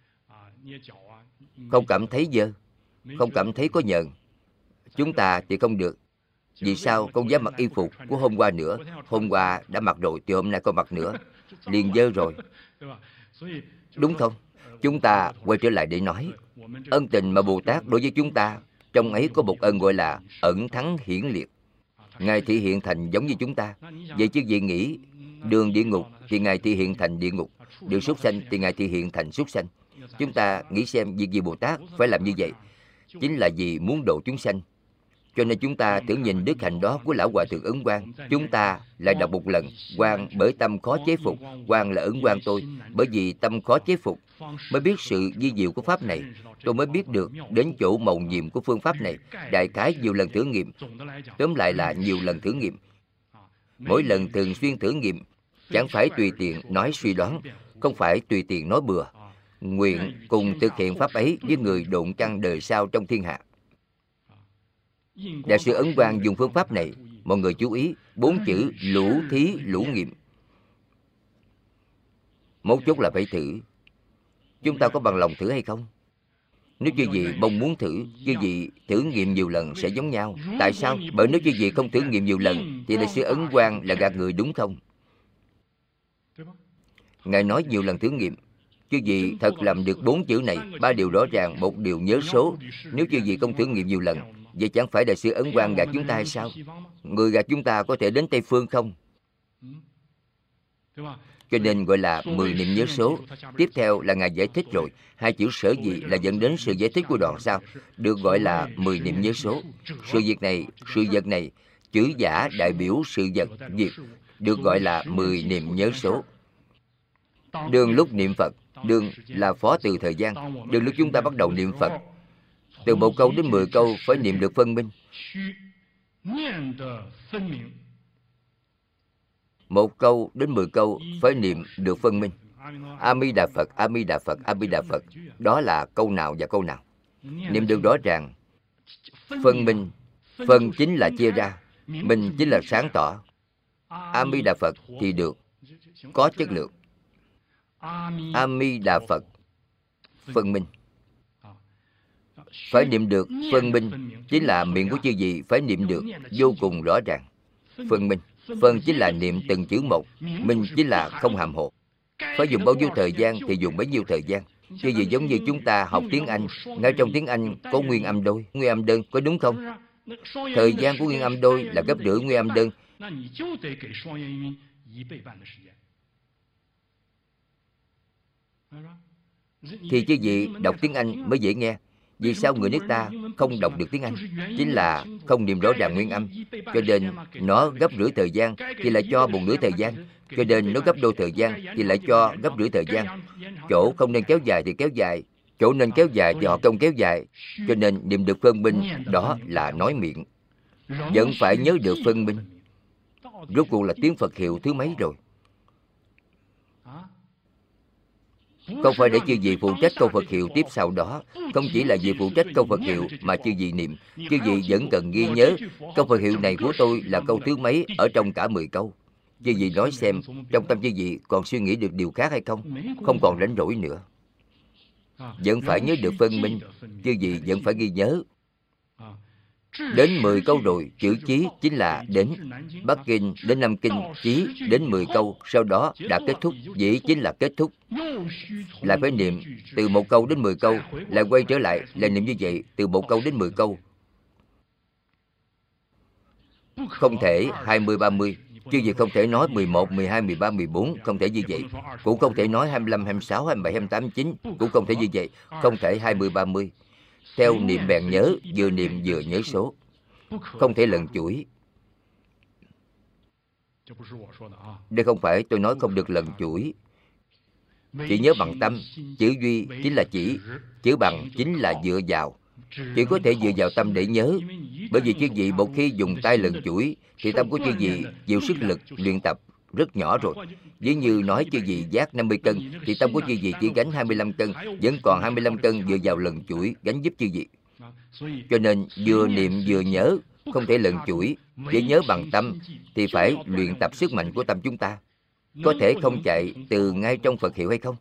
không cảm thấy dơ, không cảm thấy có nhờn. Chúng ta thì không được. Vì sao không dám mặc y phục của hôm qua nữa? Hôm qua đã mặc rồi thì hôm nay còn mặc nữa, liền dơ rồi. Đúng không? Chúng ta quay trở lại để nói, ân tình mà Bồ Tát đối với chúng ta, trong ấy có một ân gọi là ẩn thắng hiển liệt. Ngài thị hiện thành giống như chúng ta. Vậy chứ vị nghĩ đường địa ngục thì Ngài thị hiện thành địa ngục, đường súc sanh thì Ngài thị hiện thành súc sanh. Chúng ta nghĩ xem việc gì Bồ Tát phải làm như vậy? Chính là vì muốn độ chúng sanh. Cho nên chúng ta tưởng nhìn đức hạnh đó của Lão Hòa Thượng Ấn Quang. Chúng ta lại đọc một lần: Quang bởi tâm khó chế phục, Quang là Ấn Quang tôi. Bởi vì tâm khó chế phục, mới biết sự vi diệu của Pháp này. Tôi mới biết được đến chỗ mầu nhiệm của phương Pháp này. Đại khái nhiều lần thử nghiệm. Tóm lại là nhiều lần thử nghiệm. Mỗi lần thường xuyên thử nghiệm, chẳng phải tùy tiện nói suy đoán, không phải tùy tiện nói bừa. Nguyện cùng thực hiện Pháp ấy với người độn căn đời sau trong thiên hạ. Đại sư Ấn Quang dùng phương pháp này, mọi người chú ý, bốn chữ lũ thí lũ nghiệm. Mấu chốt là phải thử. Chúng ta có bằng lòng thử hay không? Nếu chư vị mong muốn thử, chư vị thử nghiệm nhiều lần sẽ giống nhau. Tại sao? Bởi nếu chư vị không thử nghiệm nhiều lần, thì Đại sư Ấn Quang là gạt người đúng không? Ngài nói nhiều lần thử nghiệm. Chư vị thật làm được bốn chữ này, ba điều rõ ràng, một điều nhớ số. Nếu chư vị không thử nghiệm nhiều lần, vậy chẳng phải Đại sư Ấn Quang gạt chúng ta hay sao? Người gạt chúng ta có thể đến Tây Phương không? Cho nên gọi là mười niệm nhớ số. Tiếp theo là Ngài giải thích rồi. Hai chữ sở gì là dẫn đến sự giải thích của đoạn sau, được gọi là mười niệm nhớ số. Sự việc này, sự vật này, chữ giả đại biểu sự vật, việc, được gọi là mười niệm nhớ số. Đương lúc niệm Phật, đương là phó từ thời gian. Đương lúc chúng ta bắt đầu niệm Phật, từ một câu đến mười câu phải niệm được phân minh. Một câu đến mười câu phải niệm được phân minh. A Di Đà Phật, A Di Đà Phật, A Di Đà Phật. Đó là câu nào và câu nào. Niệm được rõ ràng. Phân minh, phân chính là chia ra, minh chính là sáng tỏ. A Di Đà Phật thì được, có chất lượng. A Di Đà Phật, phân minh. Phải niệm được phân minh, chính là miệng của chư vị phải niệm được vô cùng rõ ràng. Phân minh, phân chính là niệm từng chữ một, minh chính là không hàm hồ. Phải dùng bao nhiêu thời gian thì dùng bấy nhiêu thời gian. Chứ gì giống như chúng ta học tiếng Anh, ngay trong tiếng Anh có nguyên âm đôi, nguyên âm đơn, có đúng không? Thời gian của nguyên âm đôi là gấp rưỡi nguyên âm đơn. Thì chứ gì đọc tiếng Anh mới dễ nghe. Vì sao người nước ta không đọc được tiếng Anh? Chính là không niệm rõ ràng nguyên âm. Cho nên nó gấp rưỡi thời gian thì lại cho một nửa thời gian. Cho nên nó gấp đôi thời gian thì lại cho gấp rưỡi thời gian. Chỗ không nên kéo dài thì kéo dài, chỗ nên kéo dài thì họ không kéo dài. Cho nên niệm được phân minh, đó là nói miệng. Vẫn phải nhớ được phân minh. Rốt cuộc là tiếng Phật hiệu thứ mấy rồi? Không phải để chư vị phụ trách câu Phật hiệu tiếp sau đó. Không chỉ là vì phụ trách câu Phật hiệu mà chư vị niệm. Chư vị vẫn cần ghi nhớ câu Phật hiệu này của tôi là câu thứ mấy ở trong cả mười câu. Chư vị nói xem, trong tâm chư vị còn suy nghĩ được điều khác hay không? Không còn rảnh rỗi nữa. Vẫn phải nhớ được phân minh. Chư vị vẫn phải ghi nhớ. Đến mười câu rồi, chữ chí chính là đến. Bắc Kinh đến Nam Kinh, chí đến mười câu, sau đó đã kết thúc. Dĩ chính là kết thúc. Lại phải niệm từ một câu đến mười câu, lại quay trở lại, lại niệm như vậy, từ một câu đến mười câu. Không thể hai mươi, ba mươi. Chứ gì không thể nói mười một, mười hai, mười ba, mười bốn, không thể như vậy. Cũng không thể nói hai mươi lăm, hai mươi sáu, hai mươi bảy, hai mươi tám, hai mươi chín, cũng không thể như vậy. Không thể hai mươi, ba mươi. Theo niệm bèn nhớ, vừa niệm vừa nhớ số. Không thể lần chuỗi. Đây không phải tôi nói không được lần chuỗi. Chỉ nhớ bằng tâm. Chữ duy chính là chỉ. Chữ bằng chính là dựa vào. Chỉ có thể dựa vào tâm để nhớ. Bởi vì chư vị một khi dùng tay lần chuỗi thì tâm của chư vị chịu sức lực luyện tập rất nhỏ rồi. Ví như nói chư vị vác năm mươi cân thì tâm của chư vị chỉ gánh hai mươi lăm cân, vẫn còn hai mươi lăm cân dựa vào lần chuỗi gánh giúp chư vị. Cho nên vừa niệm vừa nhớ, không thể lần chuỗi. Để nhớ bằng tâm thì phải luyện tập sức mạnh của tâm chúng ta. Có thể không chạy từ ngay trong Phật hiệu hay không?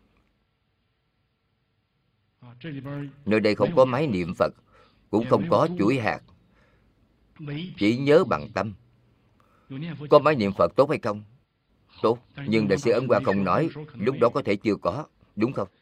Nơi đây không có máy niệm Phật, cũng không có chuỗi hạt. Chỉ nhớ bằng tâm. Có máy niệm Phật tốt hay không? Tốt. Nhưng Đại sư Ấn Quang không nói, lúc đó có thể chưa có, đúng không?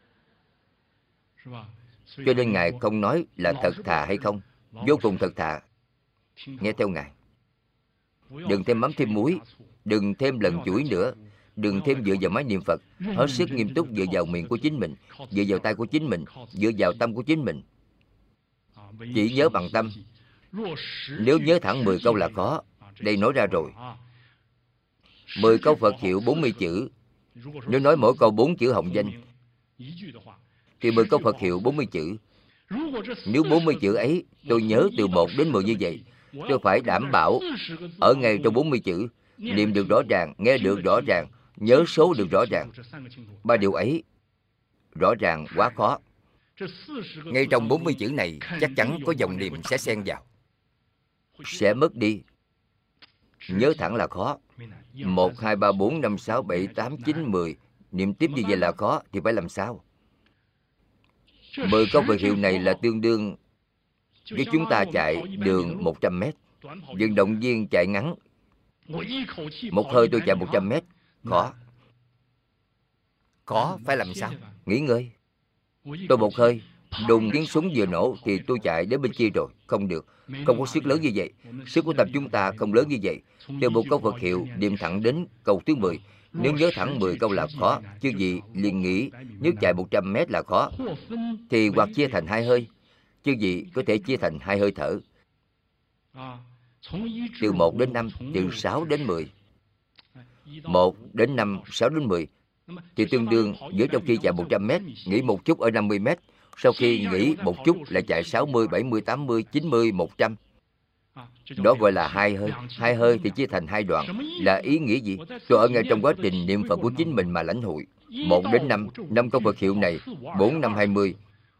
Cho nên Ngài không nói là thật thà hay không. Vô cùng thật thà. Nghe theo Ngài. Đừng thêm mắm thêm muối. Đừng thêm lần chuỗi nữa. Đừng thêm dựa vào máy niệm Phật. Hết sức nghiêm túc dựa vào miệng của chính mình, dựa vào tay của chính mình, dựa vào tâm của chính mình. Chỉ nhớ bằng tâm. Nếu nhớ thẳng mười câu là khó. Đây nói ra rồi. mười câu Phật hiệu bốn mươi chữ. Nếu nói mỗi câu bốn chữ hồng danh thì mười câu Phật hiệu bốn mươi chữ. Nếu bốn mươi chữ ấy tôi nhớ từ một đến mười như vậy, tôi phải đảm bảo ở ngay trong bốn mươi chữ niệm được rõ ràng, nghe được rõ ràng, nhớ số được rõ ràng. Ba điều ấy rõ ràng quá khó. Ngay trong bốn mươi chữ này chắc chắn có dòng niệm sẽ xen vào, sẽ mất đi. Nhớ thẳng là khó. Một, hai, ba, bốn, năm, sáu, bảy, tám, chín, mười. Niệm tiếp như vậy là khó thì phải làm sao? Mười câu Phật hiệu này là tương đương với chúng ta chạy đường một trăm mét. Vận động viên chạy ngắn, một hơi tôi chạy một trăm mét. Khó. Khó phải làm sao? Nghỉ ngơi. Tôi một hơi đùng tiếng súng vừa nổ thì tôi chạy đến bên kia rồi. Không được. Không có sức lớn như vậy. Sức của tâm chúng ta không lớn như vậy. Từ một câu Phật hiệu niệm thẳng đến câu thứ mười. Nếu nhớ thẳng mười câu là khó, chứ gì liền nghĩ nếu chạy một trăm mét là khó, thì hoặc chia thành hai hơi, chứ gì có thể chia thành hai hơi thở. Từ một đến năm, từ sáu đến mười. một đến năm, sáu đến mười thì tương đương giữa trong khi chạy một trăm mét, nghỉ một chút ở năm mươi mét, sau khi nghỉ một chút lại chạy sáu mươi, bảy mươi, tám mươi, chín mươi, một trăm. Đó gọi là hai hơi. Hai hơi thì chia thành hai đoạn. Là ý nghĩa gì? Tôi ở ngay trong quá trình niệm Phật của chính mình mà lãnh hội. Một đến năm, năm câu Phật hiệu này, bốn, năm, hai mươi.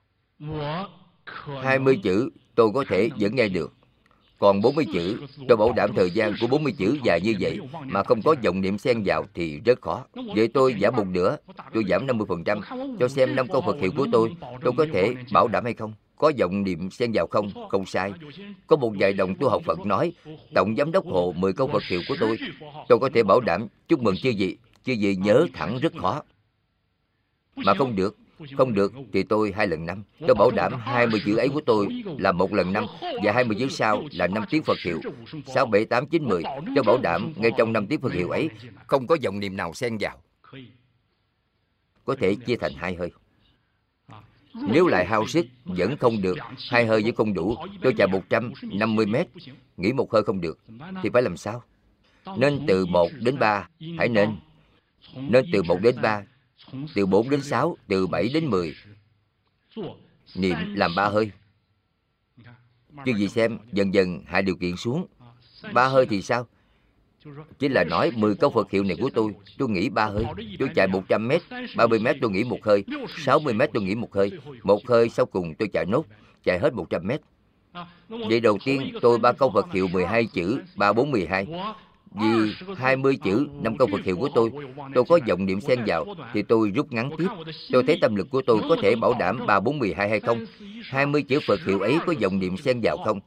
Hai mươi chữ tôi có thể vẫn nghe được. Còn bốn mươi chữ, tôi bảo đảm thời gian của bốn mươi chữ dài như vậy mà không có vọng niệm xen vào thì rất khó. Vậy tôi giảm một nửa, tôi giảm năm mươi phần trăm, cho xem năm câu Phật hiệu của tôi, tôi có thể bảo đảm hay không? Có vọng niệm xen vào không? Không sai. Có một vài đồng tu học Phật nói, tổng giám đốc hộ mười câu Phật hiệu của tôi, tôi có thể bảo đảm. Chúc mừng chư vị, chư vị nhớ thẳng rất khó. Mà không được, không được thì tôi hai lần năm. Tôi bảo đảm hai mươi chữ ấy của tôi là một lần năm, và hai mươi chữ sau là năm tiếng Phật hiệu. Sáu, bảy, tám, chín, mười. Tôi bảo đảm ngay trong năm tiếng Phật hiệu ấy không có vọng niệm nào xen vào. Có thể chia thành hai hơi. Nếu lại hao sức vẫn không được, hai hơi vẫn không đủ, tôi chạy một trăm năm mươi mét, nghỉ một hơi không được, thì phải làm sao? Nên từ một đến ba, hãy nên. Nên từ một đến ba, từ bốn đến sáu, từ bảy đến mười. Niệm làm ba hơi. Chứ gì xem, dần dần hạ điều kiện xuống. Ba hơi thì sao? Chính là nói mười câu Phật hiệu này của tôi, tôi nghỉ ba hơi. Tôi chạy một trăm mét, ba mươi mét tôi nghỉ một hơi, sáu mươi mét tôi nghỉ một hơi. Một hơi sau cùng tôi chạy nốt, chạy hết một trăm mét. Vậy đầu tiên tôi ba câu Phật hiệu mười hai chữ, ba, bốn, mười hai. Vì hai mươi chữ, năm câu Phật hiệu của tôi, tôi có vọng niệm xen vào, thì tôi rút ngắn tiếp. Tôi thấy tâm lực của tôi có thể bảo đảm ba, bốn, mười hai hay không? hai mươi chữ Phật hiệu ấy có vọng niệm xen vào không?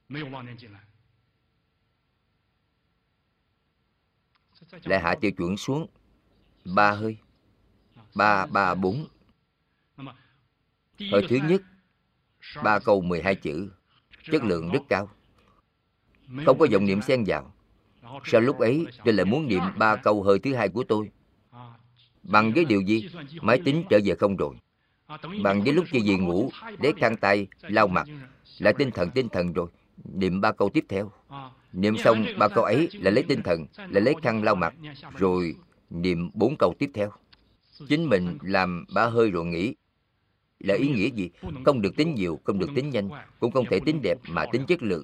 Lại hạ tiêu chuẩn xuống ba hơi. Ba, ba, bốn. Hơi thứ nhất, ba câu mười hai chữ, chất lượng rất cao, không có vọng niệm xen vào. Sau lúc ấy tôi lại muốn niệm ba câu hơi thứ hai của tôi. Bằng với điều gì? Máy tính trở về không rồi. Bằng với lúc chưa về ngủ, lấy khăn tay lau mặt, lại tinh thần tinh thần rồi, niệm ba câu tiếp theo. Niệm xong ba câu ấy là lấy tinh thần, lại lấy khăn lau mặt, rồi niệm bốn câu tiếp theo. Chính mình làm ba hơi rồi nghỉ. Là ý nghĩa gì? Không được tính nhiều, không được tính nhanh, cũng không thể tính đẹp mà tính chất lượng.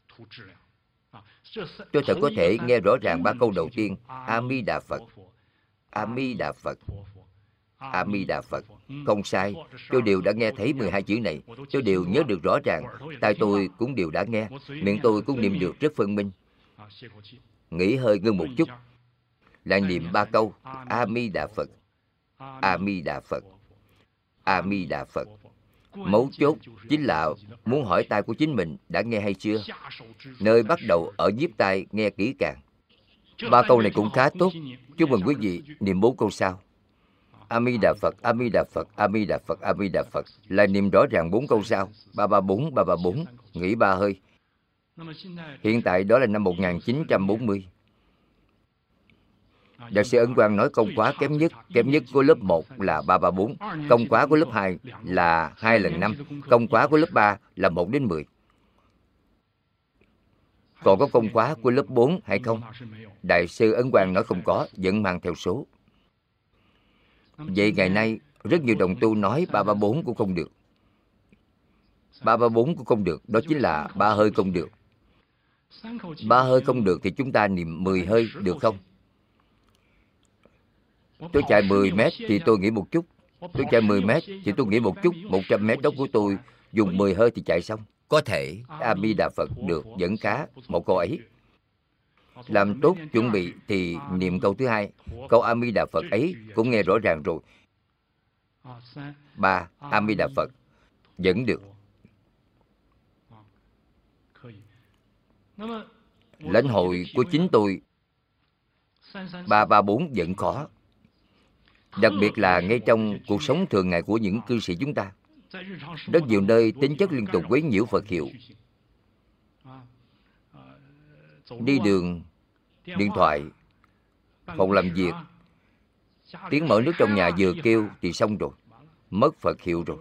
Tôi thật có thể nghe rõ ràng ba câu đầu tiên, A Di Đà Phật, A Di Đà Phật, A Di Đà Phật. Không sai, tôi đều đã nghe thấy mười hai chữ này, tôi đều nhớ được rõ ràng, tai tôi cũng đều đã nghe, miệng tôi cũng niệm được rất phân minh. Nghỉ hơi ngưng một chút, lại niệm ba câu, A Di Đà Phật, A Di Đà Phật, A Di Đà Phật. Mấu chốt chính là muốn hỏi tai của chính mình đã nghe hay chưa. Nơi bắt đầu ở nhiếp tai nghe kỹ càng. Ba câu này cũng khá tốt. Chúc mừng quý vị niệm bốn câu sau. A Di Đà Phật, A Di Đà Phật, A Di Đà Phật, A Di Đà Phật. Lại niệm rõ ràng bốn câu sau. Ba ba bốn, ba ba bốn, nghỉ ba hơi. Hiện tại đó là năm một nghìn chín trăm bốn mươi. Đại sư Ấn Quang nói công khóa kém nhất, kém nhất của lớp một là ba ba bốn, công khóa của lớp hai là hai lần năm, công khóa của lớp ba là một đến mười. Còn có công khóa của lớp bốn hay không? Đại sư Ấn Quang nói không có, vẫn mang theo số. Vậy ngày nay rất nhiều đồng tu nói ba ba bốn cũng không được. Ba ba bốn cũng không được, đó chính là ba hơi không được. Ba hơi không được thì chúng ta niệm mười hơi được không? Tôi chạy mười mét thì tôi nghĩ một chút. Tôi chạy mười mét thì tôi nghĩ một chút. một trăm mét đó của tôi dùng mười hơi thì chạy xong. Có thể A Di Đà Phật được, vẫn khá một câu ấy. Làm tốt chuẩn bị thì niệm câu thứ hai. Câu A Di Đà Phật ấy cũng nghe rõ ràng rồi. Ba A Di Đà Phật vẫn được. Lãnh hội của chính tôi ba ba bốn vẫn khó. Đặc biệt là ngay trong cuộc sống thường ngày của những cư sĩ chúng ta, rất nhiều nơi tính chất liên tục quấy nhiễu Phật hiệu. Đi đường, điện thoại, phòng làm việc, tiếng mở nước trong nhà vừa kêu thì xong rồi, mất Phật hiệu rồi.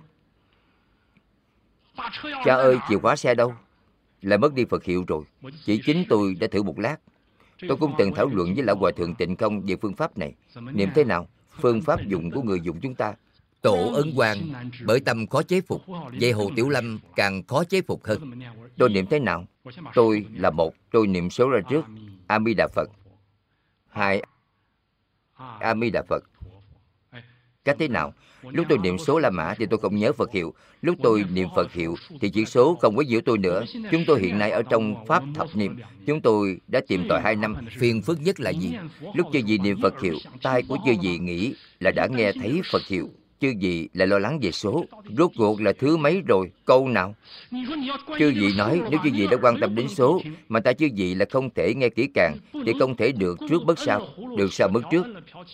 Cha ơi, chìa khóa xe đâu? Lại mất đi Phật hiệu rồi. Chỉ chính tôi đã thử một lát. Tôi cũng từng thảo luận với Lão Hòa Thượng Tịnh Không về phương pháp này. Niệm thế nào? Phương pháp dụng của người dùng chúng ta. Tổ Ấn Quang bởi tâm khó chế phục, vậy Hồ Tiểu Lâm càng khó chế phục hơn. Tôi niệm thế nào? Tôi là một, tôi niệm số ra trước. A Di Đà Phật. Hai, A Di Đà Phật. Cách thế nào? Lúc tôi niệm số La Mã thì tôi không nhớ Phật hiệu. Lúc tôi niệm Phật hiệu thì chữ số không quấy nhiễu tôi nữa. Chúng tôi hiện nay ở trong Pháp thập niệm. Chúng tôi đã tìm tòi hai năm. Phiền phức nhất là gì? Lúc chư vị niệm Phật hiệu, tai của chư vị nghĩ là đã nghe thấy Phật hiệu. Chư vị lại lo lắng về số. Rốt cuộc là thứ mấy rồi? Câu nào? Chư vị nói nếu chư vị đã quan tâm đến số mà ta chư vị là không thể nghe kỹ càng thì không thể được trước bất sau, được sau mất trước.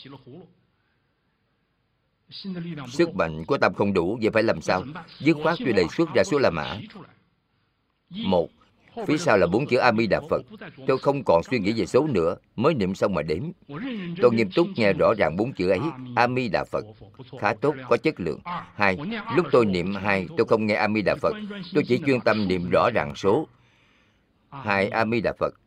Sức mạnh của tâm không đủ, vậy phải làm sao? Dứt khoát tôi đề xuất ra số La Mã. Một, phía sau là bốn chữ A Di Đà Phật. Tôi không còn suy nghĩ về số nữa, mới niệm xong mà đếm. Tôi nghiêm túc nghe rõ ràng bốn chữ ấy, A Di Đà Phật. Khá tốt, có chất lượng. Hai, lúc tôi niệm hai, tôi không nghe A Di Đà Phật. Tôi chỉ chuyên tâm niệm rõ ràng số. Hai A Di Đà Phật.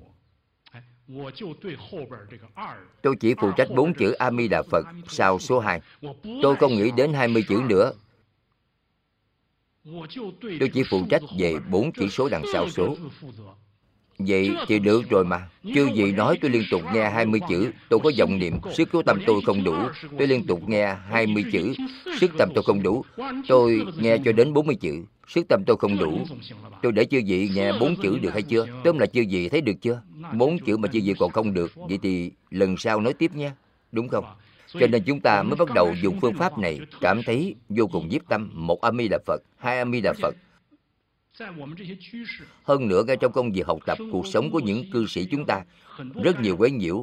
Tôi chỉ phụ trách bốn chữ A Di Đà Phật sau số hai. Tôi không nghĩ đến hai mươi chữ nữa. Tôi chỉ phụ trách về bốn chữ số đằng sau số. Vậy thì được rồi mà. Chư vị nói tôi liên tục nghe hai mươi chữ, tôi có vọng niệm, sức của tâm tôi không đủ. Tôi liên tục nghe hai mươi chữ, sức tâm tôi không đủ. Tôi nghe cho đến bốn mươi chữ, sức tâm tôi không đủ. Tôi để chư vị nghe bốn chữ được hay chưa? Tóm là chư vị thấy được chưa? Bốn chữ mà chư vị còn không được, vậy thì lần sau nói tiếp nha, đúng không? Cho nên chúng ta mới bắt đầu dùng phương pháp này, cảm thấy vô cùng nhiếp tâm. Một A Di Đà Phật, hai A Di Đà Phật. Hơn nữa, ngay trong công việc học tập, cuộc sống của những cư sĩ chúng ta, rất nhiều quấy nhiễu,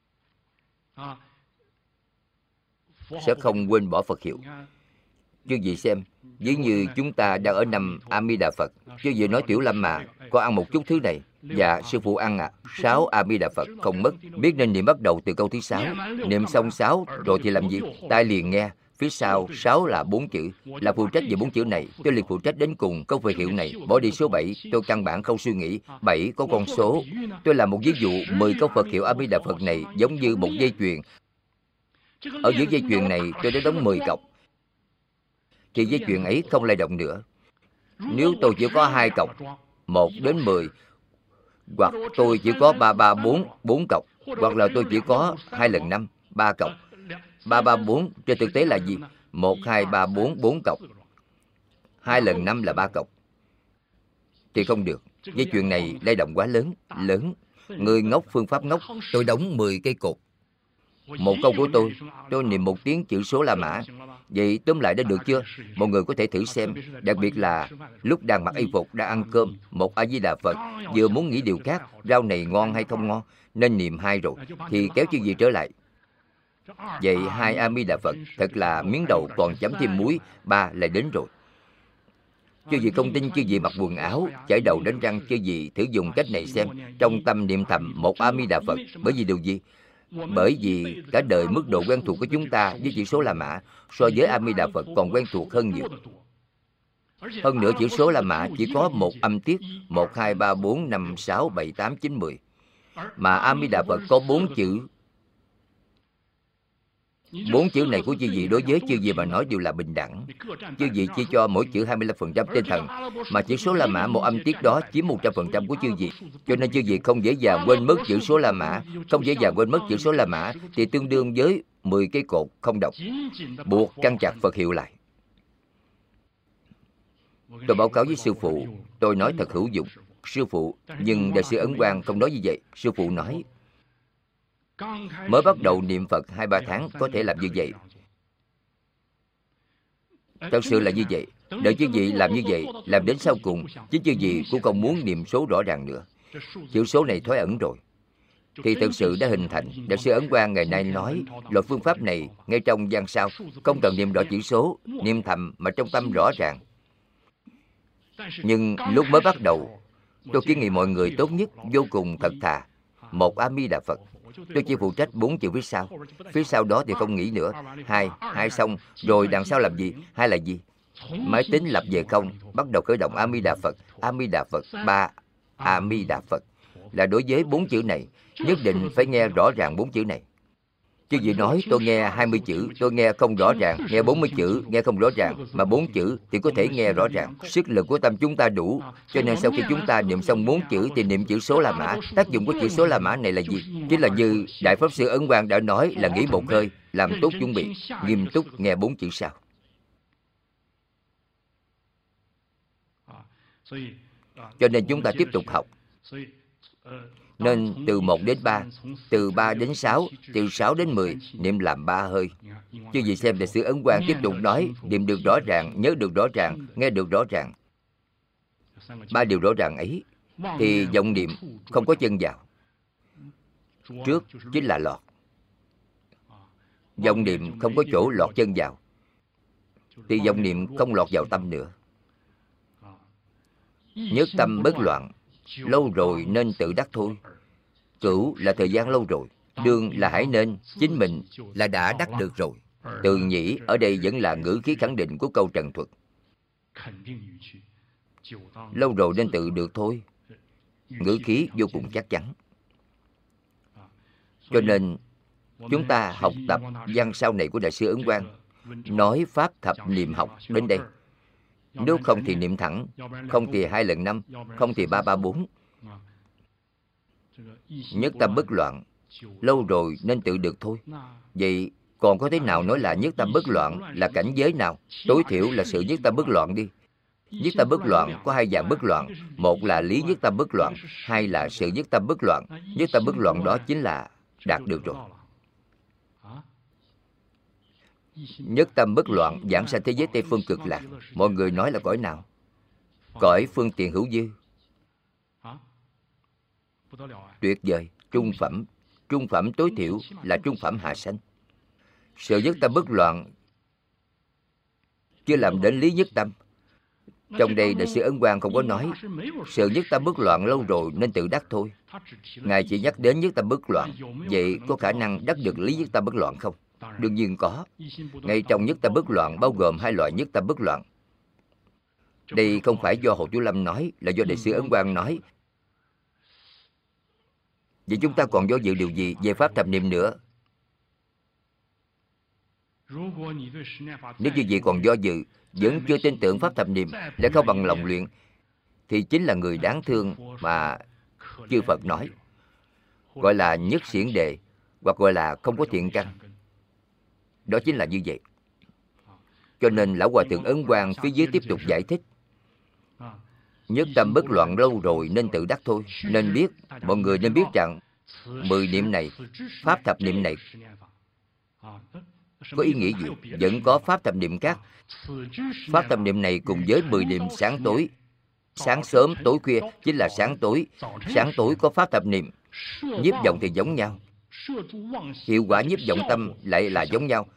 sẽ không quên bỏ Phật hiệu. Chư vị xem, ví như chúng ta đang ở năm A Di Đà Phật, chư vị nói Tiểu Lâm mà, có ăn một chút thứ này. Dạ, sư phụ ăn à. Sáu A Di Đà Phật, không mất. Biết nên niệm bắt đầu từ câu thứ sáu. Niệm xong sáu, rồi thì làm gì? Tai liền nghe. Phía sau, sáu là bốn chữ. Là phụ trách về bốn chữ này. Tôi liền phụ trách đến cùng câu Phật hiệu này. Bỏ đi số bảy, tôi căn bản không suy nghĩ. Bảy có con số. Tôi làm một ví dụ, mười câu Phật hiệu A Di Đà Phật này giống như một dây chuyền. Ở giữa dây chuyền này tôi đã đóng mười cọc. Thì dây chuyền ấy không lay động nữa. Nếu tôi chỉ có hai cọc, một đến mười, hoặc tôi chỉ có ba ba bốn, bốn cọc, hoặc là tôi chỉ có hai lần năm, ba cọc. Ba ba bốn trên thực tế là gì? Một, hai, ba, bốn, bốn cọc. Hai lần năm là ba cọc. Thì không được. Dây chuyền này lay động quá lớn, lớn. Người ngốc phương pháp ngốc. Tôi đóng mười cây cột. Một câu của tôi, tôi niệm một tiếng chữ số La Mã. Vậy tóm lại đã được chưa? Mọi người có thể thử xem. Đặc biệt là lúc đang mặc y phục, đang ăn cơm, một A Di Đà Phật, vừa muốn nghĩ điều khác, rau này ngon hay không ngon, nên niệm hai rồi, thì kéo chư gì trở lại. Vậy hai A Di Đà Phật, thật là miếng đầu còn chấm thêm muối, ba lại đến rồi. Chư vị không tin, chư vị mặc quần áo, chải đầu đánh răng, chư vị thử dùng cách này xem. Trong tâm niệm thầm một A Di Đà Phật. Bởi vì điều gì? Bởi vì cả đời mức độ quen thuộc của chúng ta với chữ số La Mã so với A Di Đà Phật còn quen thuộc hơn nhiều. Hơn nữa chữ số La Mã chỉ có một âm tiết, một, hai, ba, bốn, năm, sáu, bảy, tám, chín, mười. Mà A Di Đà Phật có bốn chữ. Bốn chữ này của chư vị đối với chư vị mà nói đều là bình đẳng. Chư vị chỉ cho mỗi chữ hai mươi lăm phần trăm tinh thần, mà chữ số La Mã một âm tiết đó chiếm một trăm phần trăm của chư vị. Cho nên chư vị không dễ dàng quên mất chữ số La Mã. Không dễ dàng quên mất chữ số La Mã thì tương đương với mười cây cột không độc, buộc căng chặt Phật hiệu lại. Tôi báo cáo với sư phụ, tôi nói thật hữu dụng. Sư phụ, nhưng Đại sư Ấn Quang không nói như vậy. Sư phụ nói, mới bắt đầu niệm Phật hai ba tháng có thể làm như vậy. Thật sự là như vậy. Đợi chư vị làm như vậy, làm đến sau cùng, chính chư vị cũng không muốn niệm số rõ ràng nữa. Chữ số này thoái ẩn rồi, thì thực sự đã hình thành. Đại sư Ấn Quang ngày nay nói, loại phương pháp này ngay trong gian sao, không cần niệm rõ chữ số, niệm thầm mà trong tâm rõ ràng. Nhưng lúc mới bắt đầu, tôi kiến nghị mọi người tốt nhất vô cùng thật thà. Một, A Di Đà Phật. Tôi chỉ phụ trách bốn chữ phía sau. Phía sau đó thì không nghĩ nữa. Hai, hai xong, rồi đằng sau làm gì? Hai là gì? Máy tính lập về không, bắt đầu khởi động A Di Đà Phật, A Di Đà Phật, ba, A Di Đà Phật. Là đối với bốn chữ này, nhất định phải nghe rõ ràng bốn chữ này. Chứ gì nói tôi nghe hai mươi chữ, tôi nghe không rõ ràng, nghe bốn mươi chữ, nghe không rõ ràng, mà bốn chữ thì có thể nghe rõ ràng. Sức lực của tâm chúng ta đủ, cho nên sau khi chúng ta niệm xong bốn chữ thì niệm chữ số La Mã. Tác dụng của chữ số La Mã này là gì? Chính là như Đại Pháp Sư Ấn Quang đã nói, là nghỉ một hơi, làm tốt chuẩn bị, nghiêm túc nghe bốn chữ sau. Cho nên chúng ta tiếp tục học. Nên từ một đến ba, từ ba đến sáu, từ sáu đến mười, niệm làm ba hơi. Chứ gì xem Đại sư Ấn Quang tiếp tục nói, niệm được rõ ràng, nhớ được rõ ràng, nghe được rõ ràng. Ba điều rõ ràng ấy, thì vọng niệm không có chân vào. Trước chính là lọt. Vọng niệm không có chỗ lọt chân vào, thì vọng niệm không lọt vào tâm nữa. Nhất tâm bất loạn, lâu rồi nên tự đắc thôi. Cửu là thời gian lâu rồi, đương là hãy nên, chính mình là đã đắc được rồi. Từ nhĩ ở đây vẫn là ngữ khí khẳng định của câu trần thuật. Lâu rồi nên tự được thôi. Ngữ khí vô cùng chắc chắn. Cho nên chúng ta học tập văn sau này của Đại sư Ấn Quang, nói pháp thập niệm học đến đây. Nếu không thì niệm thẳng, không thì hai lần năm, không thì ba ba bốn. Nhất tâm bất loạn, lâu rồi nên tự được thôi. Vậy còn có thế nào nói là nhất tâm bất loạn là cảnh giới nào? Tối thiểu là sự nhất tâm bất loạn đi. Nhất tâm bất loạn có hai dạng bất loạn. Một là lý nhất tâm bất loạn, hai là sự nhất tâm bất loạn. Nhất tâm bất loạn đó chính là đạt được rồi. Nhất tâm bất loạn giảng sanh thế giới Tây Phương Cực Lạc. Mọi người nói là cõi nào? Cõi phương tiện hữu dư. Tuyệt vời, trung phẩm. Trung phẩm tối thiểu là trung phẩm hạ sanh. Sự nhất tâm bất loạn chưa làm đến lý nhất tâm. Trong đây Đại sư Ấn Quang không có nói sự nhất tâm bất loạn lâu rồi nên tự đắc thôi. Ngài chỉ nhắc đến nhất tâm bất loạn. Vậy có khả năng đắc được lý nhất tâm bất loạn không? Đương nhiên có. Ngay trong nhất tâm bất loạn bao gồm hai loại nhất tâm bất loạn. Đây không phải do Hồ Chú Lâm nói, là do Đại sư Ấn Quang nói. Vậy chúng ta còn do dự điều gì về pháp thập niệm nữa? Nếu như vậy còn do dự, vẫn chưa tin tưởng pháp thập niệm, lại không bằng lòng luyện, thì chính là người đáng thương mà chư Phật nói. Gọi là nhất xiển đề, hoặc gọi là không có thiện căn. Đó chính là như vậy. Cho nên Lão Hòa Thượng Ấn Quang phía dưới tiếp tục giải thích. Nhất tâm bất loạn lâu rồi nên tự đắc thôi. Nên biết, mọi người nên biết rằng mười niệm này, pháp thập niệm này có ý nghĩa gì? Vẫn có pháp thập niệm khác. Pháp thập niệm này cùng với mười niệm sáng tối, sáng sớm tối khuya chính là sáng tối. Sáng tối có pháp thập niệm. Nhiếp vọng thì giống nhau, hiệu quả nhiếp vọng tâm lại là giống nhau.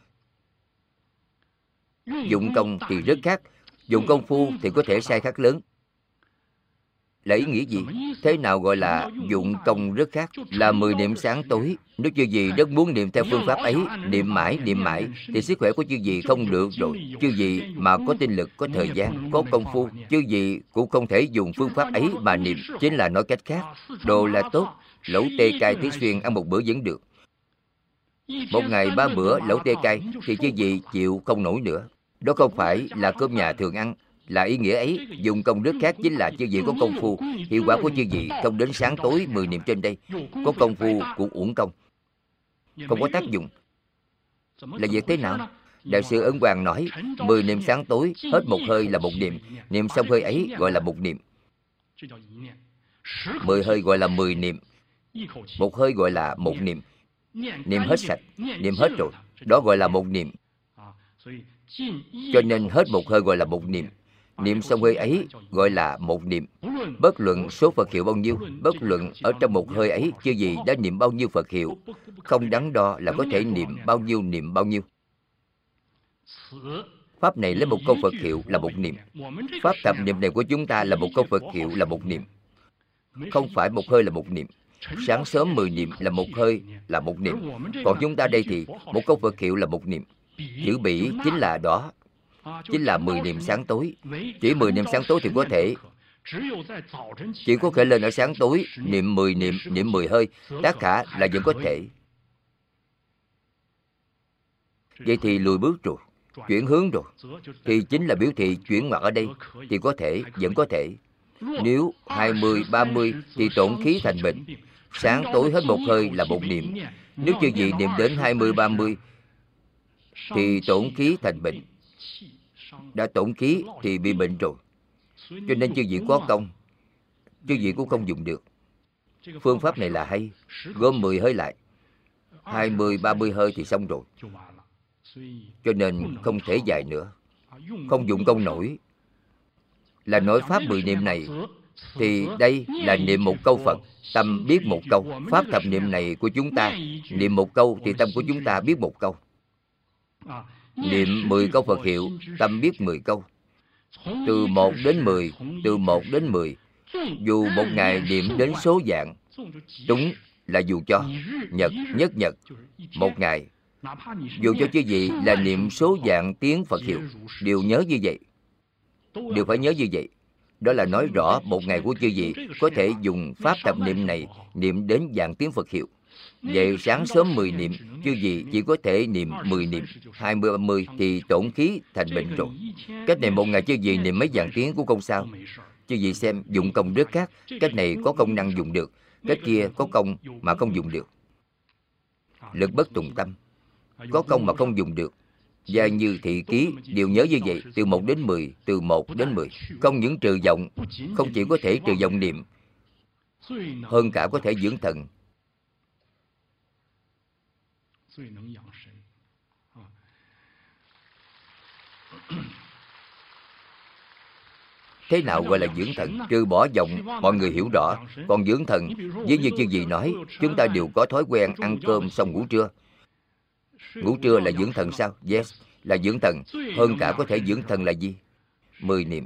Dụng công thì rất khác. Dụng công phu thì có thể sai khác lớn. là ý nghĩa gì? Thế nào gọi là dụng công rất khác? Là mười niệm sáng tối. Nếu chư vị rất muốn niệm theo phương pháp ấy, niệm mãi, niệm mãi, thì sức khỏe của chư vị không được rồi. Chư vị mà có tinh lực, có thời gian, có công phu, chư vị cũng không thể dùng phương pháp ấy mà niệm. Chính là nói cách khác, đồ là tốt, lẩu tê cay Tứ Xuyên ăn một bữa vẫn được. Một ngày ba bữa lẩu tê cay thì chư vị chịu không nổi nữa. Đó không phải là cơm nhà thường ăn. Là ý nghĩa ấy, dùng công đức khác chính là chư vị có công phu. Hiệu quả của chư vị không đến sáng tối mười niệm trên đây. Có công phu cũng uổng công, không có tác dụng. Là việc thế nào? Đại sư Ấn Quang nói, mười niệm sáng tối, hết một hơi là một niệm. Niệm xong hơi ấy gọi là một niệm. Mười hơi gọi là mười niệm. Một hơi gọi là một niệm. Niệm hết sạch, niệm hết rồi, đó gọi là một niệm. Cho nên hết một hơi gọi là một niệm. Niệm xong hơi ấy gọi là một niệm. Bất luận số Phật hiệu bao nhiêu, bất luận ở trong một hơi ấy chư vị đã niệm bao nhiêu Phật hiệu, không đắn đo là có thể niệm bao nhiêu niệm bao nhiêu. Pháp này lấy một câu Phật hiệu là một niệm. Pháp thập niệm này của chúng ta là một câu Phật hiệu là một niệm. Không phải một hơi là một niệm. Sáng sớm mười niệm là một hơi là một niệm. Còn chúng ta đây thì một câu Phật hiệu là một niệm. Chữ bỉ chính là đó, chính là mười niệm sáng tối. Chỉ mười niệm sáng tối thì có thể. Chỉ có thể lên ở sáng tối, niệm mười niệm, niệm mười hơi, tất cả là vẫn có thể. Vậy thì lùi bước rồi, chuyển hướng rồi. Thì chính là biểu thị chuyển ngoặt ở đây. Thì có thể, vẫn có thể. Nếu hai mươi, ba mươi thì tổn khí thành bệnh. Sáng tối hết một hơi là một niệm. Nếu chư vị niệm đến hai mươi, ba mươi thì tổn khí thành bệnh. Đã tổn khí thì bị bệnh rồi. Cho nên chư vị có công, chư vị cũng không dùng được. Phương pháp này là hay. Gom mười hơi lại, hai mươi, ba mươi hơi thì xong rồi. Cho nên không thể dài nữa. Không dụng công nổi. Là nói pháp mười niệm này thì đây là niệm một câu Phật, tâm biết một câu. Pháp thập niệm này của chúng ta, niệm một câu thì tâm của chúng ta biết một câu. Niệm mười câu Phật hiệu, tâm biết mười câu. Từ một đến mười, từ một đến mười. Dù một ngày niệm đến số dạng, đúng là dù cho nhật, nhất nhật, một ngày. Dù cho chư vị là niệm số dạng tiếng Phật hiệu, đều nhớ như vậy. Đều phải nhớ như vậy. Đó là nói rõ một ngày của chư vị có thể dùng pháp thập niệm này niệm đến dạng tiếng Phật hiệu. Vậy sáng sớm mười niệm, chư vị chỉ có thể niệm mười niệm, hai mươi, ba mươi thì tổn khí thành bệnh rồi. Cách này một ngày chư vị niệm mấy dạng tiếng cũng không sao. Chư vị xem, dụng công rất khác. Cách này có công năng dùng được, cách kia có công mà không dùng được. Lực bất tùng tâm. Có công mà không dùng được. Và như thị ký đều nhớ như vậy, từ một đến mười, từ một đến mười. Không những trừ vọng, không chỉ có thể trừ vọng niệm, hơn cả có thể dưỡng thần. Thế nào gọi là dưỡng thần? Trừ bỏ vọng, mọi người hiểu rõ. Còn dưỡng thần, với như chư gì nói, chúng ta đều có thói quen ăn cơm xong ngủ trưa. Ngủ trưa là dưỡng thần sao? Yes, là dưỡng thần. Hơn cả có thể dưỡng thần là gì? Mười niệm.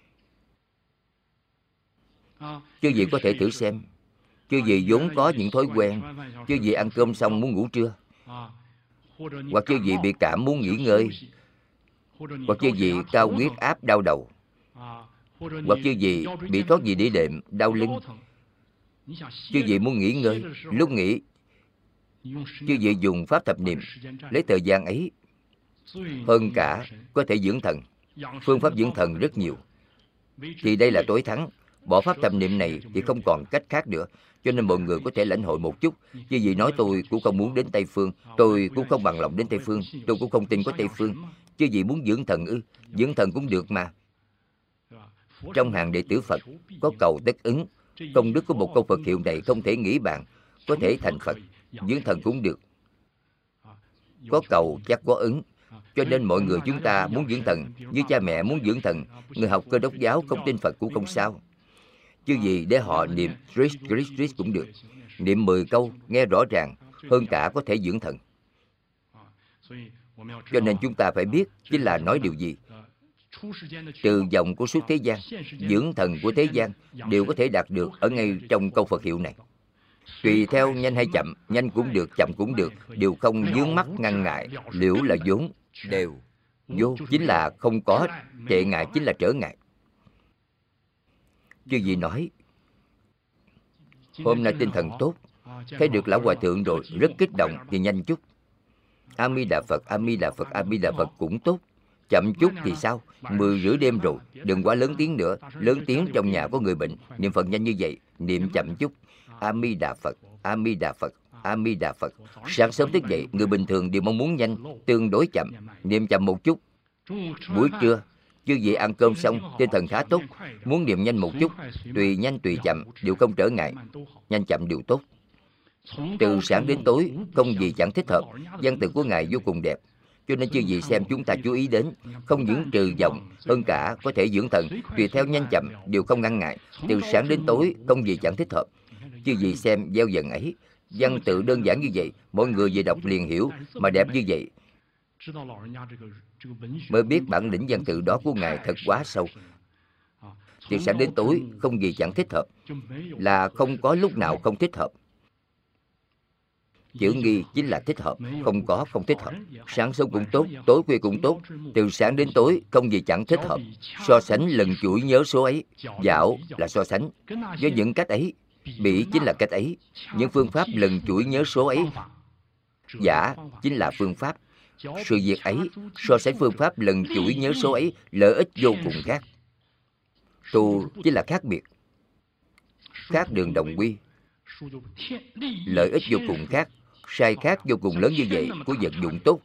Chư vị có thể thử xem. Chư vị vốn có những thói quen. Chư vị ăn cơm xong muốn ngủ trưa, hoặc chư vị bị cảm muốn nghỉ ngơi, hoặc chư vị cao huyết áp đau đầu, hoặc chư vị bị thoát vị đĩa đệm đau lưng. Chư vị muốn nghỉ ngơi, lúc nghỉ chư vị dùng pháp thập niệm, lấy thời gian ấy. Hơn cả có thể dưỡng thần. Phương pháp dưỡng thần rất nhiều. Thì đây là tối thắng. Bỏ pháp thập niệm này thì không còn cách khác nữa. Cho nên mọi người có thể lãnh hội một chút. Chứ vì nói tôi cũng không muốn đến Tây Phương, tôi cũng không bằng lòng đến Tây Phương, tôi cũng không tin có Tây Phương. Chứ vì muốn dưỡng thần ư? Dưỡng thần cũng được mà. Trong hàng đệ tử Phật có cầu tất ứng. Công đức của một câu Phật hiệu này không thể nghĩ bàn. Có thể thành Phật, dưỡng thần cũng được. Có cầu chắc có ứng. Cho nên mọi người chúng ta muốn dưỡng thần, như cha mẹ muốn dưỡng thần. Người học Cơ Đốc giáo không tin Phật cũng không sao. Chứ gì để họ niệm Christ, Christ, Christ cũng được. Niệm mười câu, nghe rõ ràng, hơn cả có thể dưỡng thần. Cho nên chúng ta phải biết chính là nói điều gì. từ vọng của suốt thế gian, dưỡng thần của thế gian đều có thể đạt được ở ngay trong câu Phật hiệu này. Tùy theo nhanh hay chậm, nhanh cũng được, chậm cũng được, đều không vướng mắc ngăn ngại. Liễu là vốn, đều vô chính là không có, tệ ngại chính là trở ngại. Chứ gì nói hôm nay tinh thần tốt, thấy được lão hòa thượng rồi rất kích động thì nhanh chút. A Di Đà Phật, A Di Đà Phật, A Di Đà Phật cũng tốt. Chậm chút thì sao? Mười rưỡi đêm rồi, đừng quá lớn tiếng nữa. Lớn tiếng trong nhà có người bệnh, niệm Phật nhanh như vậy, niệm chậm chút. A Di Đà Phật, A Di Đà Phật, A Di Đà Phật. Sáng sớm thức dậy, người bình thường đều mong muốn nhanh, tương đối chậm, niệm chậm một chút. Buổi trưa, chư vị ăn cơm xong, tinh thần khá tốt, muốn niệm nhanh một chút, tùy nhanh tùy chậm đều không trở ngại, nhanh chậm đều tốt. Từ sáng đến tối, không gì chẳng thích hợp. Văn tự của Ngài vô cùng đẹp, cho nên chư vị xem chúng ta chú ý đến, không những trừ vọng, hơn cả có thể dưỡng thần, tùy theo nhanh chậm đều không ngăn ngại. Từ sáng đến tối, không gì chẳng thích hợp. Chư vị xem gieo dần ấy, văn tự đơn giản như vậy, mọi người về đọc liền hiểu, mà đẹp như vậy, mới biết bản lĩnh văn tự đó của Ngài thật quá sâu. Từ sáng đến tối, không gì chẳng thích hợp, là không có lúc nào không thích hợp. Chữ nghi chính là thích hợp, không có không thích hợp. Sáng sớm cũng tốt, tối khuya cũng tốt. Từ sáng đến tối, không gì chẳng thích hợp. So sánh lần chuỗi nhớ số ấy. Dạo là so sánh. Với những cách ấy, bỉ chính là cách ấy. Những phương pháp lần chuỗi nhớ số ấy. Giả chính là phương pháp. Sự việc ấy, so sánh phương pháp lần chuỗi nhớ số ấy, lợi ích vô cùng khác. Tu chính là khác biệt. Khác đường đồng quy. Lợi ích vô cùng khác, sai khác vô cùng lớn như vậy của vật dụng tốt.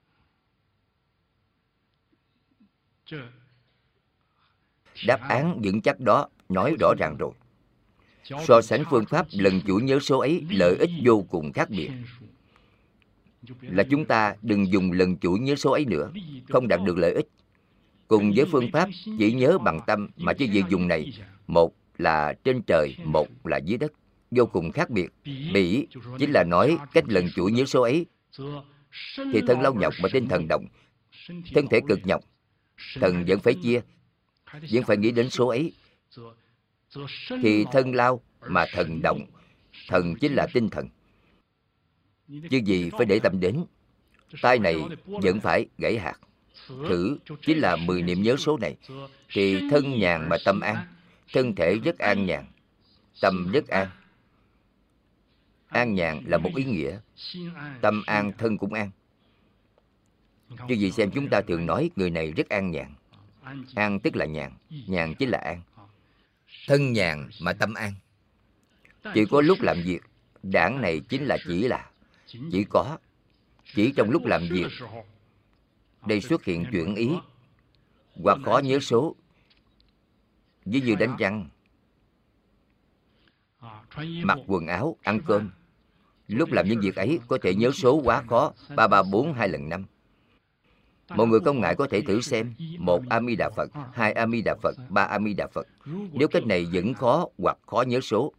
Đáp án vững chắc đó nói rõ ràng rồi. So sánh phương pháp lần chuỗi nhớ số ấy, lợi ích vô cùng khác biệt. Là chúng ta đừng dùng lần chuỗi nhớ số ấy nữa, không đạt được lợi ích. Cùng với phương pháp chỉ nhớ bằng tâm mà chứ việc dùng này, một là trên trời, một là dưới đất, vô cùng khác biệt. Bỉ chính là nói cách lần chuỗi nhớ số ấy, thì thân lao nhọc mà tinh thần động. Thân thể cực nhọc, thần vẫn phải chia, vẫn phải nghĩ đến số ấy. Thì thân lao mà thần động, thần chính là tinh thần. Chứ gì phải để tâm đến. Tai này vẫn phải gãy hạt. Thử chính là mười niệm nhớ số này, thì thân nhàn mà tâm an. Thân thể rất an nhàn, tâm rất an. An nhàn là một ý nghĩa, tâm an thân cũng an. Chứ gì xem chúng ta thường nói người này rất an nhàn. An tức là nhàn, nhàn chính là an. Thân nhàn mà tâm an. Chỉ có lúc làm việc, đảng này chính là chỉ là, chỉ có, chỉ trong lúc làm việc. Đây xuất hiện chuyển ý, hoặc khó nhớ số, ví như đánh răng, mặc quần áo, ăn cơm. Lúc làm những việc ấy có thể nhớ số quá khó, ba ba bốn hai lần năm. Mọi người không ngại có thể thử xem. Một A Di Đà Phật, hai A Di Đà Phật, ba A Di Đà Phật. Nếu cách này vẫn khó hoặc khó nhớ số,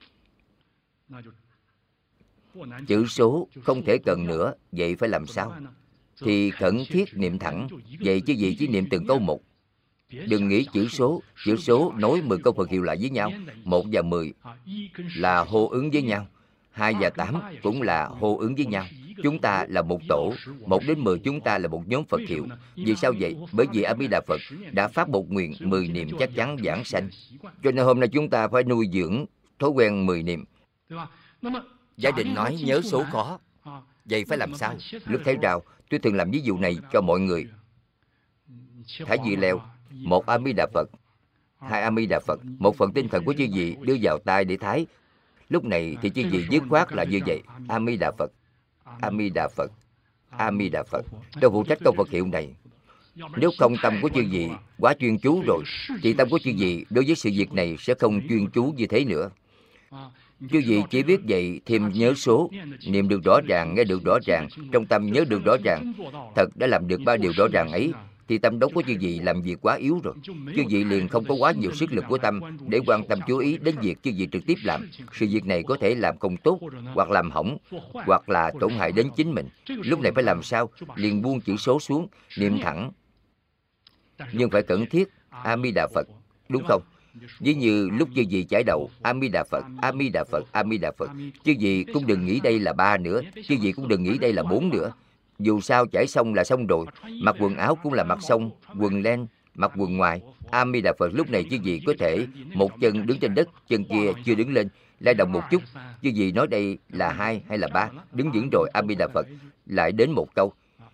chữ số không thể cần nữa, vậy phải làm sao? Thì khẩn thiết niệm thẳng. Vậy chứ gì chỉ niệm từng câu một. Đừng nghĩ chữ số. Chữ số nối mười câu Phật hiệu lại với nhau. Một và mười là hô ứng với nhau. Hai và tám cũng là hô ứng với nhau. Chúng ta là một tổ. Một đến mười chúng ta là một nhóm Phật hiệu. Vì sao vậy? Bởi vì A Di Đà Phật đã phát một nguyện mười niệm chắc chắn vãng sanh. Cho nên hôm nay chúng ta phải nuôi dưỡng thói quen mười niệm. Gia đình nói nhớ số khó, vậy phải làm sao? Lúc thấy rào, tôi thường làm ví dụ này cho mọi người. Thái dưa leo, một A Di Đà Phật, hai A Di Đà Phật, một phần tinh thần của chư vị đưa vào tai để thái. Lúc này thì chư vị dứt khoát là như vậy. A Di Đà Phật, A Di Đà Phật, A Di Đà Phật. Tôi phụ trách câu Phật hiệu này. Nếu không tâm của chư vị quá chuyên chú rồi, thì tâm của chư vị đối với sự việc này sẽ không chuyên chú như thế nữa. Chư vị chỉ biết vậy thêm nhớ số, niệm được rõ ràng, nghe được rõ ràng, trong tâm nhớ được rõ ràng, thật đã làm được ba điều rõ ràng ấy, thì tâm đốc của chư vị làm việc quá yếu rồi. Chư vị liền không có quá nhiều sức lực của tâm để quan tâm chú ý đến việc chư vị trực tiếp làm. Sự việc này có thể làm không tốt, hoặc làm hỏng, hoặc là tổn hại đến chính mình. Lúc này phải làm sao? Liền buông chữ số xuống, niệm thẳng. nhưng phải khẩn thiết A Di Đà Phật, đúng không? Ví như lúc chư vị chải đầu, A Di Đà Phật, A Di Đà Phật, A Di Đà Phật, chư vị cũng đừng nghĩ đây là ba nữa, chư vị cũng đừng nghĩ đây là bốn nữa. Dù sao chải xong là xong rồi, mặc quần áo cũng là mặc xong, quần len, mặc quần ngoài. A Di Đà Phật lúc này chư vị có thể một chân đứng trên đất, chân kia chưa đứng lên, lay động một chút. Chư vị nói đây là hai hay là ba, đứng vững rồi A Di Đà Phật, lại đến một câu.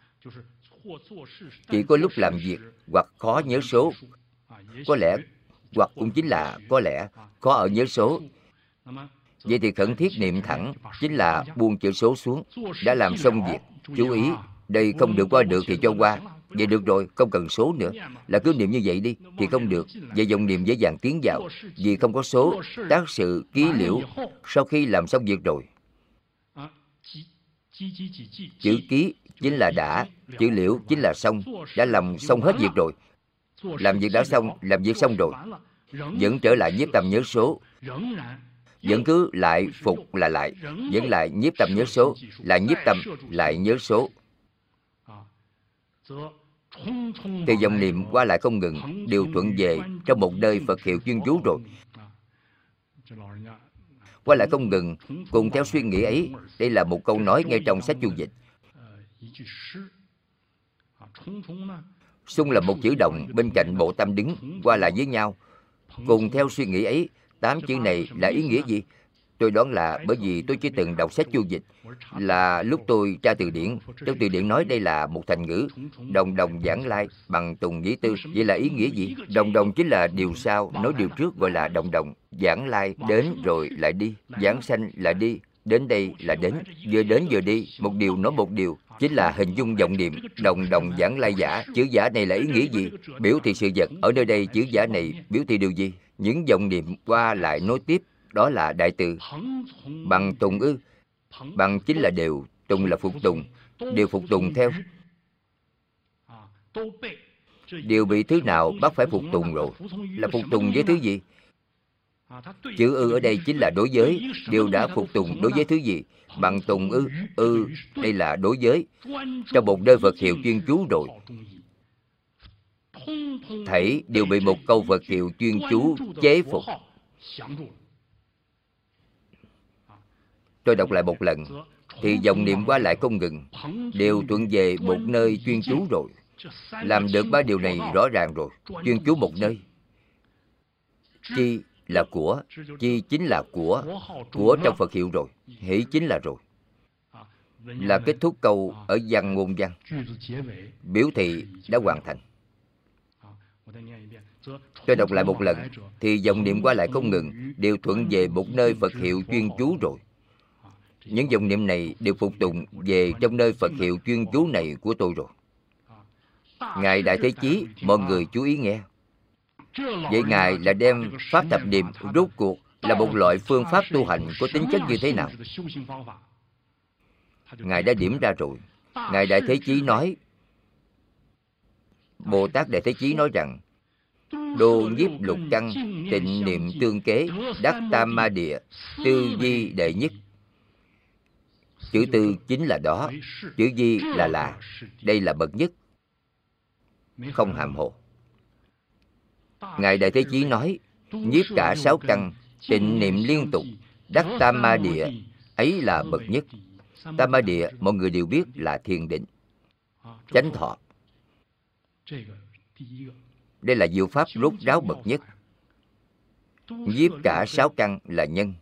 Chỉ có lúc làm việc hoặc khó nhớ số, có lẽ, hoặc cũng chính là có lẽ khó ở nhớ số. Vậy thì khẩn thiết niệm thẳng chính là buông chữ số xuống. Đã làm xong việc, chú ý, đây không được qua được thì cho qua. Vậy được rồi, không cần số nữa. Là cứ niệm như vậy đi, thì không được. Vậy dòng niệm dễ dàng tiến vào. Vì không có số, tác sự ký liễu. Sau khi làm xong việc rồi, chữ ký chính là đã, chữ liễu chính là xong. Đã làm xong hết việc rồi. Làm việc đã xong, làm việc xong rồi, vẫn trở lại nhiếp tâm nhớ số. Vẫn cứ lại phục là lại, vẫn lại nhiếp tâm nhớ số, lại nhiếp tâm, lại nhớ số. Thì dòng niệm qua lại không ngừng, đều thuận về trong một nơi Phật hiệu chuyên chú rồi. Qua lại không ngừng, cùng theo suy nghĩ ấy. Đây là một câu nói ngay trong sách chú dịch. Xung là một chữ đồng, bên cạnh bộ tâm đứng, qua lại với nhau. Cùng theo suy nghĩ ấy, tám chữ này là ý nghĩa gì? Tôi đoán là bởi vì tôi chỉ từng đọc sách chú dịch, là lúc tôi tra từ điển. Trong từ điển nói đây là một thành ngữ, đồng đồng giảng lai, bằng tùng dĩ tư. Vậy là ý nghĩa gì? Đồng đồng chính là điều sau, nói điều trước gọi là đồng đồng. Giảng lai, đến rồi lại đi. Giảng sanh là đi, đến đây là đến. Vừa đến vừa đi, một điều nói một điều. Chính là hình dung vọng niệm, đồng đồng giảng lai giả. Chữ giả này là ý nghĩa gì? Biểu thị sự vật. Ở nơi đây chữ giả này biểu thị điều gì? Những vọng niệm qua lại nối tiếp, đó là đại từ. Bằng tùng ư? Bằng chính là đều, tùng là phục tùng, đều phục tùng theo. Đều bị thứ nào bắt phải phục tùng rồi? Là phục tùng với thứ gì? Chữ ư ở đây chính là đối với, đều đã phục tùng đối với thứ gì? Bằng tùng ư? Ư, đây là đối với. Trong một nơi Phật hiệu chuyên chú rồi, thảy đều bị một câu Phật hiệu chuyên chú chế phục. Tôi đọc lại một lần, thì dòng niệm qua lại không ngừng, đều thuận về một nơi chuyên chú rồi. Làm được ba điều này rõ ràng rồi. Chuyên chú một nơi. Chi là của, chi chính là của, của trong Phật hiệu rồi. Hỷ chính là rồi. Là kết thúc câu ở văn ngôn văn. Biểu thị đã hoàn thành. Tôi đọc lại một lần, thì dòng niệm qua lại không ngừng, đều thuận về một nơi Phật hiệu chuyên chú rồi. Những dòng niệm này đều phục tùng về trong nơi Phật hiệu chuyên chú này của tôi rồi. Ngài Đại Thế Chí, mọi người chú ý nghe. Vậy Ngài là đem Pháp thập niệm rốt cuộc là một loại phương pháp tu hành có tính chất như thế nào? Ngài đã điểm ra rồi. Ngài Đại Thế Chí nói, Bồ Tát Đại Thế Chí nói rằng, đô nhiếp lục căn, tịnh niệm tương kế, đắc tam ma địa, tư di đệ nhất. Chữ tư chính là đó, chữ di là là. Đây là bậc nhất, không hàm hồ. Ngài Đại Thế Chí nói, nhiếp cả sáu căn, tịnh niệm liên tục, đắc tam ma địa, ấy là bậc nhất. Tam ma địa mọi người đều biết là thiền định, chánh thọ. Đây là diệu pháp rốt ráo bậc nhất. Nhiếp cả sáu căn là nhân.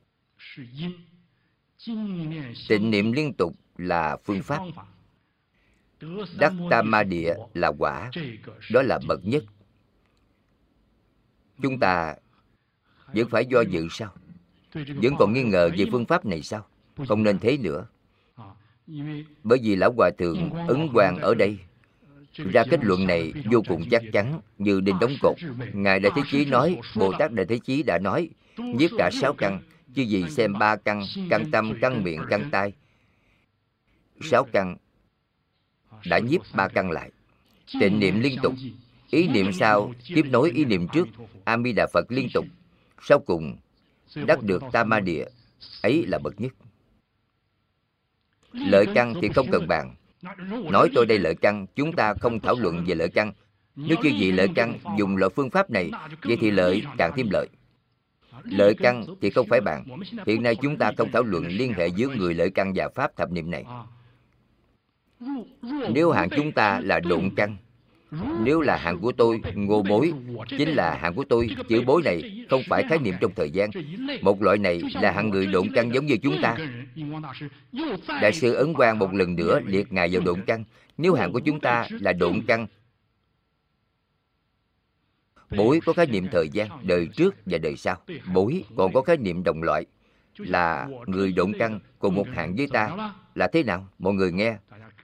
Tịnh niệm liên tục là phương pháp. Đắc tam ma địa là quả. Đó là bậc nhất. Chúng ta vẫn phải do dự sao? Vẫn còn nghi ngờ về phương pháp này sao? Không nên thế nữa. Bởi vì Lão Hòa Thượng Ấn Quang ở đây ra kết luận này vô cùng chắc chắn, như đinh đóng cột. Ngài Đại Thế Chí nói, Bồ Tát Đại Thế Chí đã nói, nhiếp cả sáu căn. Chứ gì xem ba căn, căn tâm, căn miệng, căn tai. Sáu căn đã nhiếp ba căn lại. Tịnh niệm liên tục, ý niệm sau tiếp nối ý niệm trước, A Di Đà Phật liên tục. Sau cùng đắc được tam ma địa, ấy là bậc nhất. Lợi căn thì không cần bàn. Nói tôi đây lợi căn, chúng ta không thảo luận về lợi căn. Nếu chư vị lợi căn dùng loại phương pháp này, vậy thì lợi càng thêm lợi. Lợi căn thì không phải bạn. Hiện nay chúng ta không thảo luận liên hệ giữa người lợi căn và pháp thập niệm này. Nếu hạng chúng ta là độn căn, nếu là hạng của tôi, Ngô Bối, chính là hạng của tôi. Chữ bối này không phải khái niệm trong thời gian. Một loại này là hạng người độn căn giống như chúng ta. Đại sư Ấn Quang một lần nữa liệt ngài vào độn căn. Nếu hạng của chúng ta là độn căn, bối có khái niệm thời gian, đời trước và đời sau. Bối còn có khái niệm đồng loại, là người độn căn cùng một hạng với ta. Là thế nào? Mọi người nghe.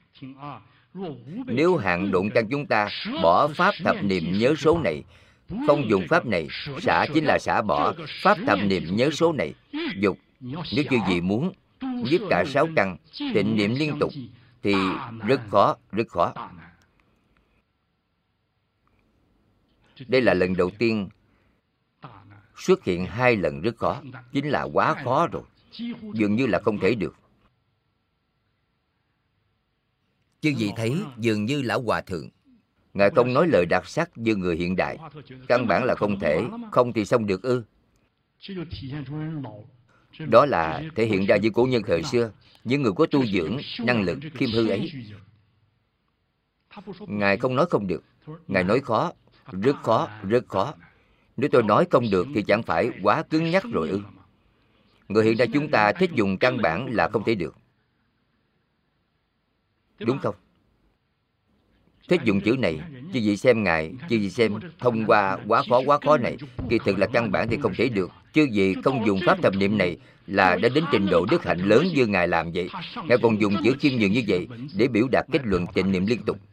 Nếu hạng độn căn chúng ta bỏ pháp thập niệm nhớ số này, không dùng pháp này, xả chính là xả bỏ pháp thập niệm nhớ số này, dục. Nếu chư vị muốn nhiếp cả sáu căn, tịnh niệm liên tục, thì rất khó, rất khó. Đây là lần đầu tiên xuất hiện hai lần rất khó, chính là quá khó rồi, dường như là không thể được. Chứ gì thấy dường như lão hòa thượng, ngài không nói lời đặc sắc như người hiện đại, căn bản là không thể, không thì xong được ư? Đó là thể hiện ra với cổ nhân thời xưa, những người có tu dưỡng, năng lực, khiêm hư ấy. Ngài không nói không được, ngài nói khó, rất khó, rất khó. Nếu tôi nói không được thì chẳng phải quá cứng nhắc rồi ư? Người hiện đại chúng ta thích dùng căn bản là không thể được, đúng không? Thích dùng chữ này, chứ gì xem ngài, chứ gì xem thông qua quá khó quá khó này, kỳ thực là căn bản thì không thể được. Chứ gì không dùng pháp thập niệm này là đã đến trình độ đức hạnh lớn như ngài làm vậy. Ngài còn dùng chữ khiêm nhường như vậy để biểu đạt kết luận tịnh niệm liên tục.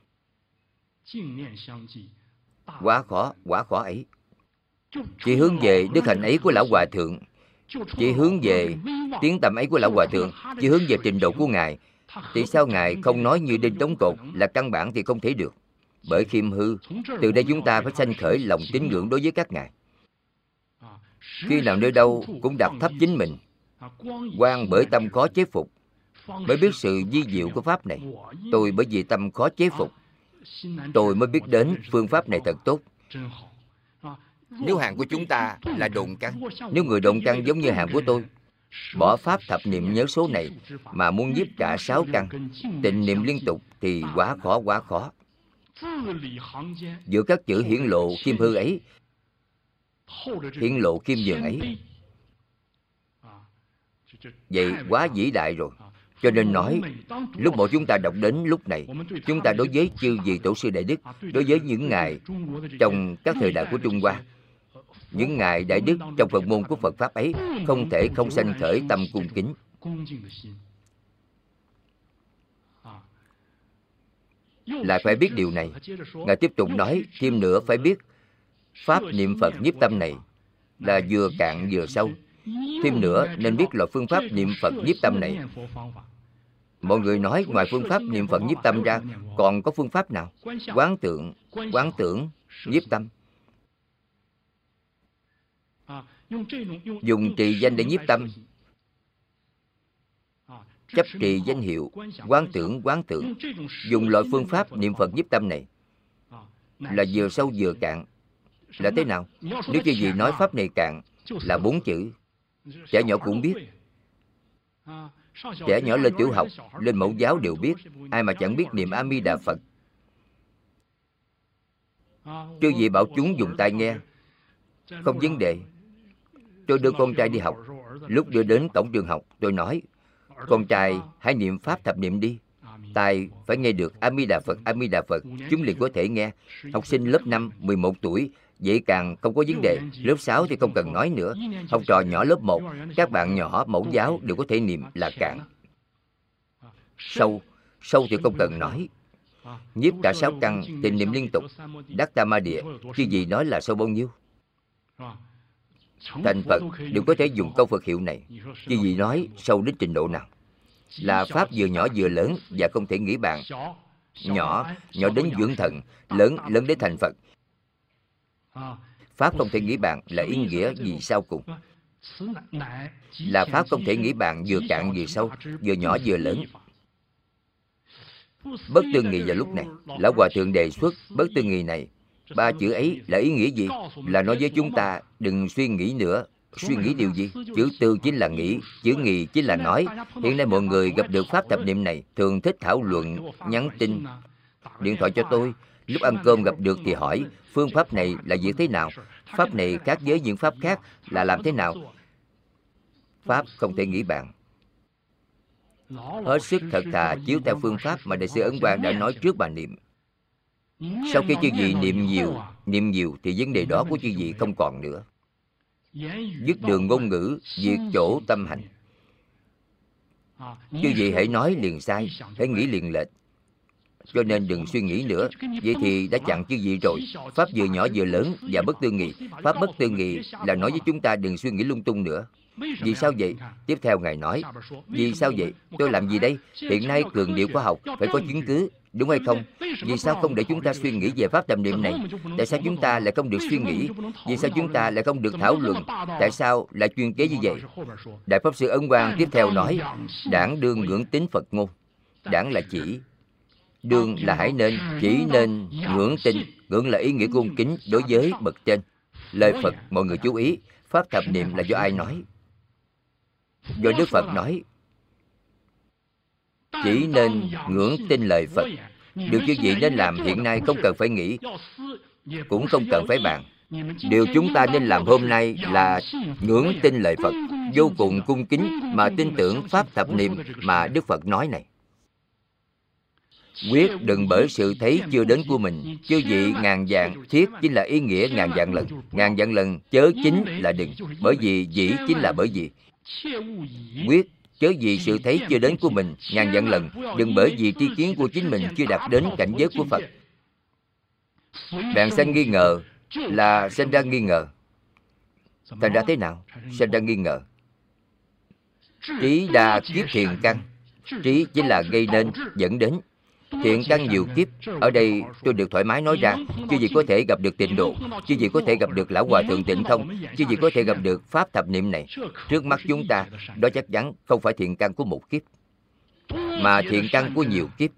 Quá khó, quá khó ấy. Chỉ hướng về đức hạnh ấy của lão hòa thượng, chỉ hướng về tiếng tăm ấy của lão hòa thượng, chỉ hướng về trình độ của ngài, thì sao ngài không nói như đinh đóng cột là căn bản thì không thể được? Bởi khiêm hư, từ đây chúng ta phải sanh khởi lòng tín ngưỡng đối với các ngài. Khi nào nơi đâu cũng đặt thấp chính mình, quan bởi tâm khó chế phục, bởi biết sự vi diệu của pháp này. Tôi bởi vì tâm khó chế phục, tôi mới biết đến phương pháp này thật tốt. Nếu hạng của chúng ta là độn căn, nếu người độn căn giống như hạng của tôi, bỏ pháp thập niệm nhớ số này mà muốn nhiếp cả sáu căn, tịnh niệm liên tục thì quá khó, quá khó. Giữa các chữ hiển lộ khiêm hư ấy, hiển lộ khiêm nhường ấy, vậy quá vĩ đại rồi. Cho nên nói, lúc mỗi chúng ta đọc đến lúc này, chúng ta đối với chư vị tổ sư đại đức, đối với những ngài trong các thời đại của Trung Hoa, những ngài đại đức trong Phật môn của Phật Pháp ấy, không thể không sanh khởi tâm cung kính. Lại phải biết điều này. Ngài tiếp tục nói thêm nữa, phải biết pháp niệm Phật nhiếp tâm này là vừa cạn vừa sâu. Thêm nữa nên biết loại phương pháp niệm Phật nhiếp tâm này. Mọi người nói ngoài phương pháp niệm Phật nhiếp tâm ra, còn có phương pháp nào? Quán tưởng, quán tưởng, nhiếp tâm. Dùng trì danh để nhiếp tâm, chấp trì danh hiệu, quán tưởng, quán tưởng. Dùng loại phương pháp niệm Phật nhiếp tâm này là vừa sâu vừa cạn. Là thế nào? Nếu như gì nói pháp này cạn là bốn chữ, trẻ nhỏ cũng biết. Trẻ nhỏ lên tiểu học, lên mẫu giáo đều biết. Ai mà chẳng biết niệm A Di Đà Phật. Chư vị bảo chúng dùng tai nghe, không vấn đề. Tôi đưa con trai đi học. Lúc đưa đến cổng trường học, tôi nói, con trai hãy niệm pháp thập niệm đi. Tai phải nghe được A Di Đà Phật, A Di Đà Phật, chúng liền có thể nghe. Học sinh lớp năm, mười một tuổi, vậy càng không có vấn đề. Lớp sáu thì không cần nói nữa. Học trò nhỏ lớp một, các bạn nhỏ mẫu giáo đều có thể niệm là cạn. Sâu, sâu thì không cần nói. Nhiếp cả sáu căn, tịnh niệm liên tục, đắc tam ma địa, chứ gì nói là sâu bao nhiêu. Thành Phật đều có thể dùng câu Phật hiệu này, chứ gì nói sâu đến trình độ nào. Là pháp vừa nhỏ vừa lớn và không thể nghĩ bàn. Nhỏ, nhỏ đến dưỡng thần, lớn, lớn đến thành Phật. Pháp không thể nghĩ bàn là ý nghĩa gì sau cùng? Là pháp không thể nghĩ bàn vừa cạn vừa sâu, vừa nhỏ vừa lớn. Bất tư nghị vào lúc này, Lão Hòa Thượng đề xuất bất tư nghị này. Ba chữ ấy là ý nghĩa gì? Là nói với chúng ta đừng suy nghĩ nữa. Suy nghĩ điều gì? Chữ tư chính là nghĩ, chữ nghị chính là nói. Hiện nay mọi người gặp được pháp thập niệm này thường thích thảo luận, nhắn tin, điện thoại cho tôi. Lúc ăn cơm gặp được thì hỏi phương pháp này là gì thế nào? Pháp này khác với những pháp khác là làm thế nào? Pháp không thể nghĩ bàn. Hết sức thật thà chiếu theo phương pháp mà Đại sư Ấn Quang đã nói trước bà niệm. Sau khi chư vị niệm nhiều, niệm nhiều thì vấn đề đó của chư vị không còn nữa. Dứt đường ngôn ngữ, diệt chỗ tâm hành. Chư vị hãy nói liền sai, hãy nghĩ liền lệch. Cho nên đừng suy nghĩ nữa. Vậy thì đã chặn chư vị rồi. Pháp vừa nhỏ vừa lớn và bất tư nghị. Pháp bất tư nghị là nói với chúng ta đừng suy nghĩ lung tung nữa. Vì sao vậy? Tiếp theo Ngài nói, vì sao vậy? Tôi làm gì đây? Hiện nay cường điệu khoa học phải có chứng cứ, đúng hay không? Vì sao không để chúng ta suy nghĩ về pháp tầm niệm này? Tại sao chúng ta lại không được suy nghĩ? Vì sao chúng ta lại không được thảo luận? Tại sao lại chuyên kế như vậy? Đại Pháp Sư Ấn Quang tiếp theo nói, đảng đương ngưỡng tín Phật ngôn. Đảng là chỉ, đương là hãy nên, chỉ nên ngưỡng tin. Ngưỡng là ý nghĩa cung kính đối với bậc trên. Lời Phật, mọi người chú ý, pháp thập niệm là do ai nói? Do Đức Phật nói. Chỉ nên ngưỡng tin lời Phật. Điều chư vị nên làm hiện nay không cần phải nghĩ, cũng không cần phải bàn. Điều chúng ta nên làm hôm nay là ngưỡng tin lời Phật, vô cùng cung kính mà tin tưởng pháp thập niệm mà Đức Phật nói này. Quyết đừng bởi sự thấy chưa đến của mình. Chư vị ngàn vạn, thiết chính là ý nghĩa ngàn vạn lần. Ngàn vạn lần chớ chính là đừng. Bởi vì dĩ chính là bởi vì. Quyết chớ vì sự thấy chưa đến của mình ngàn vạn lần. Đừng bởi vì tri kiến của chính mình chưa đạt đến cảnh giới của Phật. Bạn sanh nghi ngờ là sinh ra nghi ngờ. Thành ra thế nào? Sinh ra nghi ngờ. Trí đa kiếp thiền căn. Trí chính là gây nên, dẫn đến. Thiện căn nhiều kiếp. Ở đây tôi được thoải mái nói ra. Chứ gì có thể gặp được tịnh độ, chứ gì có thể gặp được Lão Hòa Thượng Tịnh Thông, chứ gì có thể gặp được pháp thập niệm này. Trước mắt chúng ta, đó chắc chắn không phải thiện căn của một kiếp, mà thiện căn của nhiều kiếp.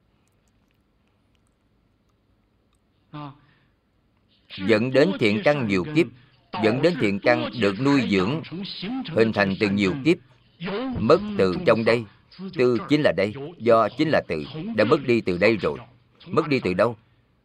Dẫn đến thiện căn nhiều kiếp, dẫn đến thiện căn được nuôi dưỡng, hình thành từ nhiều kiếp. Mất từ trong đây. Tư chính là đây, do chính là từ, đã mất đi từ đây rồi. Mất đi từ đâu?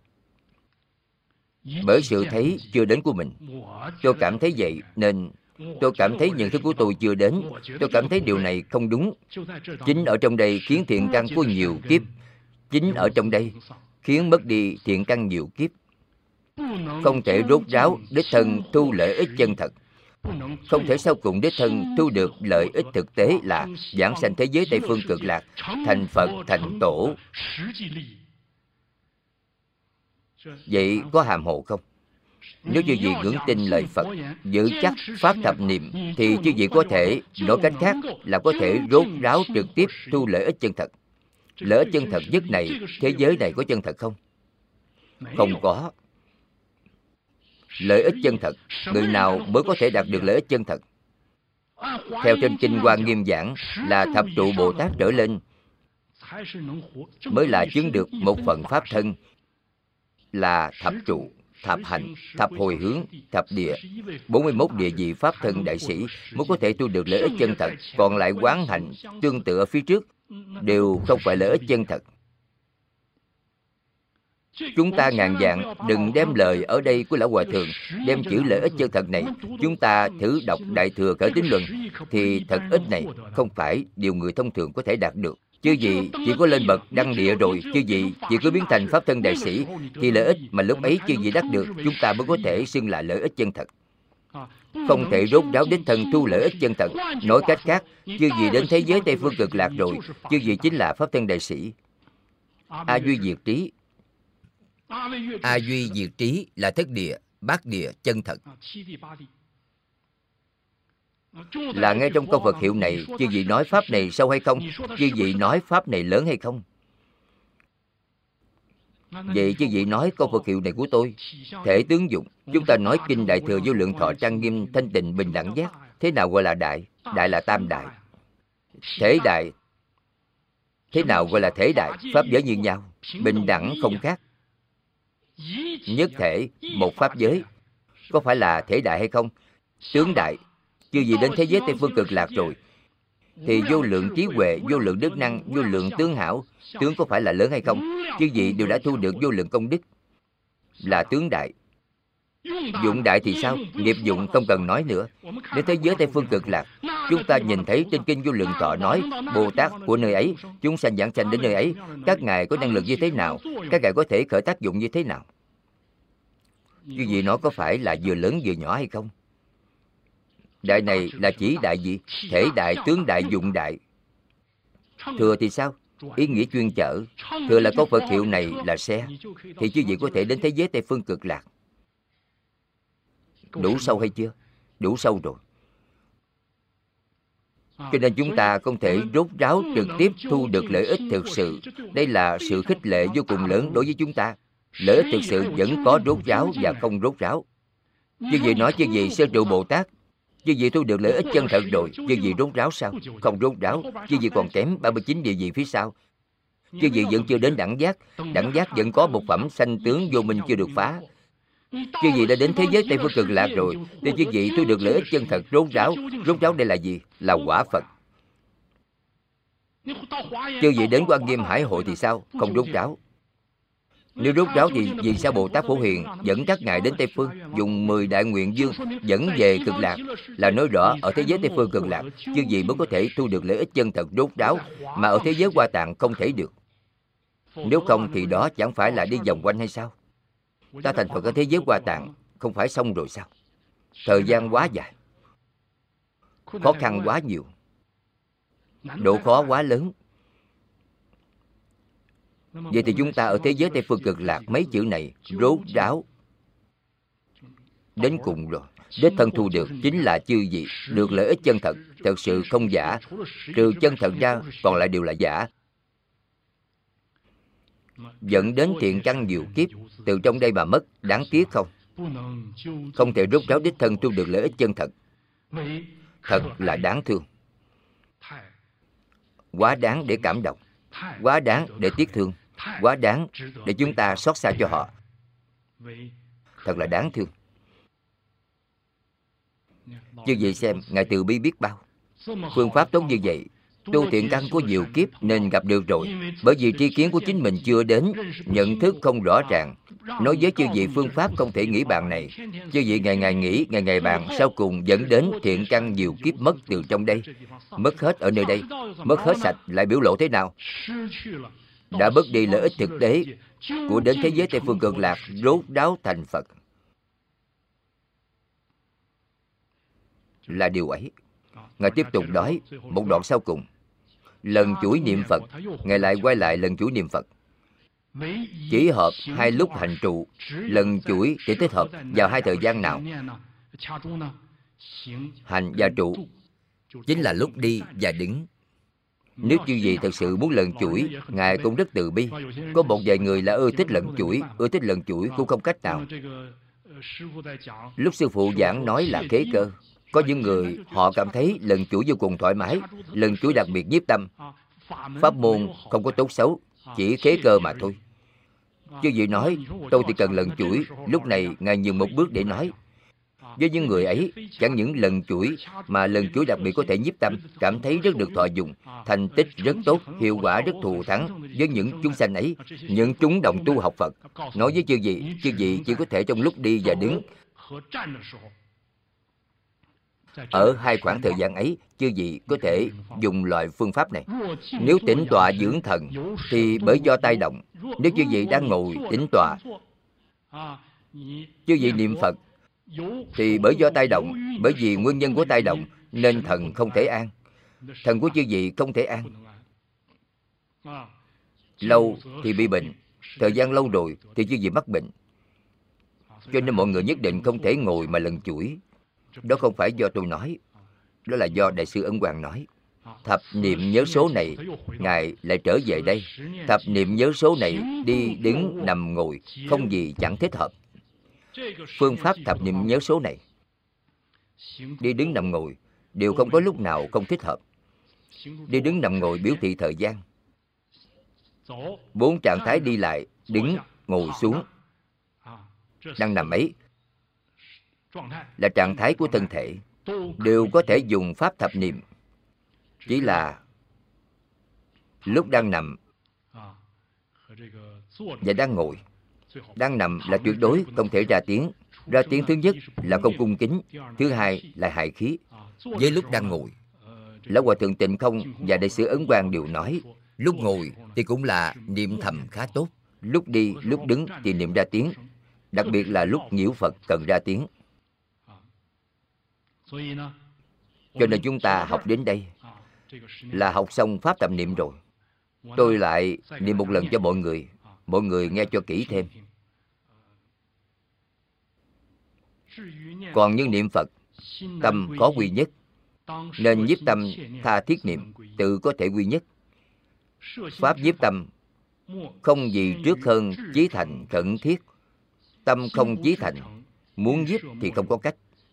Bởi sự thấy chưa đến của mình. Tôi cảm thấy vậy nên tôi cảm thấy nhận thức của tôi chưa đến. Tôi cảm thấy điều này không đúng. Chính ở trong đây khiến thiện căn của nhiều kiếp. Chính ở trong đây khiến mất đi thiện căn nhiều kiếp. Không thể rốt ráo đích thân thu lợi ích chân thật. Không thể sau cùng đích thân thu được lợi ích thực tế là giảng sanh thế giới Tây Phương Cực Lạc, thành Phật, thành Tổ. Vậy có hàm hồ không? Nếu chư vị ngưỡng tin lời Phật, giữ chắc pháp thập niệm, thì chư vị có thể, nói cách khác là có thể rốt ráo trực tiếp thu lợi ích chân thật. Lợi ích chân thật nhất này, thế giới này có chân thật không? Không có. Lợi ích chân thật, người nào mới có thể đạt được lợi ích chân thật? Theo trên Kinh Hoa Nghiêm giảng là thập trụ Bồ Tát trở lên mới là chứng được một phần pháp thân, là thập trụ, thập hạnh, thập hồi hướng, thập địa, bốn mươi mốt địa vị pháp thân đại sĩ mới có thể tu được lợi ích chân thật. Còn lại quán hạnh tương tự ở phía trước đều không phải lợi ích chân thật. Chúng ta ngàn vạn đừng đem lời ở đây của Lão Hòa Thượng, đem chữ lợi ích chân thật này, chúng ta thử đọc Đại Thừa Khởi Tín Luận, thì thật ích này không phải điều người thông thường có thể đạt được. Chứ gì chỉ có lên bậc đăng địa rồi, chứ gì chỉ có biến thành pháp thân đại sĩ, thì lợi ích mà lúc ấy chứ gì đắc được, chúng ta mới có thể xưng là lợi ích chân thật. Không thể rốt ráo đích thân thu lợi ích chân thật. Nói cách khác, chứ gì đến thế giới Tây Phương Cực Lạc rồi, chứ gì chính là pháp thân đại sĩ. A Duy Diệt Trí. A Duy Diệt Trí là thất địa, bát địa chân thật. Là ngay trong câu Phật hiệu này, chư vị nói pháp này sâu hay không? Chư vị nói pháp này lớn hay không? Vậy chư vị nói câu Phật hiệu này của tôi thể tướng dụng. Chúng ta nói Kinh Đại Thừa Vô Lượng Thọ Trang Nghiêm Thanh Tịnh Bình Đẳng Giác. Thế nào gọi là đại? Đại là tam đại. Thế đại Thế nào gọi là thể đại? Pháp giới như nhau, bình đẳng không khác. Nhất thể, một pháp giới, có phải là thể đại hay không? Tướng đại. Chưa gì đến thế giới Tây Phương Cực Lạc rồi, thì vô lượng trí huệ, vô lượng đức năng, vô lượng tướng hảo, tướng có phải là lớn hay không? Chư vị đều đã thu được vô lượng công đức, là tướng đại. Dụng đại thì sao? Nghiệp dụng không cần nói nữa. Đến thế giới Tây Phương Cực Lạc, chúng ta nhìn thấy trên kinh Vô Lượng Thọ nói Bồ Tát của nơi ấy, chúng sanh giảng sanh đến nơi ấy, các ngài có năng lực như thế nào, các ngài có thể khởi tác dụng như thế nào. Quý vị nói có phải là vừa lớn vừa nhỏ hay không? Đại này là chỉ đại gì? Thể đại, tướng đại, dụng đại. Thừa thì sao? Ý nghĩa chuyên chở. Thừa là có Phật hiệu này là xe, thì quý vị có thể đến thế giới Tây Phương Cực Lạc. Đủ sâu hay chưa? Đủ sâu rồi. Cho nên chúng ta không thể rốt ráo trực tiếp thu được lợi ích thực sự. Đây là sự khích lệ vô cùng lớn đối với chúng ta. Lợi ích thực sự vẫn có rốt ráo và không rốt ráo. Chứ gì nói chứ gì Sơ Trụ Bồ Tát, chứ gì thu được lợi ích chân thật rồi, chứ gì rốt ráo sao? Không rốt ráo, chứ gì còn kém ba mươi chín điều gì phía sau. Chứ gì vẫn chưa đến đẳng giác. Đẳng giác vẫn có một phẩm sanh tướng vô minh chưa được phá. Chứ gì đã đến thế giới Tây Phương Cực Lạc rồi, thì chứ gì thu được lợi ích chân thật rốt ráo. Rốt ráo đây là gì? Là quả Phật. Chứ gì đến Quan Nghiêm Hải Hội thì sao? Không rốt ráo. Nếu rốt ráo thì vì sao Bồ Tát Phổ Hiền dẫn các ngài đến Tây Phương, dùng mười đại nguyện dương dẫn về Cực Lạc, là nói rõ ở thế giới Tây Phương Cực Lạc, chứ gì mới có thể thu được lợi ích chân thật rốt ráo, mà ở thế giới Hoa Tạng không thể được. Nếu không thì đó chẳng phải là đi vòng quanh hay sao? Ta thành Phật ở thế giới Hoa Tạng không phải xong rồi sao? Thời gian quá dài, khó khăn quá nhiều, độ khó quá lớn. Vậy thì chúng ta ở thế giới Tây Phương Cực Lạc, mấy chữ này rốt ráo đến cùng rồi. Đích thân thu được chính là chư vị được lợi ích chân thật, thật sự không giả. Trừ chân thật ra còn lại đều là giả, dẫn đến thiện căn nhiều kiếp từ trong đây mà mất. Đáng tiếc không? Không thể rốt ráo đích thân thu được lợi ích chân thật. Thật là đáng thương, quá đáng để cảm động, quá đáng để tiếc thương, quá đáng để chúng ta xót xa cho họ. Thật là đáng thương. Như vậy xem, Ngài từ bi biết bao. Phương pháp tốt như vậy, tu thiện căn có nhiều kiếp nên gặp được rồi. Bởi vì tri kiến của chính mình chưa đến, nhận thức không rõ ràng. Nói với chư vị phương pháp không thể nghĩ bàn này, chư vị ngày ngày nghĩ, ngày ngày bàn, sau cùng dẫn đến thiện căn nhiều kiếp mất từ trong đây. Mất hết ở nơi đây, mất hết sạch, lại biểu lộ thế nào? Đã mất đi lợi ích thực tế của đến thế giới Tây Phương Cực Lạc, rốt ráo thành Phật. Là điều ấy. Ngài tiếp tục nói một đoạn sau cùng. Lần chuỗi niệm Phật, Ngài lại quay lại lần chuỗi niệm Phật. Chỉ hợp hai lúc hành trụ. Lần chuỗi chỉ thích hợp vào hai thời gian nào? Hành và trụ chính là lúc đi và đứng. Nếu chư vị thật sự muốn lần chuỗi, Ngài cũng rất từ bi. Có một vài người là ưa thích lần chuỗi, ưa thích lần chuỗi cũng không cách nào. Lúc sư phụ giảng nói là khế cơ. Có những người họ cảm thấy lần chuỗi vô cùng thoải mái, lần chuỗi đặc biệt nhiếp tâm. Pháp môn không có tốt xấu, chỉ khế cơ mà thôi. Chứ gì nói, tôi thì cần lần chuỗi. Lúc này Ngài nhường một bước để nói. Với những người ấy, chẳng những lần chuỗi mà lần chuỗi đặc biệt có thể nhiếp tâm, cảm thấy rất được thọ dụng, thành tích rất tốt, hiệu quả rất thù thắng với những chúng sanh ấy, những chúng đồng tu học Phật. Nói với chư vị, chư vị chỉ có thể trong lúc đi và đứng. Ở hai khoảng thời gian ấy, chư vị có thể dùng loại phương pháp này. Nếu tĩnh tọa dưỡng thần thì bởi do tay động. Nếu chư vị đang ngồi tĩnh tọa, chư vị niệm Phật thì bởi do tay động. Bởi vì nguyên nhân của tay động nên thần không thể an. Thần của chư vị không thể an. Lâu thì bị bệnh, thời gian lâu rồi thì chư vị mắc bệnh. Cho nên mọi người nhất định không thể ngồi mà lần chuỗi. Đó không phải do tôi nói, đó là do Đại sư Ấn Quang nói. Thập niệm nhớ số này, Ngài lại trở về đây. Thập niệm nhớ số này, đi đứng nằm ngồi, không gì chẳng thích hợp. Phương pháp thập niệm nhớ số này, đi đứng nằm ngồi đều không có lúc nào không thích hợp. Đi đứng nằm ngồi biểu thị thời gian, Bốn trạng thái đi lại, đứng, ngồi xuống, đang nằm ấy là trạng thái của thân thể, đều có thể dùng pháp thập niệm. Chỉ là lúc đang nằm và đang ngồi. Đang nằm là tuyệt đối không thể ra tiếng. Ra tiếng thứ nhất là không cung kính, thứ hai là hại khí. Với lúc đang ngồi, Lão Hòa Thượng Tịnh Không và Đại sư Ấn Quang đều nói, lúc ngồi thì cũng là niệm thầm khá tốt, lúc đi, lúc đứng thì niệm ra tiếng, đặc biệt là lúc nhiễu Phật cần ra tiếng. Cho nên chúng ta học đến đây là học xong pháp thập niệm rồi. Tôi lại niệm một lần cho mọi người, mọi người nghe cho kỹ thêm. Còn như niệm Phật, tâm khó quy nhất, nên nhiếp tâm tha thiết niệm, tự có thể quy nhất. Pháp nhiếp tâm không gì trước hơn chí thành khẩn thiết. Tâm không chí thành, muốn nhiếp thì không có cách.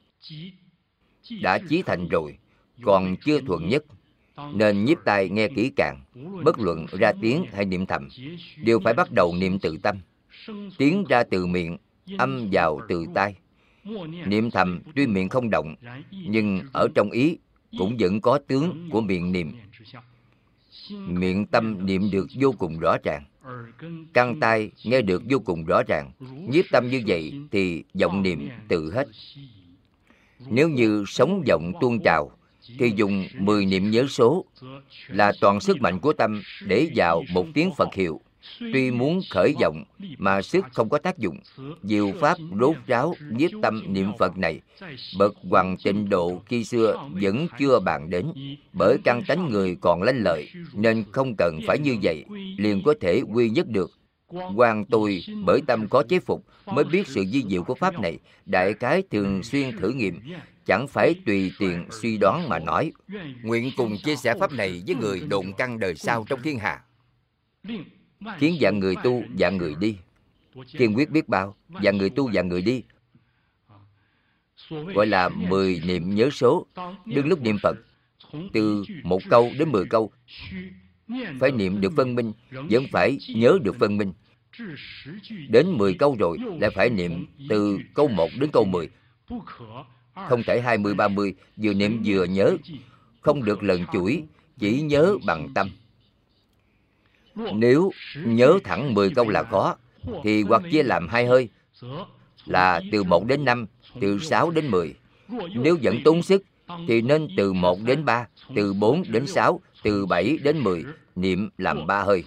Đã chí thành rồi, còn chưa thuận nhất, nên nhiếp tai nghe kỹ càng. Bất luận ra tiếng hay niệm thầm, đều phải bắt đầu niệm từ tâm. Tiếng ra từ miệng, âm vào từ tai. Niệm thầm tuy miệng không động, nhưng ở trong ý cũng vẫn có tướng của miệng niệm. Miệng tâm niệm được vô cùng rõ ràng, căn tai nghe được vô cùng rõ ràng. Nhiếp tâm như vậy thì vọng niệm tự hết. Nếu như sống vọng tuôn trào thì dùng mười niệm nhớ số, là toàn sức mạnh của tâm để vào một tiếng Phật hiệu. Tuy muốn khởi vọng mà sức không có tác dụng. Diệu pháp rốt ráo nhiếp tâm niệm Phật này, bậc Hoàng Tịnh Độ khi xưa vẫn chưa bàn đến. Bởi căn tánh người còn lanh lợi, nên không cần phải như vậy liền có thể quy nhất được. Hoàng tôi bởi tâm có chế phục mới biết sự vi diệu của pháp này. Đại cái thường xuyên thử nghiệm, chẳng phải tùy tiện suy đoán mà nói. Nguyện cùng chia sẻ pháp này với người độn căn đời sau trong thiên hạ, khiến dạng người tu dạng người đi. Kiên quyết biết bao, dạng người tu dạng người đi. Gọi là mười niệm nhớ số. Đương lúc niệm Phật, từ một câu đến mười câu, phải niệm được phân minh, vẫn phải nhớ được phân minh. Đến mười câu rồi, lại phải niệm từ câu một đến câu mười. Không thể hai mươi, ba mươi, vừa niệm vừa nhớ. Không được lần chuỗi, chỉ nhớ bằng tâm. Nếu nhớ thẳng mười câu là khó, thì hoặc chia làm hai hơi, là từ một đến năm, từ sáu đến mười. Nếu vẫn tốn sức, thì nên từ một đến ba, từ bốn đến sáu, từ bảy đến mười, niệm làm ba hơi.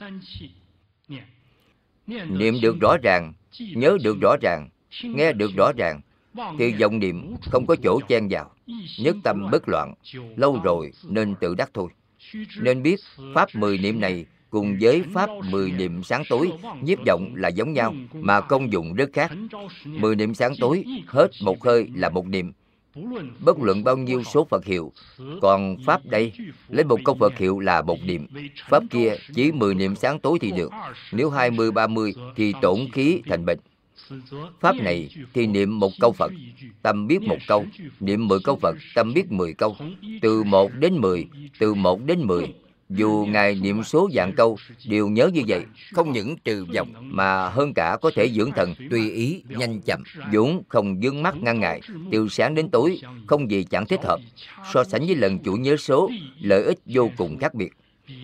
Niệm được rõ ràng, nhớ được rõ ràng, nghe được rõ ràng, thì vọng niệm không có chỗ chen vào, nhất tâm bất loạn, lâu rồi nên tự đắc thôi. Nên biết pháp mười niệm này cùng với pháp mười niệm sáng tối nhiếp vọng là giống nhau, mà công dụng rất khác. Mười niệm sáng tối hết một hơi là một niệm, bất luận bao nhiêu số Phật hiệu. Còn pháp đây lấy một câu Phật hiệu là một niệm, pháp kia chỉ mười niệm sáng tối thì được. Nếu hai mươi, ba mươi thì tổn khí thành bệnh. Pháp này thì niệm một câu Phật, tâm biết một câu. Niệm mười câu Phật, tâm biết mười câu. Từ một đến mười, từ một đến mười. Dù Ngài niệm số vạn câu, đều nhớ như vậy. Không những trừ vọng, mà hơn cả có thể dưỡng thần, tùy ý, nhanh chậm, vốn không vướng mắc ngăn ngại. Từ sáng đến tối, không gì chẳng thích hợp. So sánh với lần chủ nhớ số, lợi ích vô cùng khác biệt.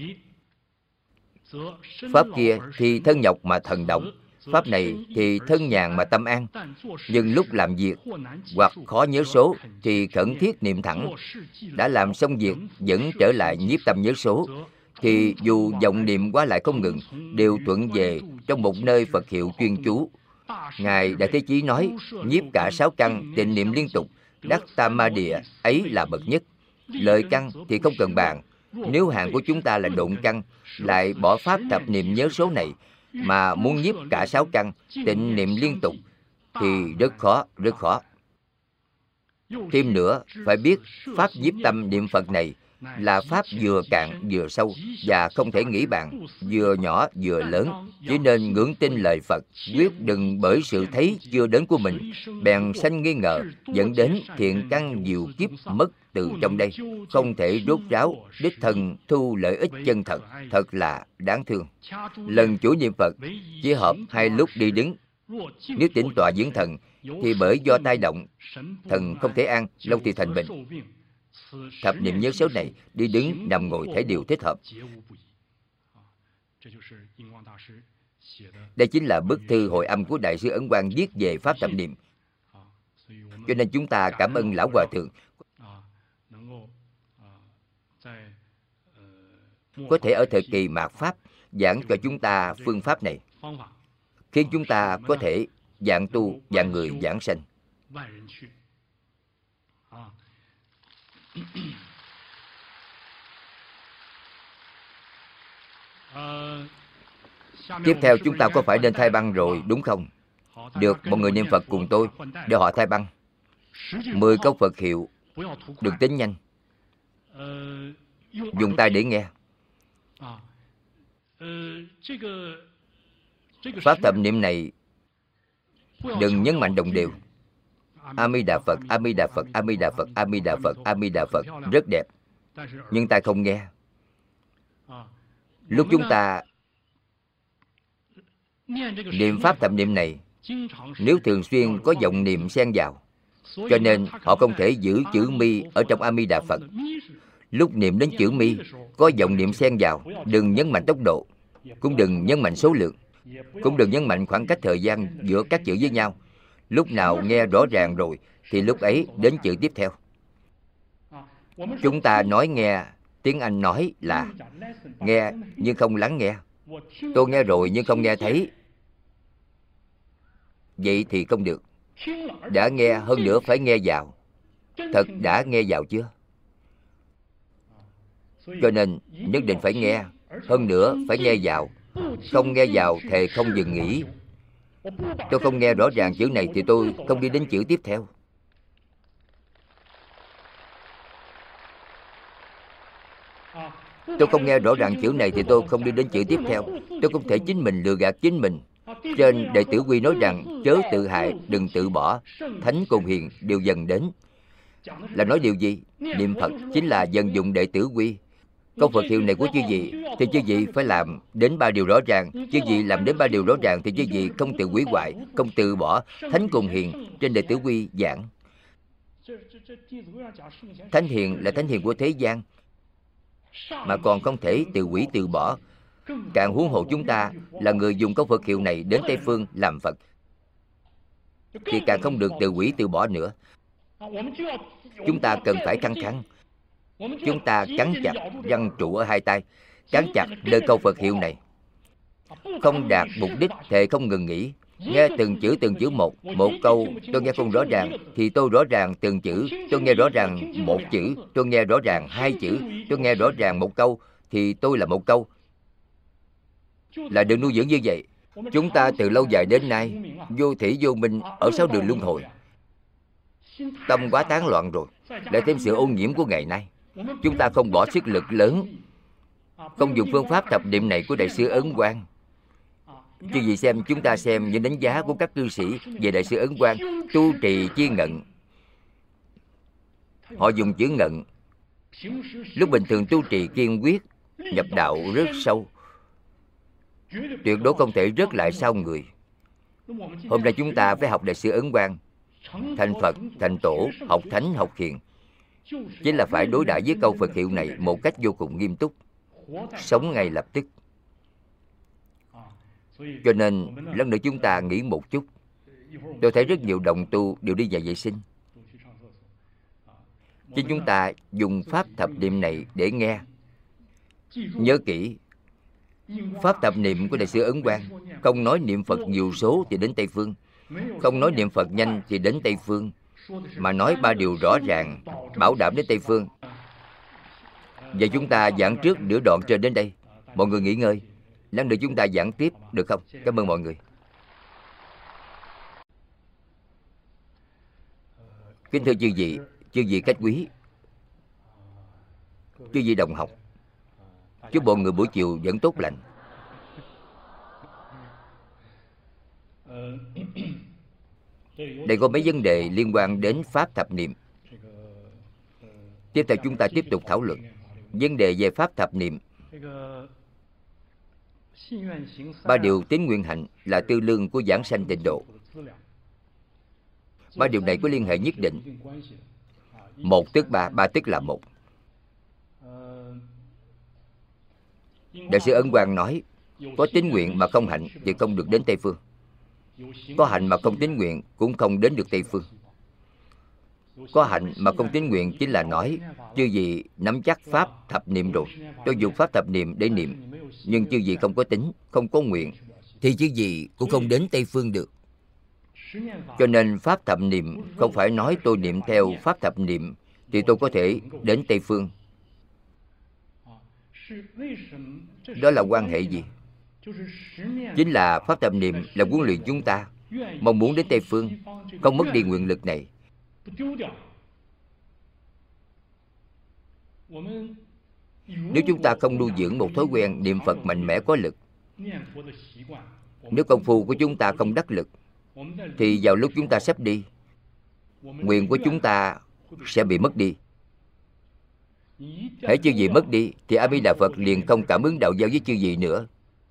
Pháp kia thì thân nhọc mà thần động, pháp này thì thân nhàn mà tâm an. Nhưng lúc làm việc hoặc khó nhớ số thì khẩn thiết niệm thẳng. Đã làm xong việc vẫn trở lại nhiếp tâm nhớ số, thì dù vọng niệm qua lại không ngừng, đều thuận về trong một nơi Phật hiệu chuyên chú. Ngài Đại Thế Chí nói, nhiếp cả sáu căn tịnh niệm liên tục, đắc tam ma địa, ấy là bậc nhất. Lợi căn thì không cần bàn. Nếu hạng của chúng ta là độn căn, lại bỏ pháp thập niệm nhớ số này, mà muốn nhiếp cả sáu căn tịnh niệm liên tục thì rất khó, rất khó. Thêm nữa, phải biết pháp nhiếp tâm niệm Phật này là pháp vừa cạn vừa sâu, và không thể nghĩ bàn, vừa nhỏ vừa lớn. Chỉ nên ngưỡng tin lời Phật, quyết đừng bởi sự thấy chưa đến của mình bèn sanh nghi ngờ, dẫn đến thiện căn diệu kiếp mất từ trong đây, không thể rốt ráo, đích thân thu lợi ích chân thật, thật là đáng thương. Lần chủ niệm Phật chỉ hợp hai lúc đi đứng. Nếu tĩnh tọa dưỡng thần thì bởi do tai động, thần không thể an, lâu thì thành bệnh. Thập niệm nhớ số này, đi đứng, nằm ngồi thấy đều thích hợp. Đây chính là bức thư hội âm của Đại sư Ấn Quang viết về Pháp thập niệm. Cho nên chúng ta cảm ơn Lão Hòa Thượng có thể ở thời kỳ mạt Pháp giảng cho chúng ta phương pháp này, khiến chúng ta có thể dạng tu, dạng người, giảng sanh. Tiếp theo chúng ta có phải nên thay băng rồi, đúng không? Được, mọi người niệm Phật cùng tôi để họ thay băng. Mười câu Phật hiệu, đừng tính nhanh. Dùng tai để nghe. Pháp thập niệm này đừng nhấn mạnh đồng đều. A Di Đà Phật, A Di Đà Phật, A Di Đà Phật, A Di Đà Phật, A Di Đà Phật, rất đẹp. Nhưng tai không nghe. Lúc chúng ta niệm Pháp thập niệm này, nếu thường xuyên có vọng niệm xen vào, cho nên họ không thể giữ chữ mi ở trong A Di Đà Phật. Lúc niệm đến chữ mi, có vọng niệm xen vào, đừng nhấn mạnh tốc độ, cũng đừng nhấn mạnh số lượng, cũng đừng nhấn mạnh khoảng cách thời gian giữa các chữ với nhau. Lúc nào nghe rõ ràng rồi, thì lúc ấy đến chữ tiếp theo. Chúng ta nói nghe, tiếng Anh nói là nghe nhưng không lắng nghe. Tôi nghe rồi nhưng không nghe thấy. Vậy thì không được. Đã nghe, hơn nữa phải nghe vào. Thật đã nghe vào chưa? Cho nên nhất định phải nghe, hơn nữa phải nghe vào. Không nghe vào thề không dừng nghỉ. Tôi không nghe rõ ràng chữ này thì tôi không đi đến chữ tiếp theo. Tôi không nghe rõ ràng chữ này thì tôi không đi đến chữ tiếp theo. Tôi không thể chính mình lừa gạt chính mình. Trên Đệ Tử Quy nói rằng chớ tự hại, đừng tự bỏ. Thánh cùng hiền đều dần đến. Là nói điều gì? Niệm Phật chính là vận dụng Đệ Tử Quy. Câu Phật hiệu này của chư vị thì chư vị phải làm đến ba điều rõ ràng. Chư vị làm đến ba điều rõ ràng thì chư vị không tự hủy hoại, không từ bỏ. Thánh cùng hiền trên Đệ Tử Quy giảng. Thánh hiền là thánh hiền của thế gian, mà còn không thể tự hủy từ bỏ. Càng huống hồ chúng ta là người dùng câu Phật hiệu này đến Tây Phương làm Phật, thì càng không được tự hủy từ bỏ nữa. Chúng ta cần phải căng thẳng. Chúng ta cắn chặt răng trụ ở hai tay, cắn chặt nơi câu Phật hiệu này. Không đạt mục đích thề không ngừng nghỉ. Nghe từng chữ từng chữ một. Một câu tôi nghe không rõ ràng thì tôi rõ ràng từng chữ. Tôi nghe rõ ràng một chữ. Tôi nghe rõ ràng hai chữ. Tôi nghe rõ ràng một câu thì tôi là một câu. Là được nuôi dưỡng như vậy. Chúng ta từ lâu dài đến nay vô thủy vô minh ở sáu đường luân hồi. Tâm quá tán loạn rồi, lại thêm sự ô nhiễm của ngày nay. Chúng ta không bỏ sức lực lớn, không dùng phương pháp thập niệm này của Đại sư Ấn Quang. Chứ gì xem, chúng ta xem những đánh giá của các cư sĩ về Đại sư Ấn Quang, tu trì chi ngận. Họ dùng chữ ngận. Lúc bình thường tu trì kiên quyết, nhập đạo rất sâu, tuyệt đối không thể rớt lại sau người. Hôm nay chúng ta phải học Đại sư Ấn Quang, thành Phật, thành Tổ, học Thánh, học Hiền, chính là phải đối đãi với câu Phật hiệu này một cách vô cùng nghiêm túc, sống ngay lập tức. Cho nên lần nữa chúng ta nghĩ một chút. Tôi thấy rất nhiều đồng tu đều đi vào vệ sinh. Chứ chúng ta dùng pháp thập niệm này để nghe. Nhớ kỹ, pháp thập niệm của Đại sư Ấn Quang không nói niệm Phật nhiều số thì đến Tây Phương, không nói niệm Phật nhanh thì đến Tây Phương, mà nói ba điều rõ ràng, bảo đảm đến Tây Phương. Và chúng ta giảng trước nửa đoạn trên đến đây. Mọi người nghỉ ngơi, lát nữa chúng ta giảng tiếp, được không? Cảm ơn mọi người. Kính thưa chư vị, chư vị khách quý, chư vị đồng học, chúc mọi người buổi chiều vẫn tốt lành. Đây có mấy vấn đề liên quan đến pháp thập niệm. Tiếp theo chúng ta tiếp tục thảo luận vấn đề về pháp thập niệm. Ba điều tín nguyện hạnh là tư lương của giảng sanh tịnh độ. Ba điều này có liên hệ nhất định. Một tức ba, ba tức là một. Đại sư Ấn Quang nói, có tín nguyện mà không hạnh thì không được đến Tây Phương. Có hạnh mà không tín nguyện cũng không đến được Tây Phương. Có hạnh mà không tín nguyện chính là nói chư vị nắm chắc pháp thập niệm rồi, tôi dùng pháp thập niệm để niệm, nhưng chư vị không có tín, không có nguyện, thì chư vị cũng không đến Tây Phương được. Cho nên pháp thập niệm không phải nói tôi niệm theo pháp thập niệm thì tôi có thể đến Tây Phương. Đó là quan hệ gì? Chính là pháp thập niệm là huấn luyện chúng ta mong muốn đến Tây Phương, không mất đi nguyện lực này. Nếu chúng ta không nuôi dưỡng một thói quen niệm Phật mạnh mẽ có lực, nếu công phu của chúng ta không đắc lực, thì vào lúc chúng ta sắp đi, nguyện của chúng ta sẽ bị mất đi. Hễ chư vị mất đi thì A Di Đà Phật liền không cảm ứng đạo giao với chư vị nữa.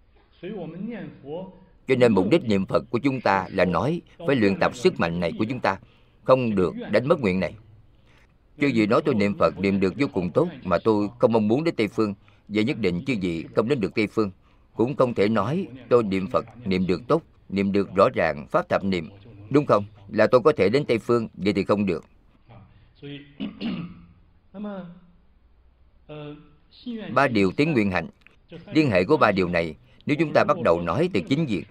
Cho nên mục đích niệm Phật của chúng ta là nói phải luyện tập sức mạnh này của chúng ta, không được đánh mất nguyện này. Chư vị nói tôi niệm Phật niệm được vô cùng tốt mà tôi không mong muốn đến Tây Phương, vậy nhất định chư vị không đến được Tây Phương. Cũng không thể nói tôi niệm Phật niệm được tốt, niệm được rõ ràng pháp thập niệm, đúng không? Là tôi có thể đến Tây Phương, vậy thì không được. Ba điều tín nguyện hạnh, liên hệ của ba điều này, nếu chúng ta bắt đầu nói từ chính diện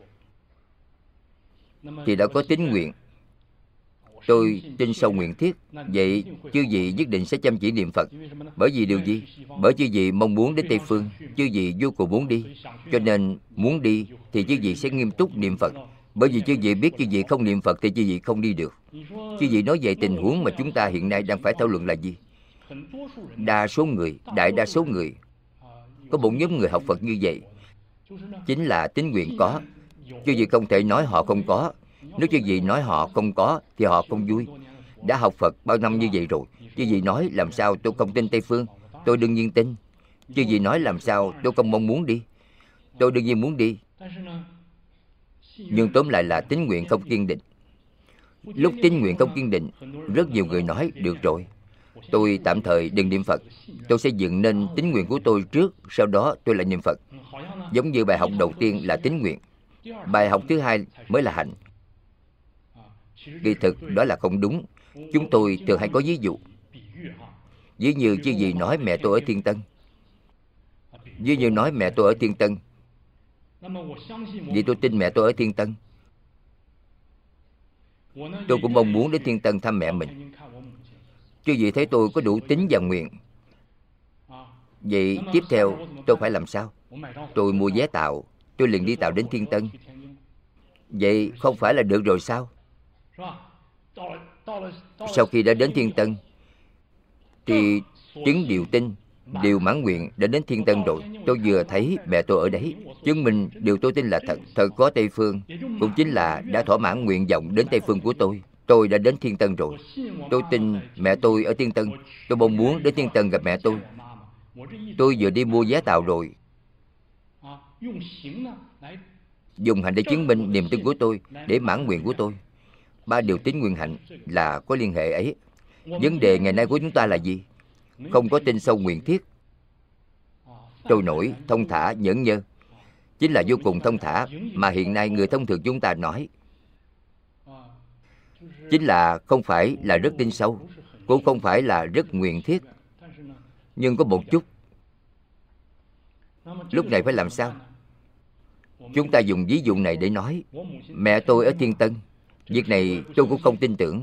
thì đã có tín nguyện. Tôi tin sâu nguyện thiết, vậy chư vị nhất định sẽ chăm chỉ niệm Phật. Bởi vì điều gì? Bởi chư vị mong muốn đến Tây Phương, chư vị vô cùng muốn đi. Cho nên muốn đi thì chư vị sẽ nghiêm túc niệm Phật. Bởi vì chư vị biết chư vị không niệm Phật thì chư vị không đi được. Chư vị nói về tình huống mà chúng ta hiện nay đang phải thảo luận là gì? Đa số người, đại đa số người, có một nhóm người học Phật như vậy, chính là tín nguyện có. Chư vị không thể nói họ không có. Nếu chư vị nói họ không có thì họ không vui. Đã học Phật bao năm như vậy rồi, chư vị nói làm sao tôi không tin Tây Phương? Tôi đương nhiên tin. Chư vị nói làm sao tôi không mong muốn đi? Tôi đương nhiên muốn đi. Nhưng tóm lại là tín nguyện không kiên định. Lúc tín nguyện không kiên định, rất nhiều người nói được rồi, tôi tạm thời đừng niệm Phật, tôi sẽ dựng nên tín nguyện của tôi trước, sau đó tôi lại niệm Phật. Giống như bài học đầu tiên là tín nguyện, bài học thứ hai mới là hạnh. Kỳ thực đó là không đúng. Chúng tôi thường hay có ví dụ. Ví như chứ gì nói mẹ tôi ở Thiên Tân. Ví như nói mẹ tôi ở Thiên Tân, vì tôi tin mẹ tôi ở Thiên Tân. Tôi cũng mong muốn đến Thiên Tân thăm mẹ mình. Chứ gì thấy tôi có đủ tín và nguyện. Vậy tiếp theo tôi phải làm sao? Tôi mua vé tàu, tôi liền đi tàu đến Thiên Tân. Vậy không phải là được rồi sao? Sau khi đã đến Thiên Tân thì chứng điều tin, điều mãn nguyện đã đến Thiên Tân rồi. Tôi vừa thấy mẹ tôi ở đấy, chứng minh điều tôi tin là thật. Thật có Tây Phương, cũng chính là đã thỏa mãn nguyện vọng đến Tây Phương của tôi. Tôi đã đến Thiên Tân rồi. Tôi tin mẹ tôi ở Thiên Tân. Tôi mong muốn đến Thiên Tân gặp mẹ tôi. Tôi vừa đi mua vé tàu rồi. Dùng hành để chứng minh niềm tin của tôi, để mãn nguyện của tôi. Ba điều tín nguyện hạnh là có liên hệ ấy. Vấn đề ngày nay của chúng ta là gì? Không có tin sâu nguyện thiết, trôi nổi, thông thả, nhẫn nhơ. Chính là vô cùng thông thả mà hiện nay người thông thường chúng ta nói. Chính là không phải là rất tin sâu, cũng không phải là rất nguyện thiết, nhưng có một chút. Lúc này phải làm sao? Chúng ta dùng ví dụ này để nói. Mẹ tôi ở Thiên Tân, việc này tôi cũng không tin tưởng.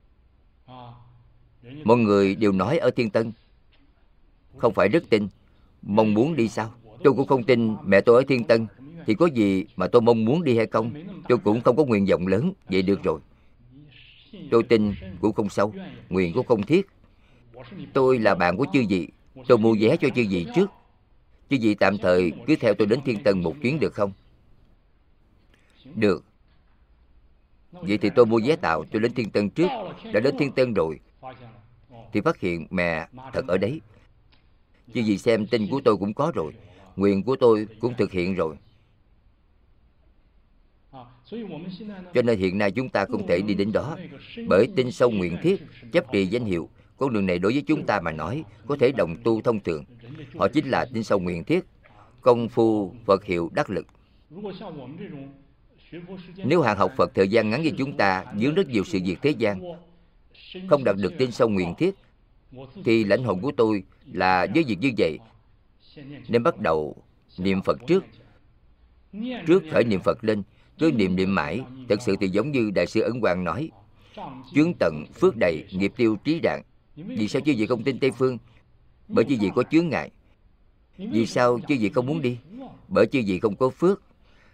Mọi người đều nói ở Thiên Tân, không phải rất tin, mong muốn đi sao? Tôi cũng không tin mẹ tôi ở Thiên Tân, thì có gì mà tôi mong muốn đi hay không? Tôi cũng không có nguyện vọng lớn, vậy được rồi. Tôi tin cũng không sâu, nguyện cũng không thiết. Tôi là bạn của chư vị, tôi mua vé cho chư vị trước. Chư vị tạm thời cứ theo tôi đến Thiên Tân một chuyến được không? Được. Vậy thì tôi mua vé tàu, tôi đến Thiên Tân trước. Đã đến Thiên Tân rồi, thì phát hiện mẹ thật ở đấy. Chứ gì xem tin của tôi cũng có rồi, nguyện của tôi cũng thực hiện rồi. Cho nên hiện nay chúng ta không thể đi đến đó. Bởi tin sâu nguyện thiết, chấp trì danh hiệu, con đường này đối với chúng ta mà nói có thể đồng tu thông thường. Họ chính là tin sâu nguyện thiết, công phu Phật hiệu đắc lực. Nếu hàng học Phật thời gian ngắn như chúng ta dướng rất nhiều sự việc thế gian, không đạt được tin sâu nguyện thiết, thì lãnh hội của tôi là với việc như vậy nên bắt đầu niệm Phật trước. Trước khởi niệm Phật lên, cứ niệm niệm mãi. Thật sự thì giống như Đại sư Ấn Quang nói, chướng tận, phước đầy, nghiệp tiêu, trí rạng. Vì sao chư vị không tin Tây Phương? Bởi chư vị có chướng ngại. Vì sao chư vị không muốn đi? Bởi chư vị không có phước.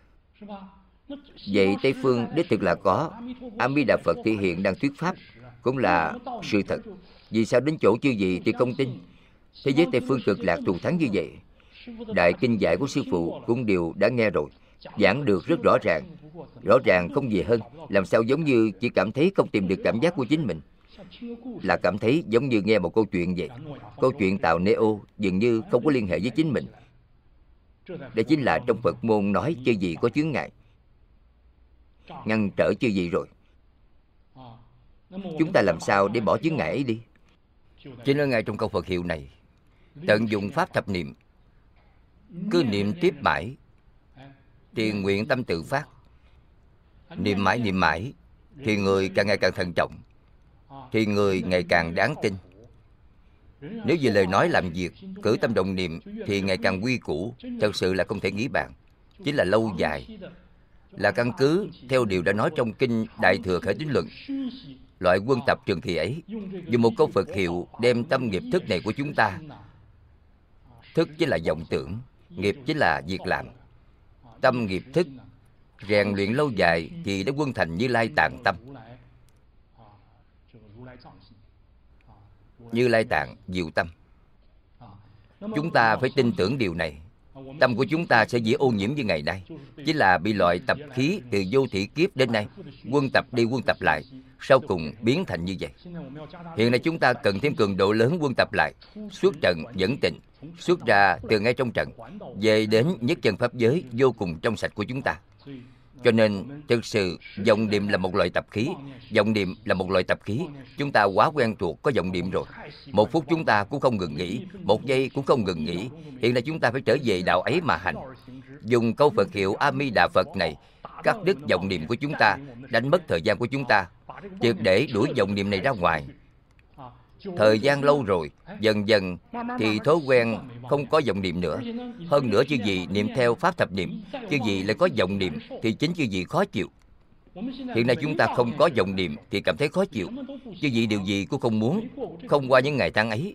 Vậy Tây Phương đích thực là có. A Di Đà Phật thị hiện đang thuyết pháp cũng là sự thật. Vì sao đến chỗ chư vị thì không tin? Thế giới Tây Phương cực lạc thù thắng như vậy. Đại kinh giải của sư phụ cũng đều đã nghe rồi, giảng được rất rõ ràng. Rõ ràng không gì hơn. Làm sao giống như chỉ cảm thấy không tìm được cảm giác của chính mình, là cảm thấy giống như nghe một câu chuyện vậy. Câu chuyện Tàu Neo dường như không có liên hệ với chính mình. Đây chính là trong Phật môn nói chư vị có chướng ngại, ngăn trở chư vị rồi. Chúng ta làm sao để bỏ chướng ngại ấy đi? Cho nên ngay trong câu Phật hiệu này, tận dụng pháp thập niệm, cứ niệm tiếp mãi thì nguyện tâm tự phát. Niệm mãi niệm mãi thì người càng ngày càng thận trọng, thì người ngày càng đáng tin. Nếu vì lời nói làm việc, cử tâm động niệm thì ngày càng quy củ, thật sự là không thể nghĩ bàn. Chính là lâu dài, là căn cứ theo điều đã nói trong kinh Đại Thừa Khởi Tín Luận. Loại quân tập trường kỳ ấy, dùng một câu Phật hiệu đem tâm nghiệp thức này của chúng ta. Thức chính là vọng tưởng, nghiệp chính là việc làm. Tâm nghiệp thức rèn luyện lâu dài thì đã quân thành Như Lai Tạng tâm. Như Lai Tạng diệu tâm. Chúng ta phải tin tưởng điều này. Tâm của chúng ta sẽ dễ ô nhiễm như ngày nay, chính là bị loại tập khí từ vô thị kiếp đến nay, quân tập đi quân tập lại, sau cùng biến thành như vậy. Hiện nay chúng ta cần thêm cường độ lớn quân tập lại, xuất trận dẫn tịnh, xuất ra từ ngay trong trận, về đến nhất chân pháp giới vô cùng trong sạch của chúng ta. Cho nên thực sự vọng niệm là một loại tập khí. Vọng niệm là một loại tập khí. Chúng ta quá quen thuộc có vọng niệm rồi. Một phút chúng ta cũng không ngừng nghỉ, một giây cũng không ngừng nghỉ. Hiện nay chúng ta phải trở về đạo ấy mà hành. Dùng câu Phật hiệu A Di Đà Phật này cắt đứt vọng niệm của chúng ta, đánh mất thời gian của chúng ta, triệt để đuổi vọng niệm này ra ngoài. Thời gian lâu rồi, dần dần thì thói quen không có vọng niệm nữa. Hơn nữa chư vị niệm theo pháp thập niệm, chư vị lại có vọng niệm thì chính chư vị khó chịu. Hiện nay chúng ta không có vọng niệm thì cảm thấy khó chịu. Chư vị điều gì cũng không muốn, không qua những ngày tháng ấy.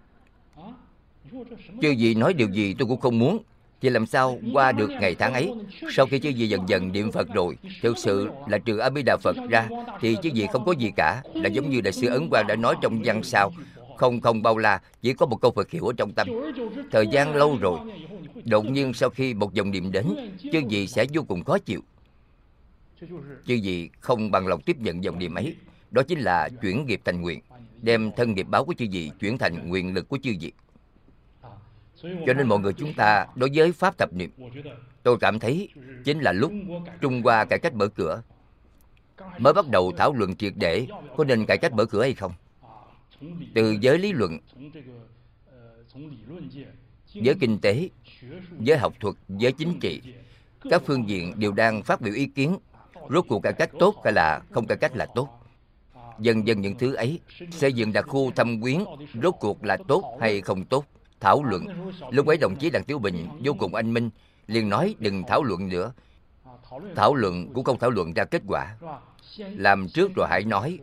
Chư vị nói điều gì tôi cũng không muốn, thì làm sao qua được ngày tháng ấy? Sau khi chư vị dần dần niệm Phật rồi, thực sự là trừ A Di Đà Phật ra thì chư vị không có gì cả. Là giống như Đại sư Ấn Quang đã nói trong văn sao, không không bao la, chỉ có một câu Phật hiệu ở trong tâm. Thời gian lâu rồi, đột nhiên sau khi một dòng niệm đến, chư vị sẽ vô cùng khó chịu. Chư vị không bằng lòng tiếp nhận dòng niệm ấy. Đó chính là chuyển nghiệp thành nguyện, đem thân nghiệp báo của chư vị chuyển thành nguyện lực của chư vị. Cho nên mọi người chúng ta đối với pháp thập niệm, tôi cảm thấy chính là lúc Trung Hoa cải cách mở cửa, mới bắt đầu thảo luận triệt để có nên cải cách mở cửa hay không. Từ giới lý luận, giới kinh tế, giới học thuật, giới chính trị, các phương diện đều đang phát biểu ý kiến. Rốt cuộc cải cách tốt hay là không cải cách là tốt. Dần dần những thứ ấy xây dựng đặc khu thâm quyến, rốt cuộc là tốt hay không tốt. Thảo luận. Lúc ấy đồng chí Đặng Tiểu Bình vô cùng anh minh, liền nói đừng thảo luận nữa. Thảo luận cũng không thảo luận ra kết quả. Làm trước rồi hãy nói.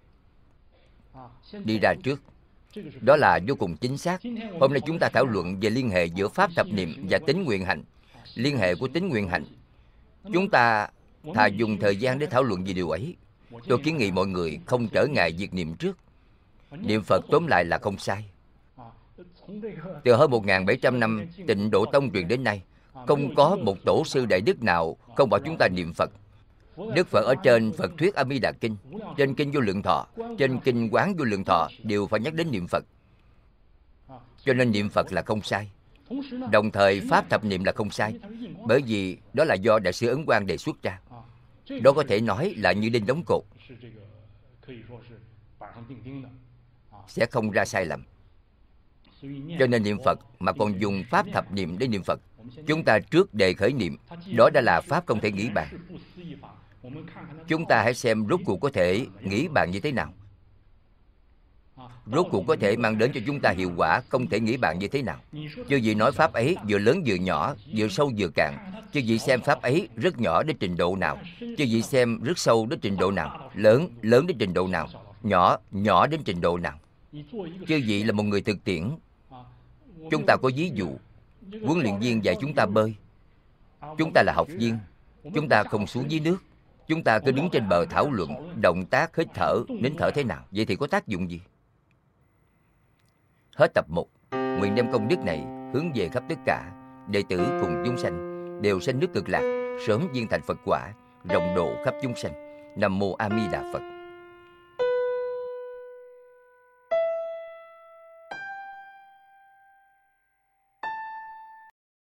Đi ra trước. Đó là vô cùng chính xác. Hôm nay chúng ta thảo luận về liên hệ giữa pháp thập niệm và tính nguyện hành. Liên hệ của tính nguyện hành, chúng ta thà dùng thời gian để thảo luận về điều ấy. Tôi kiến nghị mọi người không trở ngại việc niệm trước. Niệm Phật tóm lại là không sai. Từ hơn một nghìn bảy trăm năm Tịnh Độ Tông truyền đến nay, không có một tổ sư đại đức nào không bảo chúng ta niệm Phật. Đức Phật ở trên Phật thuyết A Di Đà Kinh, trên Kinh Vô Lượng Thọ, trên Kinh Quán Vô Lượng Thọ đều phải nhắc đến niệm Phật. Cho nên niệm Phật là không sai. Đồng thời Pháp thập niệm là không sai, bởi vì đó là do Đại sư Ấn Quang đề xuất ra. Đó có thể nói là như đinh đóng cột, sẽ không ra sai lầm. Cho nên niệm Phật mà còn dùng Pháp thập niệm để niệm Phật, chúng ta trước đề khởi niệm, đó đã là Pháp không thể nghĩ bàn. Chúng ta hãy xem rốt cuộc có thể nghĩ bàn như thế nào, rốt cuộc có thể mang đến cho chúng ta hiệu quả không thể nghĩ bàn như thế nào. Chứ gì nói Pháp ấy vừa lớn vừa nhỏ, vừa sâu vừa cạn. Chứ gì xem Pháp ấy rất nhỏ đến trình độ nào, chứ gì xem rất sâu đến trình độ nào, lớn, lớn đến trình độ nào, nhỏ, nhỏ đến trình độ nào. Chứ gì là một người thực tiễn. Chúng ta có ví dụ, huấn luyện viên dạy chúng ta bơi. Chúng ta là học viên, chúng ta không xuống dưới nước, chúng ta cứ đứng trên bờ thảo luận động tác hít thở, nín thở thế nào. Vậy thì có tác dụng gì? Hết tập một. Nguyện đem công đức này hướng về khắp tất cả đệ tử cùng chúng sanh đều sanh nước Cực Lạc, sớm viên thành Phật quả, rộng độ khắp chúng sanh. Nam mô A Di Đà Phật.